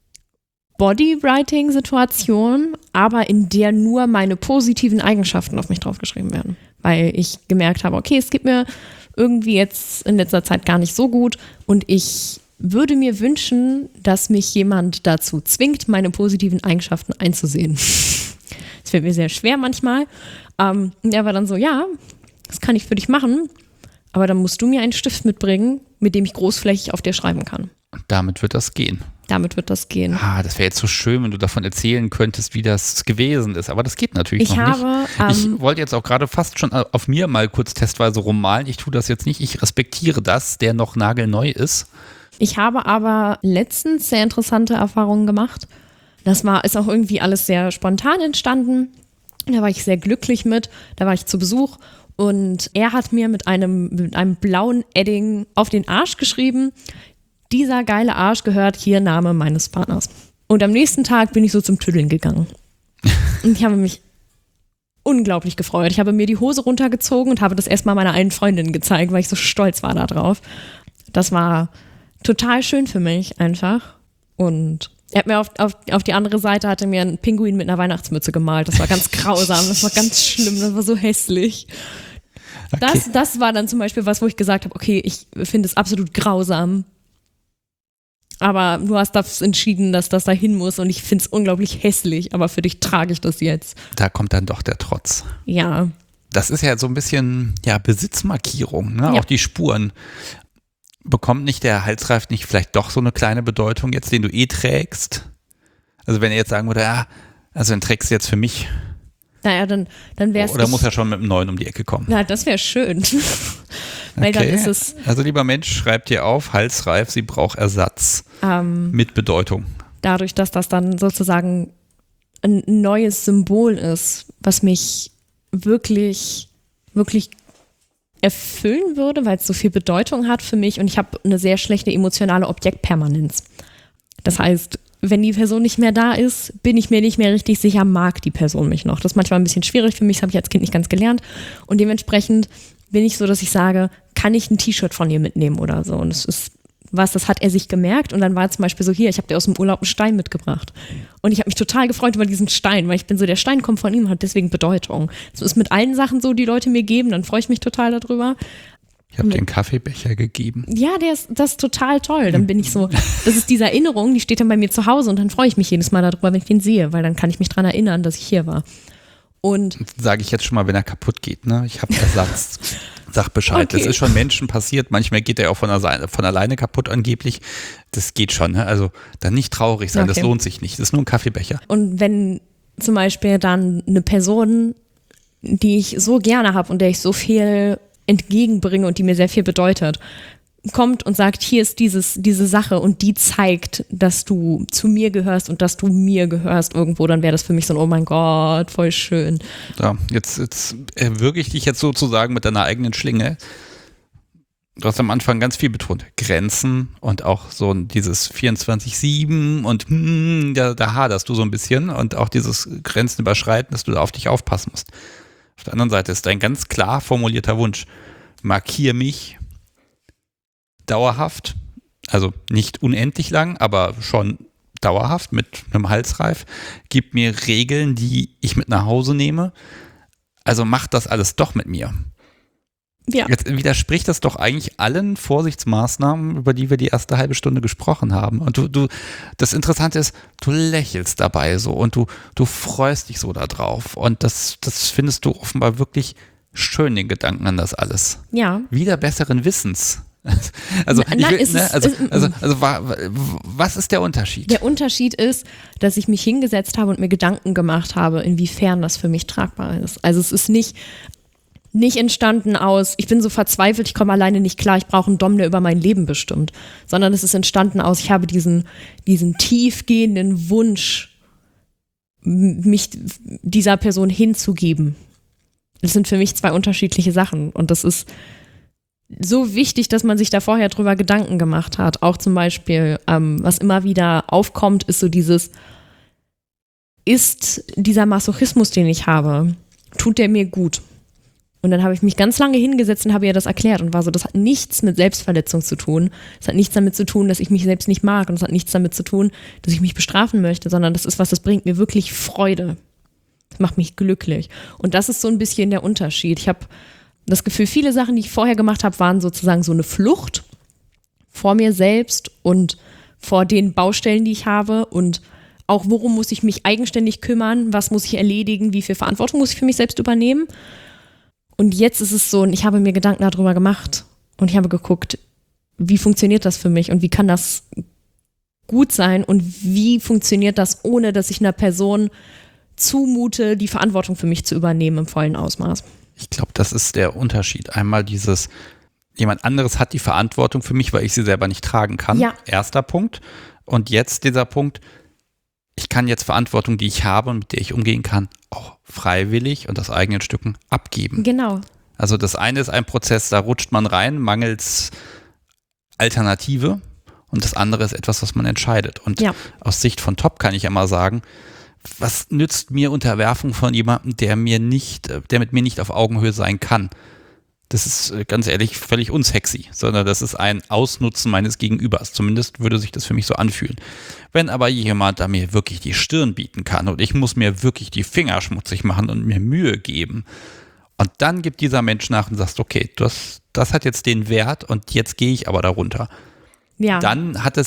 Speaker 2: Bodywriting-Situation, aber in der nur meine positiven Eigenschaften auf mich draufgeschrieben werden. Weil ich gemerkt habe, okay, es geht mir irgendwie jetzt in letzter Zeit gar nicht so gut und ich würde mir wünschen, dass mich jemand dazu zwingt, meine positiven Eigenschaften einzusehen. Das fällt mir sehr schwer manchmal. Er war dann so, ja, das kann ich für dich machen, aber dann musst du mir einen Stift mitbringen, mit dem ich großflächig auf dir schreiben kann.
Speaker 1: und damit wird das gehen.
Speaker 2: Damit wird das gehen.
Speaker 1: Ah, das wäre jetzt so schön, wenn du davon erzählen könntest, wie das gewesen ist. Aber das geht natürlich
Speaker 2: Ich
Speaker 1: noch
Speaker 2: habe,
Speaker 1: nicht. Ich wollte jetzt auch gerade fast schon auf mir mal kurz testweise rummalen. Ich tue das jetzt nicht. Ich respektiere das, der noch nagelneu ist.
Speaker 2: Ich habe aber letztens sehr interessante Erfahrungen gemacht. Ist auch irgendwie alles sehr spontan entstanden. Da war ich sehr glücklich mit. Da war ich zu Besuch und er hat mir mit einem blauen Edding auf den Arsch geschrieben: Dieser geile Arsch gehört hier, Name meines Partners. Und am nächsten Tag bin ich so zum Tüddeln gegangen. Und ich habe mich unglaublich gefreut. Ich habe mir die Hose runtergezogen und habe das erstmal meiner einen Freundin gezeigt, weil ich so stolz war da drauf. Das war total schön für mich einfach. Und er hat mir auf die andere Seite hatte mir einen Pinguin mit einer Weihnachtsmütze gemalt. Das war ganz grausam, das war ganz schlimm, das war so hässlich.
Speaker 1: Okay.
Speaker 2: Das war dann zum Beispiel was, wo ich gesagt habe, okay, ich finde es absolut grausam. Aber du hast das entschieden, dass das da hin muss und ich finde es unglaublich hässlich, aber für dich trage ich das jetzt.
Speaker 1: Da kommt dann doch der Trotz.
Speaker 2: Ja.
Speaker 1: Das ist ja so ein bisschen Besitzmarkierung, ne?
Speaker 2: Ja.
Speaker 1: Auch die Spuren. Bekommt nicht der Halsreif nicht vielleicht doch so eine kleine Bedeutung jetzt, den du trägst? Also wenn er jetzt sagen würde, also den trägst du jetzt für mich.
Speaker 2: Naja, dann wäre es.
Speaker 1: Oder muss er schon mit einem neuen um die Ecke kommen?
Speaker 2: Na, das wäre schön. Weil dann ist es.
Speaker 1: Also lieber Mensch, schreibt dir auf, halsreif, sie braucht Ersatz mit Bedeutung.
Speaker 2: Dadurch, dass das dann sozusagen ein neues Symbol ist, was mich wirklich, wirklich erfüllen würde, weil es so viel Bedeutung hat für mich und ich habe eine sehr schlechte emotionale Objektpermanenz. Das heißt, wenn die Person nicht mehr da ist, bin ich mir nicht mehr richtig sicher, mag die Person mich noch. Das ist manchmal ein bisschen schwierig für mich, das habe ich als Kind nicht ganz gelernt. Und dementsprechend bin ich so, dass ich sage, kann ich ein T-Shirt von ihr mitnehmen oder so. Und das ist was, das hat er sich gemerkt. Und dann war zum Beispiel so, hier, ich habe dir aus dem Urlaub einen Stein mitgebracht. Und ich habe mich total gefreut über diesen Stein, weil ich bin so, der Stein kommt von ihm, hat deswegen Bedeutung. Das ist mit allen Sachen so, die Leute mir geben, dann freue ich mich total darüber.
Speaker 1: Ich habe dir einen Kaffeebecher gegeben.
Speaker 2: Ja, das ist total toll. Dann bin ich so, das ist diese Erinnerung, die steht dann bei mir zu Hause und dann freue ich mich jedes Mal darüber, wenn ich den sehe, weil dann kann ich mich daran erinnern, dass ich hier war. Und
Speaker 1: sage ich jetzt schon mal, wenn er kaputt geht, ne? Ich habe Ersatz. Sag Bescheid.
Speaker 2: Okay.
Speaker 1: Das ist schon Menschen passiert. Manchmal geht er auch von alleine kaputt angeblich. Das geht schon. Ne? Also dann nicht traurig sein, Das lohnt sich nicht. Das ist nur ein Kaffeebecher.
Speaker 2: Und wenn zum Beispiel dann eine Person, die ich so gerne habe und der ich so viel entgegenbringe und die mir sehr viel bedeutet, kommt und sagt, hier ist diese Sache und die zeigt, dass du zu mir gehörst und dass du mir gehörst irgendwo, dann wäre das für mich so ein, oh mein Gott, voll schön.
Speaker 1: Ja, jetzt erwürge ich dich jetzt sozusagen mit deiner eigenen Schlinge. Du hast am Anfang ganz viel betont. Grenzen und auch so dieses 24/7 und da haderst du so ein bisschen und auch dieses Grenzen überschreiten, dass du da auf dich aufpassen musst. Auf der anderen Seite ist dein ganz klar formulierter Wunsch, markier mich dauerhaft, also nicht unendlich lang, aber schon dauerhaft mit einem Halsreif, gib mir Regeln, die ich mit nach Hause nehme, also mach das alles doch mit mir.
Speaker 2: Ja.
Speaker 1: Jetzt widerspricht das doch eigentlich allen Vorsichtsmaßnahmen, über die wir die erste halbe Stunde gesprochen haben. Und du, das Interessante ist, du lächelst dabei so und du freust dich so da drauf. Und das findest du offenbar wirklich schön, den Gedanken an das alles.
Speaker 2: Ja.
Speaker 1: Wieder besseren Wissens. Also, was ist der Unterschied?
Speaker 2: Der Unterschied ist, dass ich mich hingesetzt habe und mir Gedanken gemacht habe, inwiefern das für mich tragbar ist. Also es ist nicht entstanden aus, ich bin so verzweifelt, ich komme alleine nicht klar, ich brauche einen Dom, der über mein Leben bestimmt, sondern es ist entstanden aus, ich habe diesen tiefgehenden Wunsch, mich dieser Person hinzugeben. Das sind für mich zwei unterschiedliche Sachen und das ist so wichtig, dass man sich da vorher drüber Gedanken gemacht hat. Auch zum Beispiel, was immer wieder aufkommt, ist so ist dieser Masochismus, den ich habe, tut der mir gut? Und dann habe ich mich ganz lange hingesetzt und habe ihr das erklärt und war so, das hat nichts mit Selbstverletzung zu tun. Es hat nichts damit zu tun, dass ich mich selbst nicht mag und es hat nichts damit zu tun, dass ich mich bestrafen möchte, sondern das ist was, das bringt mir wirklich Freude. Das macht mich glücklich. Und das ist so ein bisschen der Unterschied. Ich habe das Gefühl, viele Sachen, die ich vorher gemacht habe, waren sozusagen so eine Flucht vor mir selbst und vor den Baustellen, die ich habe und auch, worum muss ich mich eigenständig kümmern, was muss ich erledigen, wie viel Verantwortung muss ich für mich selbst übernehmen. Und jetzt ist es so, und ich habe mir Gedanken darüber gemacht und ich habe geguckt, wie funktioniert das für mich und wie kann das gut sein und wie funktioniert das, ohne dass ich einer Person zumute, die Verantwortung für mich zu übernehmen im vollen Ausmaß.
Speaker 1: Ich glaube, das ist der Unterschied. Einmal jemand anderes hat die Verantwortung für mich, weil ich sie selber nicht tragen kann.
Speaker 2: Ja.
Speaker 1: Erster Punkt. Und jetzt dieser Punkt, ich kann jetzt Verantwortung, die ich habe und mit der ich umgehen kann, auch freiwillig und aus eigenen Stücken abgeben.
Speaker 2: Genau.
Speaker 1: Also das eine ist ein Prozess, da rutscht man rein, mangels Alternative. Und das andere ist etwas, was man entscheidet. Und aus Sicht von Top kann ich immer sagen, was nützt mir Unterwerfung von jemandem, der mit mir nicht auf Augenhöhe sein kann? Das ist ganz ehrlich völlig unsexy, sondern das ist ein Ausnutzen meines Gegenübers. Zumindest würde sich das für mich so anfühlen. Wenn aber jemand da mir wirklich die Stirn bieten kann und ich muss mir wirklich die Finger schmutzig machen und mir Mühe geben und dann gibt dieser Mensch nach und sagt, okay, das hat jetzt den Wert und jetzt gehe ich aber darunter.
Speaker 2: Ja.
Speaker 1: Dann habe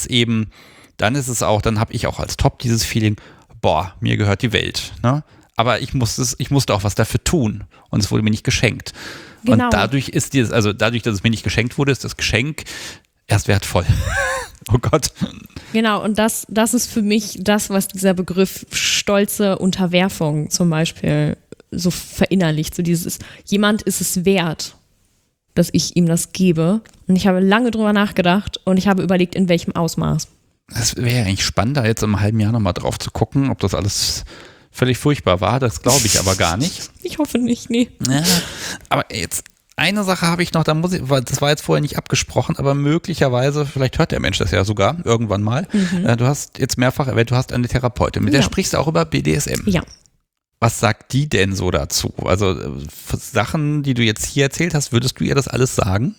Speaker 1: ich auch als Top dieses Feeling, boah, mir gehört die Welt, ne? Aber ich musste auch was dafür tun und es wurde mir nicht geschenkt. Genau. Und dadurch, dass es mir nicht geschenkt wurde, ist das Geschenk erst wertvoll. Oh Gott.
Speaker 2: Genau, und das ist für mich das, was dieser Begriff stolze Unterwerfung zum Beispiel so verinnerlicht. So dieses, jemand ist es wert, dass ich ihm das gebe. Und ich habe lange drüber nachgedacht und ich habe überlegt, in welchem Ausmaß.
Speaker 1: Es wäre ja eigentlich spannender, jetzt im halben Jahr nochmal drauf zu gucken, ob das alles völlig furchtbar war. Das glaube ich aber gar nicht.
Speaker 2: Ich hoffe nicht, nee.
Speaker 1: Ja, aber jetzt eine Sache habe ich noch, das war jetzt vorher nicht abgesprochen, aber möglicherweise, vielleicht hört der Mensch das ja sogar irgendwann mal. Du hast jetzt mehrfach erwähnt, du hast eine Therapeutin, mit der sprichst du auch über BDSM.
Speaker 2: Ja.
Speaker 1: Was sagt die denn so dazu? Also Sachen, die du jetzt hier erzählt hast, würdest du ihr das alles sagen?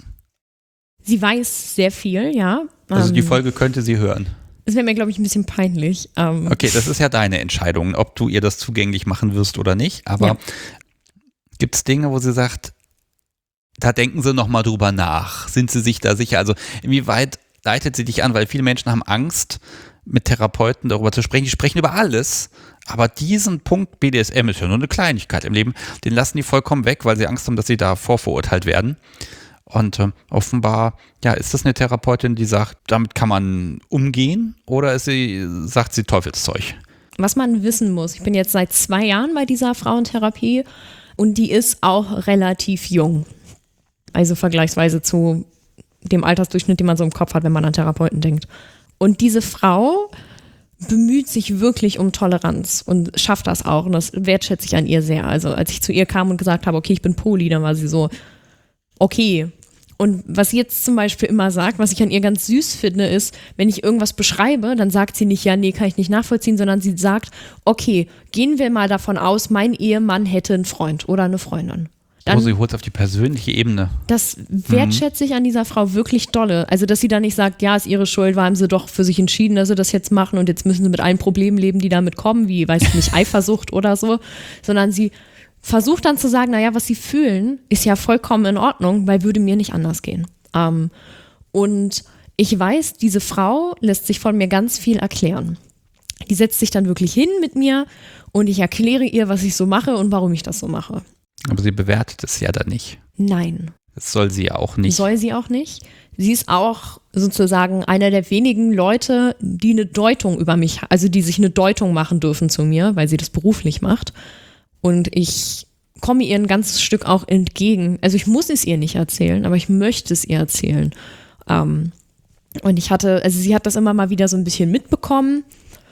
Speaker 2: Sie weiß sehr viel, ja.
Speaker 1: Also die Folge könnte sie hören.
Speaker 2: Das wäre mir, glaube ich, ein bisschen peinlich.
Speaker 1: Okay, das ist ja deine Entscheidung, ob du ihr das zugänglich machen wirst oder nicht. Aber gibt es Dinge, wo sie sagt, da denken sie nochmal drüber nach? Sind sie sich da sicher? Also inwieweit leitet sie dich an? Weil viele Menschen haben Angst, mit Therapeuten darüber zu sprechen. Die sprechen über alles, aber diesen Punkt BDSM ist ja nur eine Kleinigkeit im Leben, den lassen die vollkommen weg, weil sie Angst haben, dass sie da vorverurteilt werden. Und offenbar, ja, ist das eine Therapeutin, die sagt, damit kann man umgehen, oder sagt sie Teufelszeug?
Speaker 2: Was man wissen muss, ich bin jetzt seit 2 Jahren bei dieser Frauentherapie und die ist auch relativ jung. Also vergleichsweise zu dem Altersdurchschnitt, den man so im Kopf hat, wenn man an Therapeuten denkt. Und diese Frau bemüht sich wirklich um Toleranz und schafft das auch. Und das wertschätze ich an ihr sehr. Also als ich zu ihr kam und gesagt habe, okay, ich bin poly, dann war sie so, okay. Und was sie jetzt zum Beispiel immer sagt, was ich an ihr ganz süß finde, ist, wenn ich irgendwas beschreibe, dann sagt sie nicht, ja, nee, kann ich nicht nachvollziehen, sondern sie sagt, okay, gehen wir mal davon aus, mein Ehemann hätte einen Freund oder eine Freundin. Dann,
Speaker 1: sie holt es auf die persönliche Ebene.
Speaker 2: Das wertschätze ich an dieser Frau wirklich dolle. Also, dass sie da nicht sagt, ja, ist ihre Schuld, haben sie doch für sich entschieden, dass sie das jetzt machen und jetzt müssen sie mit allen Problemen leben, die damit kommen, wie, weiß ich nicht, Eifersucht oder so, sondern sie versucht dann zu sagen, naja, was sie fühlen, ist ja vollkommen in Ordnung, weil würde mir nicht anders gehen. Und ich weiß, diese Frau lässt sich von mir ganz viel erklären. Die setzt sich dann wirklich hin mit mir und ich erkläre ihr, was ich so mache und warum ich das so mache.
Speaker 1: Aber sie bewertet es ja dann nicht.
Speaker 2: Nein.
Speaker 1: Das soll sie ja auch nicht.
Speaker 2: Soll sie auch nicht. Sie ist auch sozusagen einer der wenigen Leute, die eine Deutung über mich, also die sich eine Deutung machen dürfen zu mir, weil sie das beruflich macht. Und ich komme ihr ein ganzes Stück auch entgegen. Also ich muss es ihr nicht erzählen, aber ich möchte es ihr erzählen. Und sie hat das immer mal wieder so ein bisschen mitbekommen.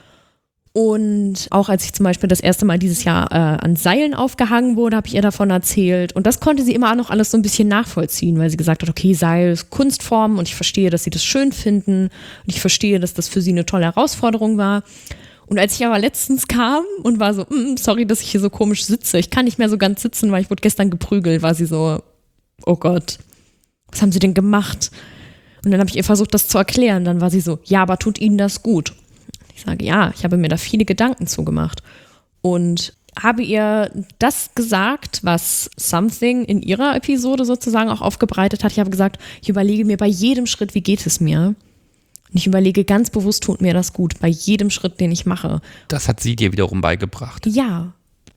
Speaker 2: Und auch als ich zum Beispiel das erste Mal dieses Jahr an Seilen aufgehangen wurde, habe ich ihr davon erzählt. Und das konnte sie immer auch noch alles so ein bisschen nachvollziehen, weil sie gesagt hat, okay, Seil ist Kunstform und ich verstehe, dass sie das schön finden. Und ich verstehe, dass das für sie eine tolle Herausforderung war. Und als ich aber letztens kam und war so, sorry, dass ich hier so komisch sitze, ich kann nicht mehr so ganz sitzen, weil ich wurde gestern geprügelt, war sie so, oh Gott, was haben sie denn gemacht? Und dann habe ich ihr versucht, das zu erklären. Dann war sie so, ja, aber tut Ihnen das gut? Ich sage, ja, ich habe mir da viele Gedanken zugemacht und habe ihr das gesagt, was Something in ihrer Episode sozusagen auch aufgebreitet hat. Ich habe gesagt, ich überlege mir bei jedem Schritt, wie geht es mir? Und ich überlege ganz bewusst, tut mir das gut, bei jedem Schritt, den ich mache.
Speaker 1: Das hat sie dir wiederum beigebracht.
Speaker 2: Ja.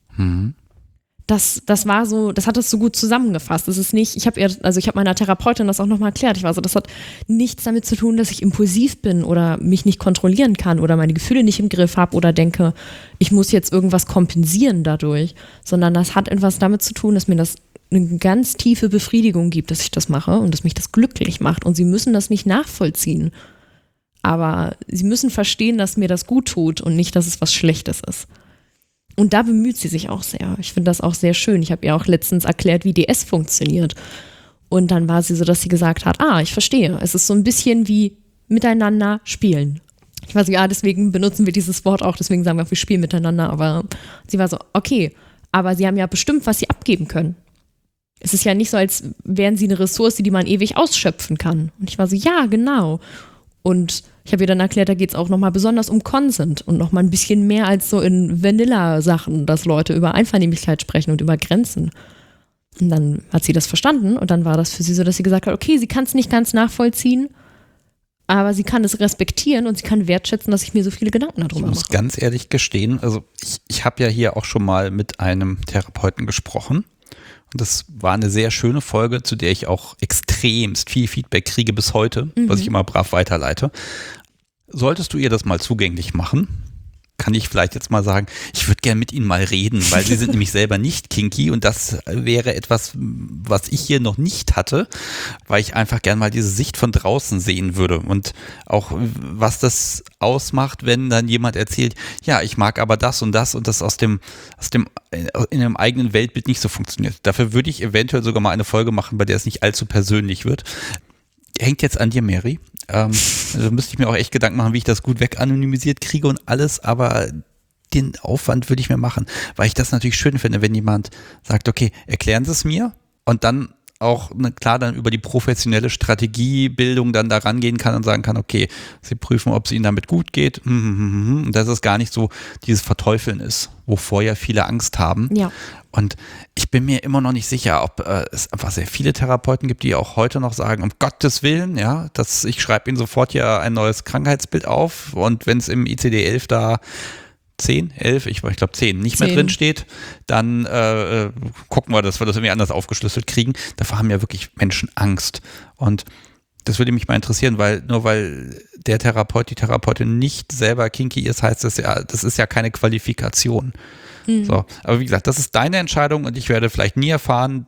Speaker 2: Das war so, das hat es so gut zusammengefasst. Das ist nicht, ich habe meiner Therapeutin das auch nochmal erklärt. Ich war so, das hat nichts damit zu tun, dass ich impulsiv bin oder mich nicht kontrollieren kann oder meine Gefühle nicht im Griff habe oder denke, ich muss jetzt irgendwas kompensieren dadurch, sondern das hat etwas damit zu tun, dass mir das eine ganz tiefe Befriedigung gibt, dass ich das mache und dass mich das glücklich macht. Und sie müssen das nicht nachvollziehen. Aber sie müssen verstehen, dass mir das gut tut und nicht, dass es was Schlechtes ist. Und da bemüht sie sich auch sehr. Ich finde das auch sehr schön. Ich habe ihr auch letztens erklärt, wie DS funktioniert. Und dann war sie so, dass sie gesagt hat, ich verstehe. Es ist so ein bisschen wie miteinander spielen. Ich war so, ja, deswegen benutzen wir dieses Wort auch, deswegen sagen wir, wir spielen miteinander. Aber sie war so, okay, aber sie haben ja bestimmt, was sie abgeben können. Es ist ja nicht so, als wären sie eine Ressource, die man ewig ausschöpfen kann. Und ich war so, ja, genau. Und ich habe ihr dann erklärt, da geht es auch nochmal besonders um Consent und nochmal ein bisschen mehr als so in Vanilla-Sachen, dass Leute über Einvernehmlichkeit sprechen und über Grenzen. Und dann hat sie das verstanden und dann war das für sie so, dass sie gesagt hat, okay, sie kann es nicht ganz nachvollziehen, aber sie kann es respektieren und sie kann wertschätzen, dass ich mir so viele Gedanken darüber mache. Ich muss
Speaker 1: ganz ehrlich gestehen, also ich habe ja hier auch schon mal mit einem Therapeuten gesprochen. Und das war eine sehr schöne Folge, zu der ich auch extremst viel Feedback kriege bis heute, was ich immer brav weiterleite. Solltest du ihr das mal zugänglich machen, kann ich vielleicht jetzt mal sagen, ich würde gerne mit Ihnen mal reden, weil Sie sind nämlich selber nicht kinky und das wäre etwas, was ich hier noch nicht hatte, weil ich einfach gerne mal diese Sicht von draußen sehen würde und auch was das ausmacht, wenn dann jemand erzählt, ja, ich mag aber das und das in einem eigenen Weltbild nicht so funktioniert. Dafür würde ich eventuell sogar mal eine Folge machen, bei der es nicht allzu persönlich wird. Hängt jetzt an dir, Mary. Also müsste ich mir auch echt Gedanken machen, wie ich das gut weganonymisiert kriege und alles, aber den Aufwand würde ich mir machen, weil ich das natürlich schön finde, wenn jemand sagt, okay, erklären Sie es mir und dann auch klar dann über die professionelle Strategiebildung dann da rangehen kann und sagen kann, okay, Sie prüfen, ob es Ihnen damit gut geht und dass es gar nicht so dieses Verteufeln ist, wovor ja viele Angst haben.
Speaker 2: Ja.
Speaker 1: Und ich bin mir immer noch nicht sicher, ob es einfach sehr viele Therapeuten gibt, die auch heute noch sagen, um Gottes Willen, ja, ich schreibe Ihnen sofort ja ein neues Krankheitsbild auf und wenn es im ICD-11 da 10, 11, ich glaube 10 nicht 10. mehr drin steht, dann gucken wir, dass wir das irgendwie anders aufgeschlüsselt kriegen. Davor haben ja wirklich Menschen Angst. Und das würde mich mal interessieren, weil der Therapeut, die Therapeutin nicht selber kinky ist, heißt das ja, das ist ja keine Qualifikation. So, aber wie gesagt, das ist deine Entscheidung und ich werde vielleicht nie erfahren,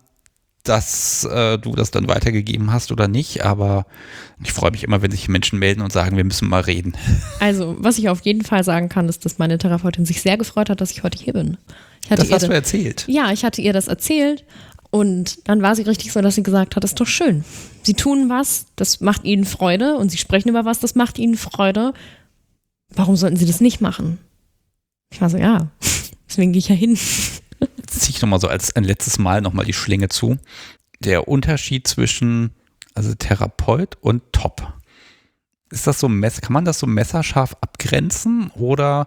Speaker 1: dass du das dann weitergegeben hast oder nicht, aber ich freue mich immer, wenn sich Menschen melden und sagen, wir müssen mal reden.
Speaker 2: Also, was ich auf jeden Fall sagen kann, ist, dass meine Therapeutin sich sehr gefreut hat, dass ich heute hier bin.
Speaker 1: Das hast du erzählt.
Speaker 2: Ja, ich hatte ihr das erzählt und dann war sie richtig so, dass sie gesagt hat, das ist doch schön. Sie tun was, das macht ihnen Freude und sie sprechen über was, das macht ihnen Freude. Warum sollten sie das nicht machen? Ich war so, ja, deswegen gehe ich ja hin.
Speaker 1: Jetzt ziehe ich nochmal so als ein letztes Mal nochmal die Schlinge zu. Der Unterschied zwischen Therapeut und Top. Ist das so kann man das so messerscharf abgrenzen oder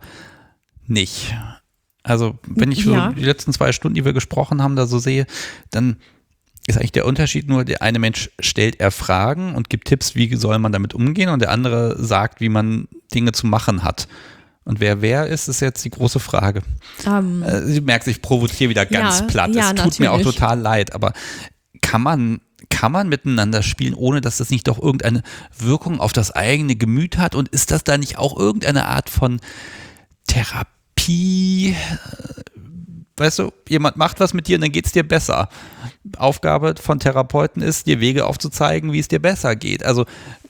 Speaker 1: nicht? Also wenn ich so die letzten 2 Stunden, die wir gesprochen haben, da so sehe, dann ist eigentlich der Unterschied nur, der eine Mensch stellt Fragen und gibt Tipps, wie soll man damit umgehen und der andere sagt, wie man Dinge zu machen hat. Und wer ist jetzt die große Frage. Sie merkt, ich provoziere wieder ganz platt. Es tut mir auch total leid, aber kann man miteinander spielen, ohne dass das nicht doch irgendeine Wirkung auf das eigene Gemüt hat? Und ist das da nicht auch irgendeine Art von Therapie? Weißt du, jemand macht was mit dir und dann geht es dir besser. Aufgabe von Therapeuten ist, dir Wege aufzuzeigen, wie es dir besser geht. Also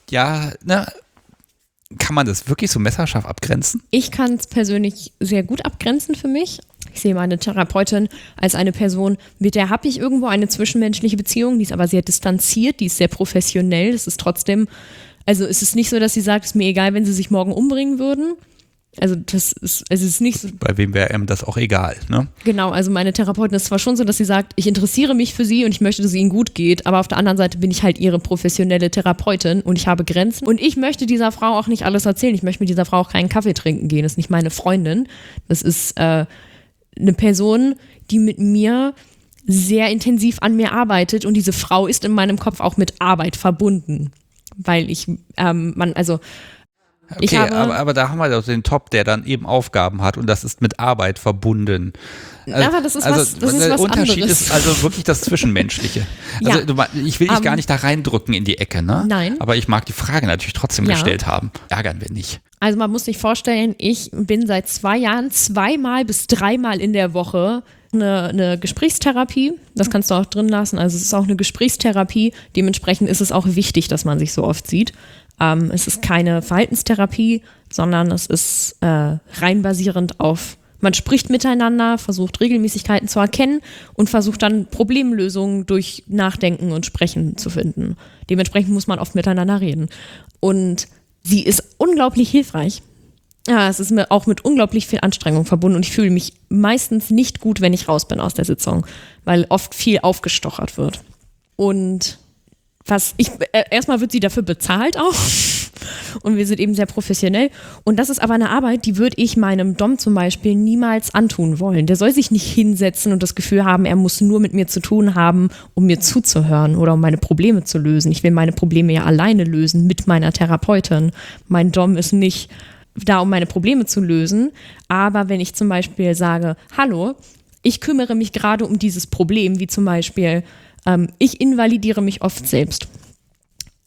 Speaker 1: kann man das wirklich so messerscharf abgrenzen?
Speaker 2: Ich kann es persönlich sehr gut abgrenzen für mich. Ich sehe meine Therapeutin als eine Person, mit der habe ich irgendwo eine zwischenmenschliche Beziehung, die ist aber sehr distanziert, die ist sehr professionell. Das ist trotzdem, also es ist nicht so, dass sie sagt, es ist mir egal, wenn sie sich morgen umbringen würden. Also es ist nicht so.
Speaker 1: Bei wem wäre das auch egal, ne?
Speaker 2: Genau, also meine Therapeutin ist zwar schon so, dass sie sagt, ich interessiere mich für sie und ich möchte, dass es ihnen gut geht, aber auf der anderen Seite bin ich halt ihre professionelle Therapeutin und ich habe Grenzen und ich möchte dieser Frau auch nicht alles erzählen. Ich möchte mit dieser Frau auch keinen Kaffee trinken gehen. Das ist nicht meine Freundin. Das ist eine Person, die mit mir sehr intensiv an mir arbeitet und diese Frau ist in meinem Kopf auch mit Arbeit verbunden, weil
Speaker 1: Okay, aber da haben wir doch den Top, der dann eben Aufgaben hat und das ist mit Arbeit verbunden.
Speaker 2: Aber das ist was
Speaker 1: der Unterschied
Speaker 2: anderes.
Speaker 1: ist also wirklich das Zwischenmenschliche. Also ich will dich gar nicht da reindrücken in die Ecke, ne?
Speaker 2: Nein.
Speaker 1: Aber ich mag die Frage natürlich trotzdem gestellt haben. Ärgern wir nicht.
Speaker 2: Also man muss sich vorstellen, ich bin seit 2 Jahren 2 bis 3 Mal in der Woche eine Gesprächstherapie. Das kannst du auch drin lassen. Also es ist auch eine Gesprächstherapie. Dementsprechend ist es auch wichtig, dass man sich so oft sieht. Es ist keine Verhaltenstherapie, sondern es ist rein basierend auf, man spricht miteinander, versucht Regelmäßigkeiten zu erkennen und versucht dann Problemlösungen durch Nachdenken und Sprechen zu finden. Dementsprechend muss man oft miteinander reden. Und sie ist unglaublich hilfreich. Ja, es ist mir auch mit unglaublich viel Anstrengung verbunden und ich fühle mich meistens nicht gut, wenn ich raus bin aus der Sitzung, weil oft viel aufgestochert wird. Und erstmal wird sie dafür bezahlt auch und wir sind eben sehr professionell und das ist aber eine Arbeit, die würde ich meinem Dom zum Beispiel niemals antun wollen. Der soll sich nicht hinsetzen und das Gefühl haben, er muss nur mit mir zu tun haben, um mir zuzuhören oder um meine Probleme zu lösen. Ich will meine Probleme ja alleine lösen mit meiner Therapeutin. Mein Dom ist nicht da, um meine Probleme zu lösen, aber wenn ich zum Beispiel sage, hallo, ich kümmere mich gerade um dieses Problem, wie zum Beispiel ich invalidiere mich oft selbst.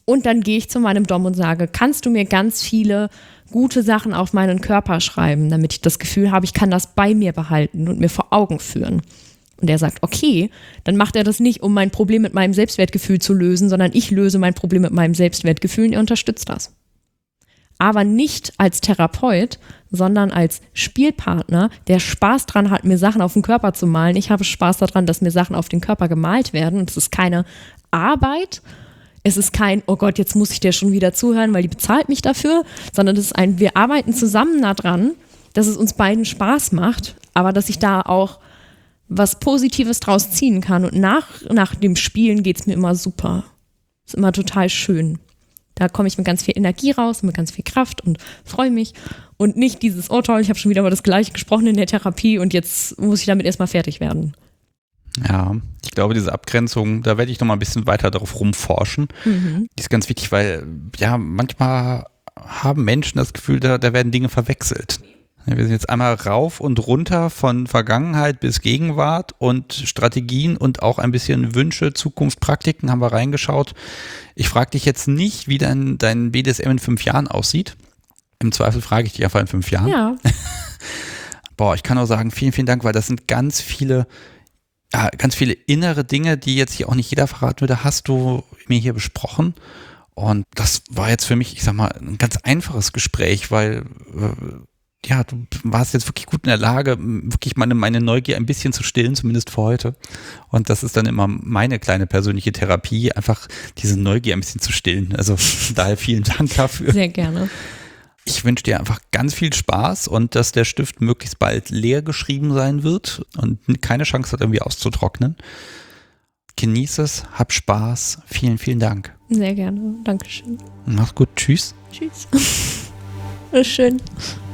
Speaker 2: Und dann gehe ich zu meinem Dom und sage, kannst du mir ganz viele gute Sachen auf meinen Körper schreiben, damit ich das Gefühl habe, ich kann das bei mir behalten und mir vor Augen führen. Und er sagt, okay, dann macht er das nicht, um mein Problem mit meinem Selbstwertgefühl zu lösen, sondern ich löse mein Problem mit meinem Selbstwertgefühl und er unterstützt das. Aber nicht als Therapeut, sondern als Spielpartner, der Spaß dran hat, mir Sachen auf den Körper zu malen. Ich habe Spaß daran, dass mir Sachen auf den Körper gemalt werden. Und es ist keine Arbeit, es ist kein, oh Gott, jetzt muss ich dir schon wieder zuhören, weil die bezahlt mich dafür, sondern es ist ein, wir arbeiten zusammen daran, dass es uns beiden Spaß macht, aber dass ich da auch was Positives draus ziehen kann. Und nach dem Spielen geht es mir immer super. Ist immer total schön. Da komme ich mit ganz viel Energie raus, mit ganz viel Kraft und freue mich. Und nicht dieses, oh toll, ich habe schon wieder mal das Gleiche gesprochen in der Therapie und jetzt muss ich damit erstmal fertig werden.
Speaker 1: Ja, ich glaube, diese Abgrenzung, da werde ich noch mal ein bisschen weiter darauf rumforschen. Die ist ganz wichtig, weil ja, manchmal haben Menschen das Gefühl, da werden Dinge verwechselt. Wir sind jetzt einmal rauf und runter von Vergangenheit bis Gegenwart und Strategien und auch ein bisschen Wünsche, Zukunft, Praktiken haben wir reingeschaut. Ich frage dich jetzt nicht, wie dein BDSM in 5 Jahren aussieht. Im Zweifel frage ich dich einfach in 5 Jahren.
Speaker 2: Ja.
Speaker 1: Boah, ich kann nur sagen, vielen, vielen Dank, weil das sind ganz viele innere Dinge, die jetzt hier auch nicht jeder verraten würde, hast du mir hier besprochen. Und das war jetzt für mich, ich sag mal, ein ganz einfaches Gespräch, weil ja, du warst jetzt wirklich gut in der Lage, wirklich meine Neugier ein bisschen zu stillen, zumindest für heute. Und das ist dann immer meine kleine persönliche Therapie, einfach diese Neugier ein bisschen zu stillen. Also daher vielen Dank dafür.
Speaker 2: Sehr gerne.
Speaker 1: Ich wünsche dir einfach ganz viel Spaß und dass der Stift möglichst bald leer geschrieben sein wird und keine Chance hat, irgendwie auszutrocknen. Genieß es, hab Spaß. Vielen, vielen Dank.
Speaker 2: Sehr gerne. Dankeschön.
Speaker 1: Mach's gut. Tschüss.
Speaker 2: Tschüss. Schön.